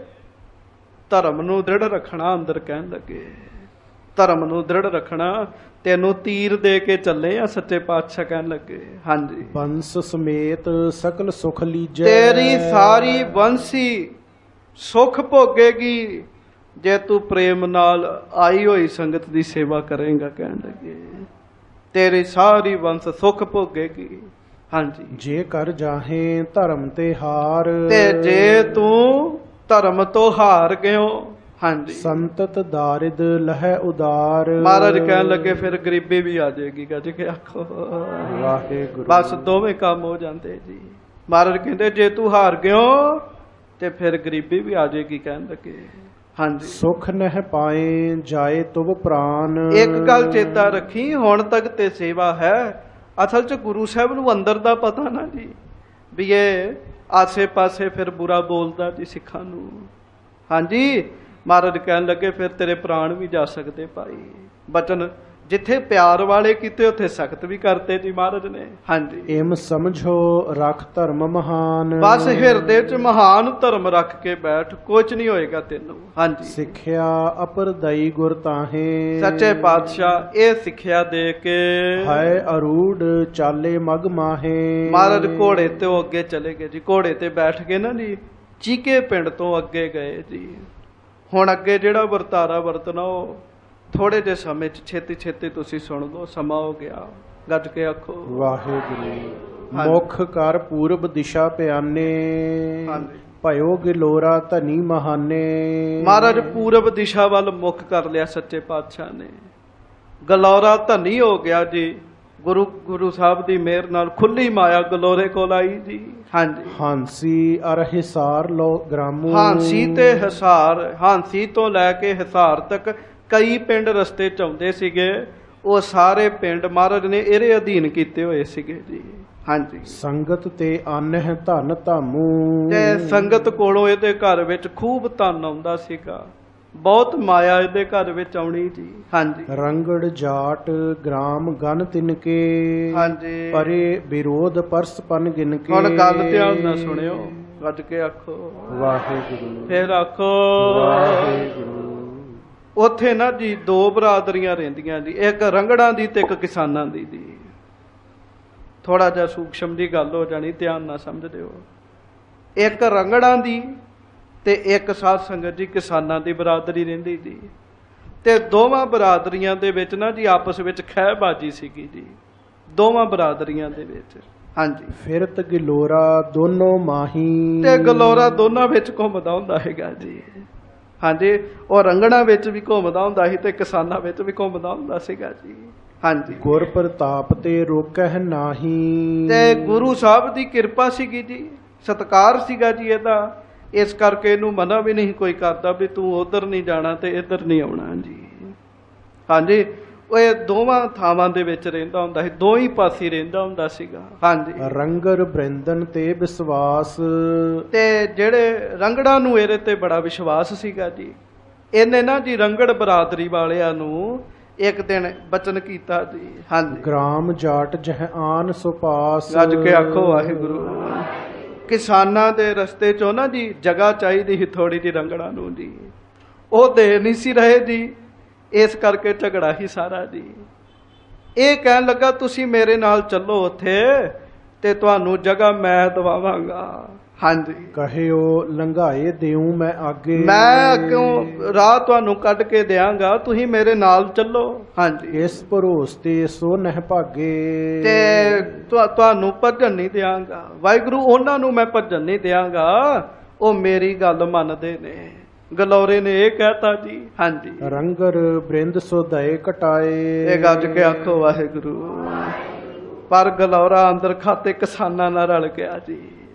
ਧਰਮ ਨੂੰ ਦ੍ਰਿੜ ਰੱਖਣਾ। ਅੰਦਰ ਕਹਿਣ ਲੱਗੇ ਧਰਮ ਨੂੰ ਦ੍ਰਿੜ ਰੱਖਣਾ, ਤੈਨੂੰ ਤੀਰ ਦੇ ਕੇ ਚੱਲੇ ਆ। ਸੱਚੇ ਪਾਤਸ਼ਾਹ ਕਹਿਣ ਲੱਗੇ ਹਾਂਜੀ ਬੰਸ ਸਮੇਤ ਸਕਲ ਸੁਖ ਲੀਜੈ। ਤੇਰੀ ਸਾਰੀ ਬੰਸੀ ਸੁਖ ਭੋਗੇਗੀ ਜੇ ਤੂੰ ਪ੍ਰੇਮ ਨਾਲ ਆਈ ਹੋਈ ਸੰਗਤ ਦੀ ਸੇਵਾ ਕਰੇਂਗਾ। ਕਹਿਣ ਲੱਗੇ ਤੇਰੀ ਸਾਰੀ ਬੰਸ ਸੁਖ ਭੋਗੇਗੀ। ਹਾਂਜੀ। ਜੇ ਕਰ ਜਾਹੇ ਧਰਮ ਤੇ ਹਾਰ। ਤੇ ਜੇ ਤੂੰ ਧਰਮ ਤੋਂ ਹਾਰ ਗਿਓ ਹਾਂਜੀ ਸੰਤਤ ਦਾਰਿਦ ਲਹਿ ਉਦਾਰ। ਮਹਾਰਾਜ ਕਹਿਣ ਲੱਗੇ ਫਿਰ ਗਰੀਬੀ ਵੀ ਆ ਜਾਏਗੀ। ਗੱਜ ਕੇ ਆਖੋ ਵਾਹਿਗੁਰੂ। ਬਸ ਦੋਵੇਂ ਕੰਮ ਹੋ ਜਾਂਦੇ ਜੀ। ਮਹਾਰਾਜ ਕਹਿੰਦੇ ਜੇ ਤੂੰ ਹਾਰ ਗਿਓ ਤੇ ਫਿਰ ਗਰੀਬੀ ਵੀ ਆ ਜਾਏਗੀ। ਕਹਿਣ ਲੱਗੇ ਹਾਂਜੀ ਸੁਖ ਨਹਿ ਪਾਏ ਜਾਏ ਤੁਵ ਪ੍ਰਾਨ। ਇੱਕ ਗੱਲ ਚੇਤਾ ਰੱਖੀ, ਹੁਣ ਤੱਕ ਤੇ ਸੇਵਾ ਹੈ। ਅਸਲ ਚ ਗੁਰੂ ਸਾਹਿਬ ਨੂੰ ਅੰਦਰ ਦਾ ਪਤਾ ਨਾ ਜੀ ਵੀ ਇਹ ਆਸੇ ਪਾਸੇ ਫਿਰ ਬੁਰਾ ਬੋਲਦਾ ਜੀ ਸਿੱਖਾਂ ਨੂੰ। ਹਾਂਜੀ। ਮਹਾਰਾਜ ਕਹਿਣ ਲੱਗੇ ਫਿਰ ਤੇਰੇ ਪ੍ਰਾਣ ਵੀ ਜਾ ਸਕਦੇ ਭਾਈ। ਬਚਨ ਜਿੱਥੇ ਪਿਆਰ ਵਾਲੇ ਕੀਤੇ ਉੱਥੇ ਸਖਤ ਵੀ ਕਰਤੇ ਜੀ ਮਹਾਰਾਜ ਨੇ। ਹਾਂਜੀ। ਏਮ ਸਮਝੋ ਰੱਖ ਧਰਮ ਮਹਾਨ। ਬਸ ਹਿਰਦੇ ਚ ਮਹਾਨ ਧਰਮ ਰੱਖ ਕੇ ਬੈਠ, ਕੁਝ ਨਹੀਂ ਹੋਏਗਾ ਤੈਨੂੰ। ਹਾਂਜੀ। ਸਿੱਖਿਆ ਅਪਰਦਈ ਗੁਰ ਤਾਹੇ। ਸੱਚੇ ਪਾਤਸ਼ਾਹ ਇਹ ਸਿੱਖਿਆ ਦੇ ਕੇ ਹਾਏ ਅਰੂੜ ਚਾਲੇ ਮਗ ਮਾਹੇ। ਮਹਾਰਾਜ ਘੋੜੇ ਤੇ ਉਹ ਅੱਗੇ ਚਲੇ ਗਏ ਜੀ। ਘੋੜੇ ਤੇ ਬੈਠ ਕੇ ਨਾ ਜੀ ਚੀਕੇ ਪਿੰਡ ਤੋਂ ਅੱਗੇ ਗਏ ਜੀ। ਹੁਣ ਅੱਗੇ ਜਿਹੜਾ ਵਰਤਾਰਾ ਵਰਤਣਾ ਉਹ ਥੋੜੇ ਜਿਹੇ ਸਮੇਂ ਚ ਛੇਤੀ ਛੇਤੀ ਤੁਸੀਂ ਸੁਣ ਲਓ, ਸਮਾਂ ਹੋ ਗਿਆ। ਗੱਜ ਕੇ ਆਖੋ ਵਾਹਿਗੁਰੂ। ਮੁਖ ਕਰ ਪੂਰਬ ਦਿਸ਼ਾ ਪਿਆਨੇ। ਹਾਂਜੀ। ਭਇਓ ਗਿਲੋਰਾ ਧਨੀ ਮਹਾਨੇ। ਮਹਾਰਾਜ ਪੂਰਬ ਦਿਸ਼ਾ ਵੱਲ ਮੁਖ ਕਰ ਲਿਆ ਸੱਚੇ ਪਾਤਸ਼ਾਹ ਨੇ। ਗਲੌਰਾ ਧਨੀ ਹੋ ਗਿਆ ਜੀ। ਗੁਰੂ ਗੁਰੂ ਸਾਹਿਬ ਦੀ ਮਿਹਰ ਨਾਲ ਖੁੱਲੀ ਮਾਇਆ ਗਲੋਰੇ ਕੋਲ ਆਈ ਜੀ। ਹਾਂਜੀ। ਹਾਂਸੀ ਅਰ ਹਿਸਾਰ ਲੋ ਗ੍ਰਾਮੂ। ਹਾਂਸੀ ਤੇ ਹਿਸਾਰ, ਹਾਂਸੀ ਤੋਂ ਲੈ ਕੇ ਹਿਸਾਰ ਤੱਕ ਕਈ ਪਿੰਡ ਰਸਤੇ ਚ ਆਉਂਦੇ ਸੀਗੇ। ਉਹ ਸਾਰੇ ਪਿੰਡ ਮਹਾਰਾਜ ਨੇ ਇਹਦੇ ਅਧੀਨ ਕੀਤੇ ਹੋਏ ਸੀਗੇ ਜੀ। ਹਾਂਜੀ। ਸੰਗਤ ਤੇ ਆਨਹਿ ਧਨ ਧਾਮੂ। ਤੇ ਸੰਗਤ ਕੋਲੋਂ ਇਹਦੇ ਘਰ ਵਿੱਚ ਖੂਬ ਧਨ ਆਉਂਦਾ ਸੀਗਾ। ਬਹੁਤ ਮਾਇਆ ਇਹਦੇ ਘਰ ਵਿੱਚ ਆਉਣੀ ਜੀ। ਹਾਂਜੀ। ਰੰਗੜ ਜਾਟ ਗ੍ਰਾਮ ਗਨ ਤਿਨਕੇ। ਹਾਂਜੀ। ਪਰੇ ਵਿਰੋਧ ਪਰਸ ਪਨ ਗਿਨ ਕੇ। ਹੁਣ ਗੱਲ ਧਿਆਨ ਨਾਲ ਸੁਣਿਓ। ਗੱਜ ਕੇ ਆਖੋ ਵਾਹਿਗੁਰੂ। ਫਿਰ ਆਖੋ ਵਾਹਿਗੁਰੂ। ਉੱਥੇ ਨਾ ਜੀ ਦੋ ਬਰਾਦਰੀਆਂ ਰਹਿੰਦੀਆਂ ਜੀ। ਇੱਕ ਰੰਗੜਾਂ ਦੀ ਤੇ ਇੱਕ ਕਿਸਾਨਾਂ ਦੀ ਜੀ। ਥੋੜਾ ਜਿਹਾ ਸੂਖਸ਼ਮ ਦੀ ਗੱਲ ਹੋ ਜਾਣੀ, ਧਿਆਨ ਨਾਲ ਸਮਝ ਦਿਓ। ਇੱਕ ਰੰਗੜਾਂ ਦੀ ਤੇ ਇੱਕ ਸਾਧ ਸੰਗਤ ਜੀ ਕਿਸਾਨਾਂ ਦੀ ਬਰਾਦਰੀ ਰਹਿੰਦੀ ਜੀ। ਤੇ ਦੋਵਾਂ ਬਰਾਦਰੀਆਂ ਦੇ ਵਿੱਚ ਨਾ ਜੀ ਆਪਸ ਵਿੱਚ ਖਹਿਬਾਜੀ ਸੀਗੀ ਜੀ, ਦੋਵਾਂ ਬਰਾਦਰੀਆਂ ਦੇ ਵਿੱਚ। ਹਾਂਜੀ। ਫਿਰਤ ਗਿਲੋਰਾ ਦੋਨੋਂ ਮਾਹੀ। ਤੇ ਗਲੋਰਾ ਦੋਨਾਂ ਵਿੱਚ ਘੁੰਮਦਾ ਹੁੰਦਾ ਹੈਗਾ ਜੀ। ਹਾਂਜੀ। ਉਹ ਰੰਗਣਾ ਵਿੱਚ ਵੀ ਘੁੰਮਦਾ ਹੁੰਦਾ ਸੀ ਤੇ ਕਿਸਾਨਾਂ ਵਿੱਚ ਵੀ ਘੁੰਮਦਾ ਹੁੰਦਾ ਸੀਗਾ ਜੀ। ਹਾਂਜੀ। ਗੁਰ ਪ੍ਰਤਾਪ ਤੇ ਰੋਕਹਿ ਨਾਹੀ। ਤੇ ਗੁਰੂ ਸਾਹਿਬ ਦੀ ਕਿਰਪਾ ਸੀਗੀ ਜੀ, ਸਤਿਕਾਰ ਸੀਗਾ ਜੀ ਇਹਦਾ। ਇਸ ਕਰਕੇ ਇਹਨੂੰ ਮਨਾ ਵੀ ਨਹੀਂ ਕੋਈ ਕਰਦਾ ਵੀ ਤੂੰ ਉਧਰ ਨਹੀਂ ਜਾਣਾ ਤੇ ਇੱਧਰ ਨਹੀਂ ਆਉਣਾ ਜੀ। ਹਾਂਜੀ। ਉਹ ਇਹ ਦੋਵਾਂ ਥਾਵਾਂ ਦੇ ਵਿੱਚ ਰਹਿੰਦਾ ਹੁੰਦਾ ਸੀ, ਦੋ ਹੀ ਪਾਸੇ ਰਹਿੰਦਾ ਹੁੰਦਾ ਸੀਗਾ। ਹਾਂਜੀ। ਰੰਗਰ ਬ੍ਰਿੰਦਨ ਤੇ ਵਿਸ਼ਵਾਸ। ਤੇ ਜਿਹੜੇ ਰੰਗੜਾਂ ਨੂੰ ਇਹਦੇ ਤੇ ਬੜਾ ਵਿਸ਼ਵਾਸ ਸੀਗਾ ਜੀ। ਇਹਨੇ ਨਾ ਜੀ ਰੰਗੜ ਬਰਾਦਰੀ ਵਾਲਿਆਂ ਨੂੰ ਇੱਕ ਦਿਨ ਬਚਨ ਕੀਤਾ ਜੀ। ਹਾਂਜੀ। ਗ੍ਰਾਮ ਜਾਟ ਜਹ ਆਨ ਸੁਪਾਸ। ਗੱਜ ਕੇ ਆਖੋ ਵਾਹਿਗੁਰੂ। ਕਿਸਾਨਾਂ ਦੇ ਰਸਤੇ ਚੋਂ ਨਾ ਜੀ ਜਗ੍ਹਾ ਚਾਹੀਦੀ ਸੀ ਥੋੜੀ ਜਿਹੀ ਰੰਗੜਾਂ ਨੂੰ ਜੀ, ਉਹ ਦੇ ਨਹੀਂ ਸੀ ਰਹੇ ਜੀ। ਇਸ ਕਰਕੇ ਝਗੜਾ ਹੀ ਸਾਰਾ ਜੀ। ਇਹ ਕਹਿਣ ਲੱਗਾ ਤੁਸੀਂ ਮੇਰੇ ਨਾਲ ਚੱਲੋ ਉੱਥੇ ਤੇ ਤੁਹਾਨੂੰ ਜਗ੍ਹਾ ਮੈਂ ਦਵਾਵਾਂਗਾ। ਹਾਂਜੀ। ਕਹਿਓ ਲੰਘਾਏ ਦਿਉ ਮੈਂ ਆਗੇ। ਮੈਂ ਕਿਉਂ ਰਾਹ ਤੁਹਾਨੂੰ ਕੱਢ ਕੇ ਦਿਆਂਗਾ, ਤੁਸੀਂ ਮੇਰੇ ਨਾਲ ਚੱਲੋ। ਹਾਂਜੀ। ਇਸ ਭਰੋਸ ਤੇ ਸੋ ਨਹਿ ਭਾਗੇ। ਤੇ ਤੁਹਾਨੂੰ ਭੱਜਣ ਨਹੀਂ ਦਿਆਂਗਾ। ਵਾਹਿਗੁਰੂ ਉਹਨਾਂ ਨੂੰ ਮੈਂ ਭੱਜਣ ਨਹੀਂ ਦਿਆਂਗਾ, ਉਹ ਮੇਰੀ ਗੱਲ ਮੰਨਦੇ ਨੇ। ਗਲੌਰੇ ਨੇ ਇਹ ਕਹਿਤਾ ਜੀ। ਹਾਂਜੀ। ਰੰਗਰ ਬ੍ਰਿੰਦ ਸੋਧਾਏ ਘਟਾਏ। ਇਹ ਗੱਜ ਕੇ ਆਖੋ ਵਾਹਿਗੁਰੂ। ਪਰ ਗਲੌਰਾ ਅੰਦਰ ਖਾਤੇ ਕਿਸਾਨਾਂ ਨਾਲ ਰਲ ਗਿਆ ਜੀ।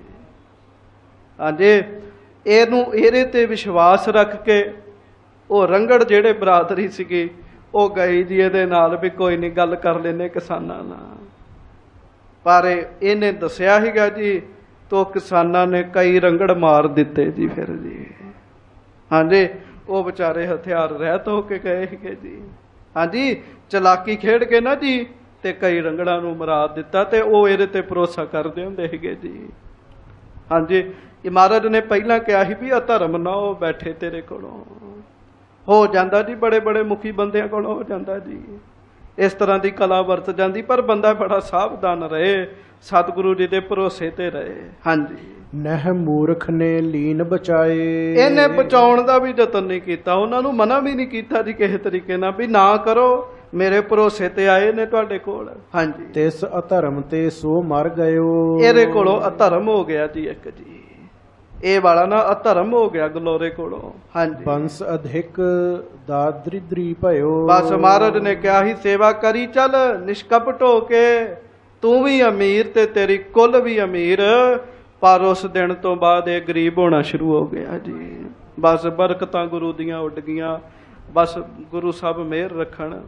ਹਾਂਜੀ। ਇਹਨੂੰ ਇਹਦੇ ਤੇ ਵਿਸ਼ਵਾਸ ਰੱਖ ਕੇ ਉਹ ਰੰਗੜ ਜਿਹੜੇ ਬਰਾਦਰੀ ਸੀਗੇ ਉਹ ਗਈ ਜੀ ਇਹਦੇ ਨਾਲ ਵੀ ਕੋਈ ਨਹੀਂ ਗੱਲ ਕਰ ਲੈਨੇ ਕਿਸਾਨਾਂ ਨਾਲ। ਪਰ ਇਹਨੇ ਦੱਸਿਆ ਸੀਗਾ ਜੀ ਤੋ ਕਿਸਾਨਾਂ ਨੇ ਕਈ ਰੰਗੜ ਮਾਰ ਦਿੱਤੇ ਜੀ। ਫਿਰ ਜੀ ਹਾਂਜੀ ਉਹ ਵਿਚਾਰੇ ਹਥਿਆਰ ਰਹਿਤ ਹੋ ਕੇ ਗਏ ਸੀਗੇ ਜੀ। ਹਾਂਜੀ ਚਲਾਕੀ ਖੇਡ ਕੇ ਨਾ ਜੀ ਤੇ ਕਈ ਰੰਗੜਾਂ ਨੂੰ ਮਰਾ ਦਿੱਤਾ ਤੇ ਉਹ ਇਹਦੇ ਤੇ ਭਰੋਸਾ ਕਰਦੇ ਹੁੰਦੇ ਸੀਗੇ ਜੀ। ਹਾਂਜੀ ਮਹਾਰਾਜ ਨੇ ਪਹਿਲਾਂ ਕਿਹਾ ਸੀ ਵੀ ਅਧਰਮ ਨਾ ਉਹ ਬੈਠੇ ਤੇਰੇ ਕੋਲੋਂ ਹੋ ਜਾਂਦਾ ਜੀ, ਬੜੇ ਬੜੇ ਮੁਖੀ ਬੰਦਿਆਂ ਕੋਲੋਂ ਹੋ ਜਾਂਦਾ ਜੀ। ਇਸ ਤਰ੍ਹਾਂ ਦੀ ਕਲਾ ਵਰਤ ਜਾਂਦੀ, ਪਰ ਬੰਦਾ ਬੜਾ ਸਾਵਧਾਨ ਰਹੇ, ਸਤਿਗੁਰੂ ਜੀ ਦੇ ਭਰੋਸੇ ਤੇ ਰਹੇ। ਹਾਂਜੀ ਨਹਿ ਮੂਰਖ ਨੇ ਲੀਨ ਬਚਾਏ, ਇਹਨੇ ਬਚਾਉਣ ਦਾ ਵੀ ਯਤਨ ਨਹੀਂ ਕੀਤਾ, ਉਹਨਾਂ ਨੂੰ ਮਨਾ ਵੀ ਨਹੀਂ ਕੀਤਾ ਜੀ ਕਿਸੇ ਤਰੀਕੇ ਨਾਲ ਵੀ ਨਾ ਕਰੋ, ਮੇਰੇ ਭਰੋਸੇ ਤੇ ਆਏ ਨੇ ਤੁਹਾਡੇ ਕੋਲ। ਹਾਂਜੀ ਤਿਸ ਅਧਰਮ ਤੇ ਸੋ ਮਰ ਗਇਓ, ਇਹਦੇ ਕੋਲੋਂ ਅਧਰਮ ਹੋ ਗਿਆ ਜੀ ਇੱਕ ਜੀ, ਇਹ ਵਾਲਾ ਨਾ ਅਧਰਮ ਹੋ ਗਿਆ ਗਲੋਰੇ ਕੋਲੋਂ। ਹਾਂਜੀ ਬੰਸ ਅਧਿਕ ਦਾਦਰਿਦਰੀ ਭਇਓ। ਬਸ ਮਹਾਰਾਜ ਨੇ ਕਿਹਾ ਸੀ ਸੇਵਾ ਕਰੀ ਚੱਲ ਨਿਸ਼ਕਪਟ ਹੋ ਕੇ, ਤੂੰ ਵੀ ਅਮੀਰ ਤੇ ਤੇਰੀ ਕੁੱਲ ਵੀ ਅਮੀਰ। ਪਰ ਉਸ ਦਿਨ ਤੋਂ ਬਾਅਦ ਇਹ ਗਰੀਬ ਹੋਣਾ ਸ਼ੁਰੂ ਹੋ ਗਿਆ ਜੀ। ਬਸ ਬਰਕਤਾਂ ਗੁਰੂ ਦੀਆਂ ਉੱਡ ਗਈਆਂ। ਬਸ ਗੁਰੂ ਸਾਹਿਬ ਮਿਹਰ ਰੱਖਣ।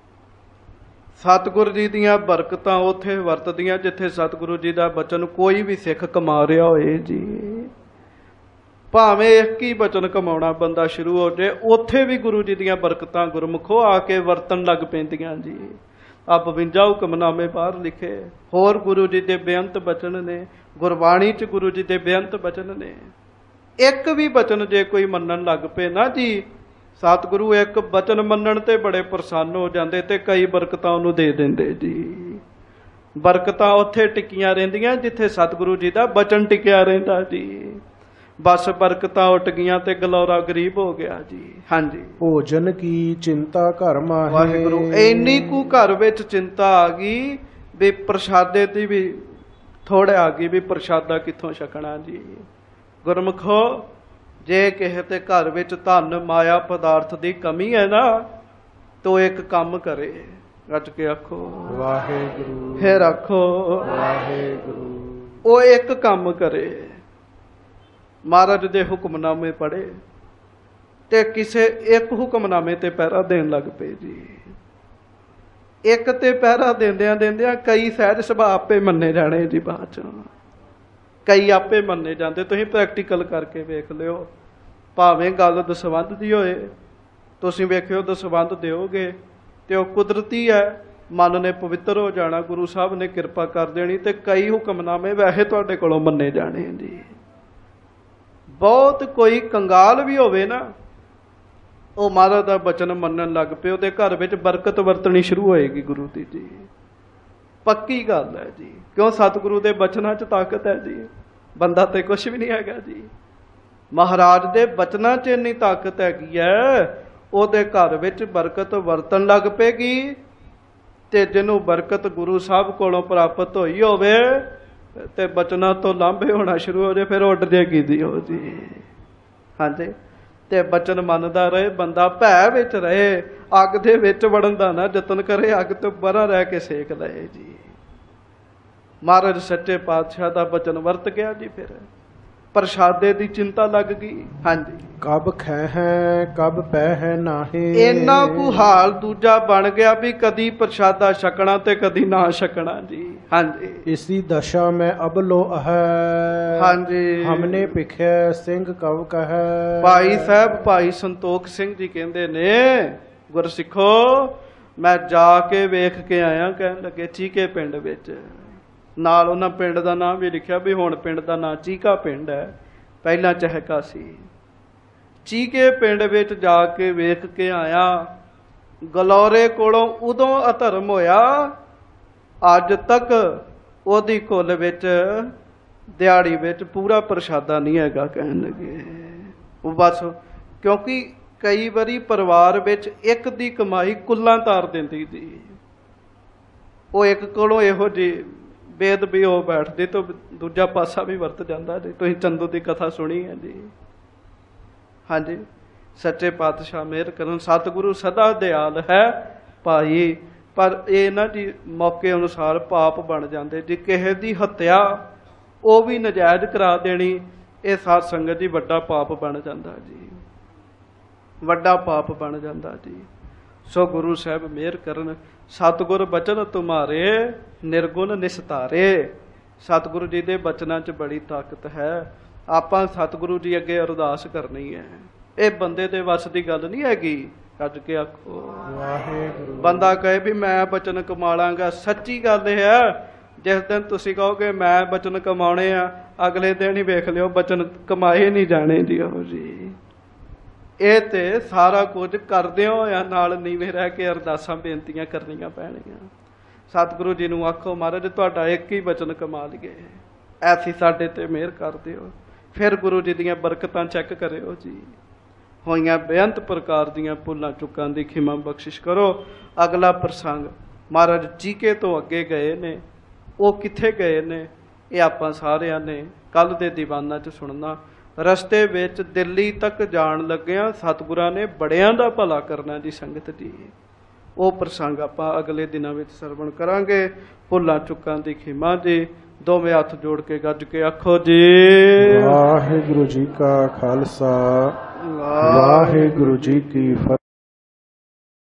ਸਤਿਗੁਰੂ ਜੀ ਦੀਆਂ ਬਰਕਤਾਂ ਉੱਥੇ ਵਰਤਦੀਆਂ ਜਿੱਥੇ ਸਤਿਗੁਰੂ ਜੀ ਦਾ ਬਚਨ ਕੋਈ ਵੀ ਸਿੱਖ ਕਮਾ ਰਿਹਾ ਹੋਏ ਜੀ। ਭਾਵੇਂ ਇੱਕ ਹੀ ਬਚਨ ਕਮਾਉਣਾ ਬੰਦਾ ਸ਼ੁਰੂ ਹੋ ਜਾਏ, ਉੱਥੇ ਵੀ ਗੁਰੂ ਜੀ ਦੀਆਂ ਬਰਕਤਾਂ ਗੁਰਮੁਖੋ ਆ ਕੇ ਵਰਤਣ ਲੱਗ ਪੈਂਦੀਆਂ ਜੀ। ਆ ਬਵੰਜਾ ਹੁਕਮਨਾਮੇ ਬਾਹਰ ਲਿਖੇ, ਹੋਰ ਗੁਰੂ ਜੀ ਦੇ ਬੇਅੰਤ ਬਚਨ ਨੇ, ਗੁਰਬਾਣੀ ਚ ਗੁਰੂ ਜੀ ਦੇ ਬੇਅੰਤ ਬਚਨ ਨੇ। ਇੱਕ ਵੀ ਬਚਨ ਜੇ ਕੋਈ ਮੰਨਣ ਲੱਗ ਪਏ ਨਾ ਜੀ, ਸਤਿਗੁਰੂ ਇੱਕ ਬਚਨ ਮੰਨਣ ਤੇ ਬੜੇ ਪ੍ਰਸੰਨ ਹੋ ਜਾਂਦੇ ਤੇ ਕਈ ਬਰਕਤਾਂ ਉਹਨੂੰ ਦੇ ਦਿੰਦੇ ਜੀ। ਬਰਕਤਾਂ ਉੱਥੇ ਟਿਕੀਆਂ ਰਹਿੰਦੀਆਂ ਜਿੱਥੇ ਸਤਿਗੁਰੂ ਜੀ ਦਾ ਬਚਨ ਟਿਕਿਆ ਰਹਿੰਦਾ ਜੀ। ਬਸ ਬਰਕਤਾਂ ਉੱਟ ਗਈਆਂ ਤੇ ਗਲੋਰਾ ਗਰੀਬ ਹੋ ਗਿਆ ਜੀ। ਹਾਂਜੀ ਭੋਜਨ ਕੀ ਚਿੰਤਾ ਘਰ ਮਾਹੇ। ਵਾਹਿਗੁਰੂ ਇੰਨੀ ਕੁ ਘਰ ਵਿੱਚ ਚਿੰਤਾ ਆ ਗਈ ਵੀ ਪ੍ਰਸ਼ਾਦੇ ਦੀ ਵੀ ਥੋੜ੍ਹਾ ਆ ਗਈ ਵੀ ਪ੍ਰਸ਼ਾਦਾ ਕਿੱਥੋਂ ਛਕਣਾ ਜੀ। ਗੁਰਮੁਖੋ ਜੇ ਕਿਸੇ ਤੇ ਘਰ ਵਿੱਚ ਧਨ ਮਾਇਆ ਪਦਾਰਥ ਦੀ ਕਮੀ ਹੈ ਨਾ, ਤੋ ਇੱਕ ਕੰਮ ਕਰੇ, ਰੱਜ ਕੇ ਆਖੋ ਵਾਹਿਗੁਰੂ, ਫਿਰ ਆਖੋ ਵਾਹਿਗੁਰੂ। ਉਹ ਇੱਕ ਕੰਮ ਕਰੇ, ਮਹਾਰਾਜ ਦੇ ਹੁਕਮਨਾਮੇ ਪੜ੍ਹੇ ਤੇ ਕਿਸੇ ਇੱਕ ਹੁਕਮਨਾਮੇ ਤੇ ਪਹਿਰਾ ਦੇਣ ਲੱਗ ਪਏ ਜੀ। ਇੱਕ ਤੇ ਪਹਿਰਾ ਦਿੰਦਿਆਂ ਦਿੰਦਿਆਂ ਕਈ ਸਹਿਜ ਸੁਭਾਅ ਆਪੇ ਮੰਨੇ ਜਾਣੇ ਜੀ। ਬਾਅਦ ਚ ਕਈ ਆਪੇ ਮੰਨੇ ਜਾਂਦੇ। ਤੁਸੀਂ ਪ੍ਰੈਕਟੀਕਲ ਕਰਕੇ ਵੇਖ ਲਿਓ, ਭਾਵੇਂ ਗੱਲ ਦਸਵੰਧ ਦੀ ਹੋਏ, ਤੁਸੀਂ ਵੇਖਿਓ ਦਸਵੰਧ ਦਿਓਗੇ ਤੇ ਉਹ ਕੁਦਰਤੀ ਹੈ, ਮਨ ਨੇ ਪਵਿੱਤਰ ਹੋ ਜਾਣਾ, ਗੁਰੂ ਸਾਹਿਬ ਨੇ ਕਿਰਪਾ ਕਰ ਦੇਣੀ ਤੇ ਕਈ ਹੁਕਮਨਾਮੇ ਵੈਸੇ ਤੁਹਾਡੇ ਕੋਲੋਂ ਮੰਨੇ ਜਾਣੇ ਜੀ। ਬਹੁਤ ਕੋਈ ਕੰਗਾਲ ਵੀ ਹੋਵੇ ਨਾ, ਉਹ ਮਹਾਰਾਜ ਦਾ ਬਚਨ ਮੰਨਣ ਲੱਗ ਪਏ, ਉਹਦੇ ਘਰ ਵਿੱਚ ਬਰਕਤ ਵਰਤਣੀ ਸ਼ੁਰੂ ਹੋਏਗੀ ਗੁਰੂ ਦੀ ਜੀ। ਪੱਕੀ ਗੱਲ ਹੈ ਜੀ, ਕਿਉਂ ਸਤਿਗੁਰੂ ਦੇ ਬਚਨਾਂ 'ਚ ਤਾਕਤ ਹੈ ਜੀ। ਬੰਦਾ ਤੇ ਕੁਛ ਵੀ ਨਹੀਂ ਹੈਗਾ ਜੀ, ਮਹਾਰਾਜ ਦੇ ਬਚਨਾਂ 'ਚ ਇੰਨੀ ਤਾਕਤ ਹੈਗੀ ਹੈ, ਉਹਦੇ ਘਰ ਵਿੱਚ ਬਰਕਤ ਵਰਤਣ ਲੱਗ ਪਏਗੀ। ਤੇ ਜਿਹਨੂੰ ਬਰਕਤ ਗੁਰੂ ਸਾਹਿਬ ਕੋਲੋਂ ਪ੍ਰਾਪਤ ਹੋਈ ਹੋਵੇ ਤੇ ਬਚਨਾਂ ਤੋਂ ਲਾਂਭੇ ਹੋਣਾ ਸ਼ੁਰੂ ਹੋ ਜਾਏ, ਫਿਰ ਉੱਡ ਜਾਏਗੀ ਜੀ ਉਹ ਜੀ। ਹਾਂਜੀ ਤੇ ਬਚਨ ਮੰਨਦਾ ਰਹੇ, ਬੰਦਾ ਭੈ ਵਿੱਚ ਰਹੇ, ਅੱਗ ਦੇ ਵਿੱਚ ਵੜਨ ਦਾ ਨਾ ਯਤਨ ਕਰੇ, ਅੱਗ ਤੋਂ ਪਰਾਂ ਰਹਿ ਕੇ ਸੇਕ ਲਏ ਜੀ। ਮਹਾਰਾਜ ਸੱਚੇ ਪਾਤਸ਼ਾਹ ਦਾ ਬਚਨ ਵਰਤ ਗਿਆ ਜੀ। ਫਿਰ ਪ੍ਰਸ਼ਾਦੇ ਦੀ ਚਿੰਤਾ ਲੱਗ ਗਈ। ਹਾਂਜੀ ਕਬ ਖੈ ਹੈ ਕਬ ਪੈ ਹੈ ਨਾਹੇ। ਇੰਨਾ ਕੁ ਹਾਲ ਦੂਜਾ ਬਣ ਗਿਆ ਵੀ ਕਦੀ ਪ੍ਰਸ਼ਾਦਾ ਛਕਣਾ ਤੇ ਕਦੀ ਨਾ ਛਕਣਾ ਜੀ। ਹਾਂਜੀ ਇਸੀ ਦਸ਼ਾ ਮੈਂ ਅਬਲੋ ਹੈ। ਹਾਂਜੀ ਹਮਨੇ ਭਿਖਿਆ ਸਿੰਘ ਕਬ ਕਹੈ। ਭਾਈ ਸਾਹਿਬ ਭਾਈ ਸੰਤੋਖ ਸਿੰਘ ਜੀ ਕਹਿੰਦੇ ਨੇ, ਗੁਰਸਿੱਖੋ ਮੈਂ ਜਾ ਕੇ ਵੇਖ ਕੇ ਆਇਆ, ਕਹਿਣ ਲੱਗੇ ਚੀਕੇ ਪਿੰਡ ਵਿੱਚ। ਨਾਲ ਉਹਨਾਂ ਪਿੰਡ ਦਾ ਨਾਮ ਵੀ ਲਿਖਿਆ ਵੀ ਹੁਣ ਪਿੰਡ ਦਾ ਨਾਂ ਚੀਕਾ ਪਿੰਡ ਹੈ, ਪਹਿਲਾਂ ਚਹਿਕਾ ਸੀ। ਚੀਕੇ ਪਿੰਡ ਵਿੱਚ ਜਾ ਕੇ ਵੇਖ ਕੇ ਆਇਆ। ਗਲੋਰੇ ਕੋਲੋਂ ਉਦੋਂ ਅਧਰਮ ਹੋਇਆ, ਅੱਜ ਤੱਕ ਉਹਦੀ ਕੁੱਲ ਵਿੱਚ ਦਿਹਾੜੀ ਵਿੱਚ ਪੂਰਾ ਪ੍ਰਸ਼ਾਦਾ ਨਹੀਂ ਹੈਗਾ। ਕਹਿਣ ਲੱਗੇ ਉਹ ਬਸ, ਕਿਉਂਕਿ ਕਈ ਵਾਰੀ ਪਰਿਵਾਰ ਵਿੱਚ ਇੱਕ ਦੀ ਕਮਾਈ ਕੁੱਲਾਂ ਤਾਰ ਦਿੰਦੀ ਸੀ। ਉਹ ਇੱਕ ਕੋਲੋਂ ਇਹੋ ਜਿਹੀ ਵੇਦ ਵੀ ਉਹ ਬੈਠਦੇ ਤਾਂ ਦੂਜਾ ਪਾਸਾ ਵੀ ਵਰਤ ਜਾਂਦਾ ਜੀ। ਤੁਸੀਂ ਚੰਦੂ ਦੀ ਕਥਾ ਸੁਣੀ ਹੈ ਜੀ। ਹਾਂਜੀ ਸੱਚੇ ਪਾਤਸ਼ਾਹ ਮਿਹਰ ਕਰਨ, ਸਤਿਗੁਰੂ ਸਦਾ ਦਿਆਲ ਹੈ ਭਾਈ, ਪਰ ਇਹ ਨਾ ਜੀ ਮੌਕੇ ਅਨੁਸਾਰ ਪਾਪ ਬਣ ਜਾਂਦੇ ਜੀ। ਕਿਸੇ ਦੀ ਹੱਤਿਆ ਉਹ ਵੀ ਨਜਾਇਜ਼ ਕਰਾ ਦੇਣੀ, ਇਹ ਸਾਧ ਸੰਗਤ ਜੀ ਵੱਡਾ ਪਾਪ ਬਣ ਜਾਂਦਾ ਜੀ, ਵੱਡਾ ਪਾਪ ਬਣ ਜਾਂਦਾ ਜੀ। ਸੋ ਗੁਰੂ ਸਾਹਿਬ ਮਿਹਰ ਕਰਨ। ਸਤਿਗੁਰ ਬਚਨ ਤੁਮਾਰੇ ਨਿਰਗੁਣ ਨਿਸਤਾਰੇ। ਸਤਿਗੁਰੂ ਜੀ ਦੇ ਬਚਨਾਂ 'ਚ ਬੜੀ ਤਾਕਤ ਹੈ। ਆਪਾਂ ਸਤਿਗੁਰੂ ਜੀ ਅੱਗੇ ਅਰਦਾਸ ਕਰਨੀ ਹੈ। ਇਹ ਬੰਦੇ ਦੇ ਵੱਸ ਦੀ ਗੱਲ ਨਹੀਂ ਹੈਗੀ। ਕੱਢ ਕੇ ਆਖੋ ਵਾਹਿਗੁਰੂ। ਬੰਦਾ ਕਹੇ ਵੀ ਮੈਂ ਬਚਨ ਕਮਾ ਲਾਂਗਾ, ਸੱਚੀ ਗੱਲ ਇਹ ਹੈ। ਜਿਸ ਦਿਨ ਤੁਸੀਂ ਕਹੋਗੇ ਮੈਂ ਬਚਨ ਕਮਾਉਣੇ ਆ, ਅਗਲੇ ਦਿਨ ਹੀ ਵੇਖ ਲਿਓ ਬਚਨ ਕਮਾਏ ਨਹੀਂ ਜਾਣੇ ਜੀ। ਉਹ ਜੀ ਇਹ ਤੇ ਸਾਰਾ ਕੁਝ ਕਰਦੇ ਹੋਇਆ ਨਾਲ ਨੀਵੇਂ ਰਹਿ ਕੇ ਅਰਦਾਸਾਂ ਬੇਨਤੀਆਂ ਕਰਨੀਆਂ ਪੈਣੀਆਂ। ਸਤਿਗੁਰੂ ਜੀ ਨੂੰ ਆਖੋ ਮਹਾਰਾਜ ਤੁਹਾਡਾ ਇੱਕ ਹੀ ਬਚਨ ਕਮਾ ਲਈਏ, ਐਸੀ ਸਾਡੇ ਤੇ ਮਿਹਰ ਕਰ ਦਿਓ। ਫਿਰ ਗੁਰੂ ਜੀ ਦੀਆਂ ਬਰਕਤਾਂ ਚੈੱਕ ਕਰਿਓ ਜੀ। ਹੋਈਆਂ ਬੇਅੰਤ ਪ੍ਰਕਾਰ ਦੀਆਂ ਭੁੱਲਾਂ ਚੁੱਕਾਂ ਦੀ ਖਿਮਾ ਬਖਸ਼ਿਸ਼ ਕਰੋ। ਅਗਲਾ ਪ੍ਰਸੰਗ ਮਹਾਰਾਜ ਜੀਕੇ ਤੋਂ ਅੱਗੇ ਗਏ ਨੇ, ਉਹ ਕਿੱਥੇ ਗਏ ਨੇ ਇਹ ਆਪਾਂ ਸਾਰਿਆਂ ਨੇ ਕੱਲ ਦੇ ਦੀਵਾਨਾਂ 'ਚ ਸੁਣਨਾ। ਰਸਤੇ ਵਿੱਚ ਦਿੱਲੀ ਤੱਕ ਜਾਣ ਲੱਗਿਆਂ ਸਤਿਗੁਰਾਂ ਨੇ ਬੜਿਆਂ ਦਾ ਭਲਾ ਕਰਨਾ ਜੀ ਸੰਗਤ ਜੀ। ਉਹ ਪ੍ਰਸੰਗ ਆਪਾਂ ਅਗਲੇ ਦਿਨਾਂ ਵਿੱਚ ਸਰਵਣ ਕਰਾਂਗੇ। ਭੁੱਲਾਂ ਚੁੱਕਾਂ ਦੀ ਖਿਮਾ ਜੀ। ਦੋਵੇਂ ਹੱਥ ਜੋੜ ਕੇ ਗੱਜ ਕੇ ਆਖੋ ਜੀ ਵਾਹਿਗੁਰੂ ਜੀ ਕਾ ਖਾਲਸਾ ਵਾਹਿਗੁਰੂ ਜੀ ਕੀ ਫਤਿਹ।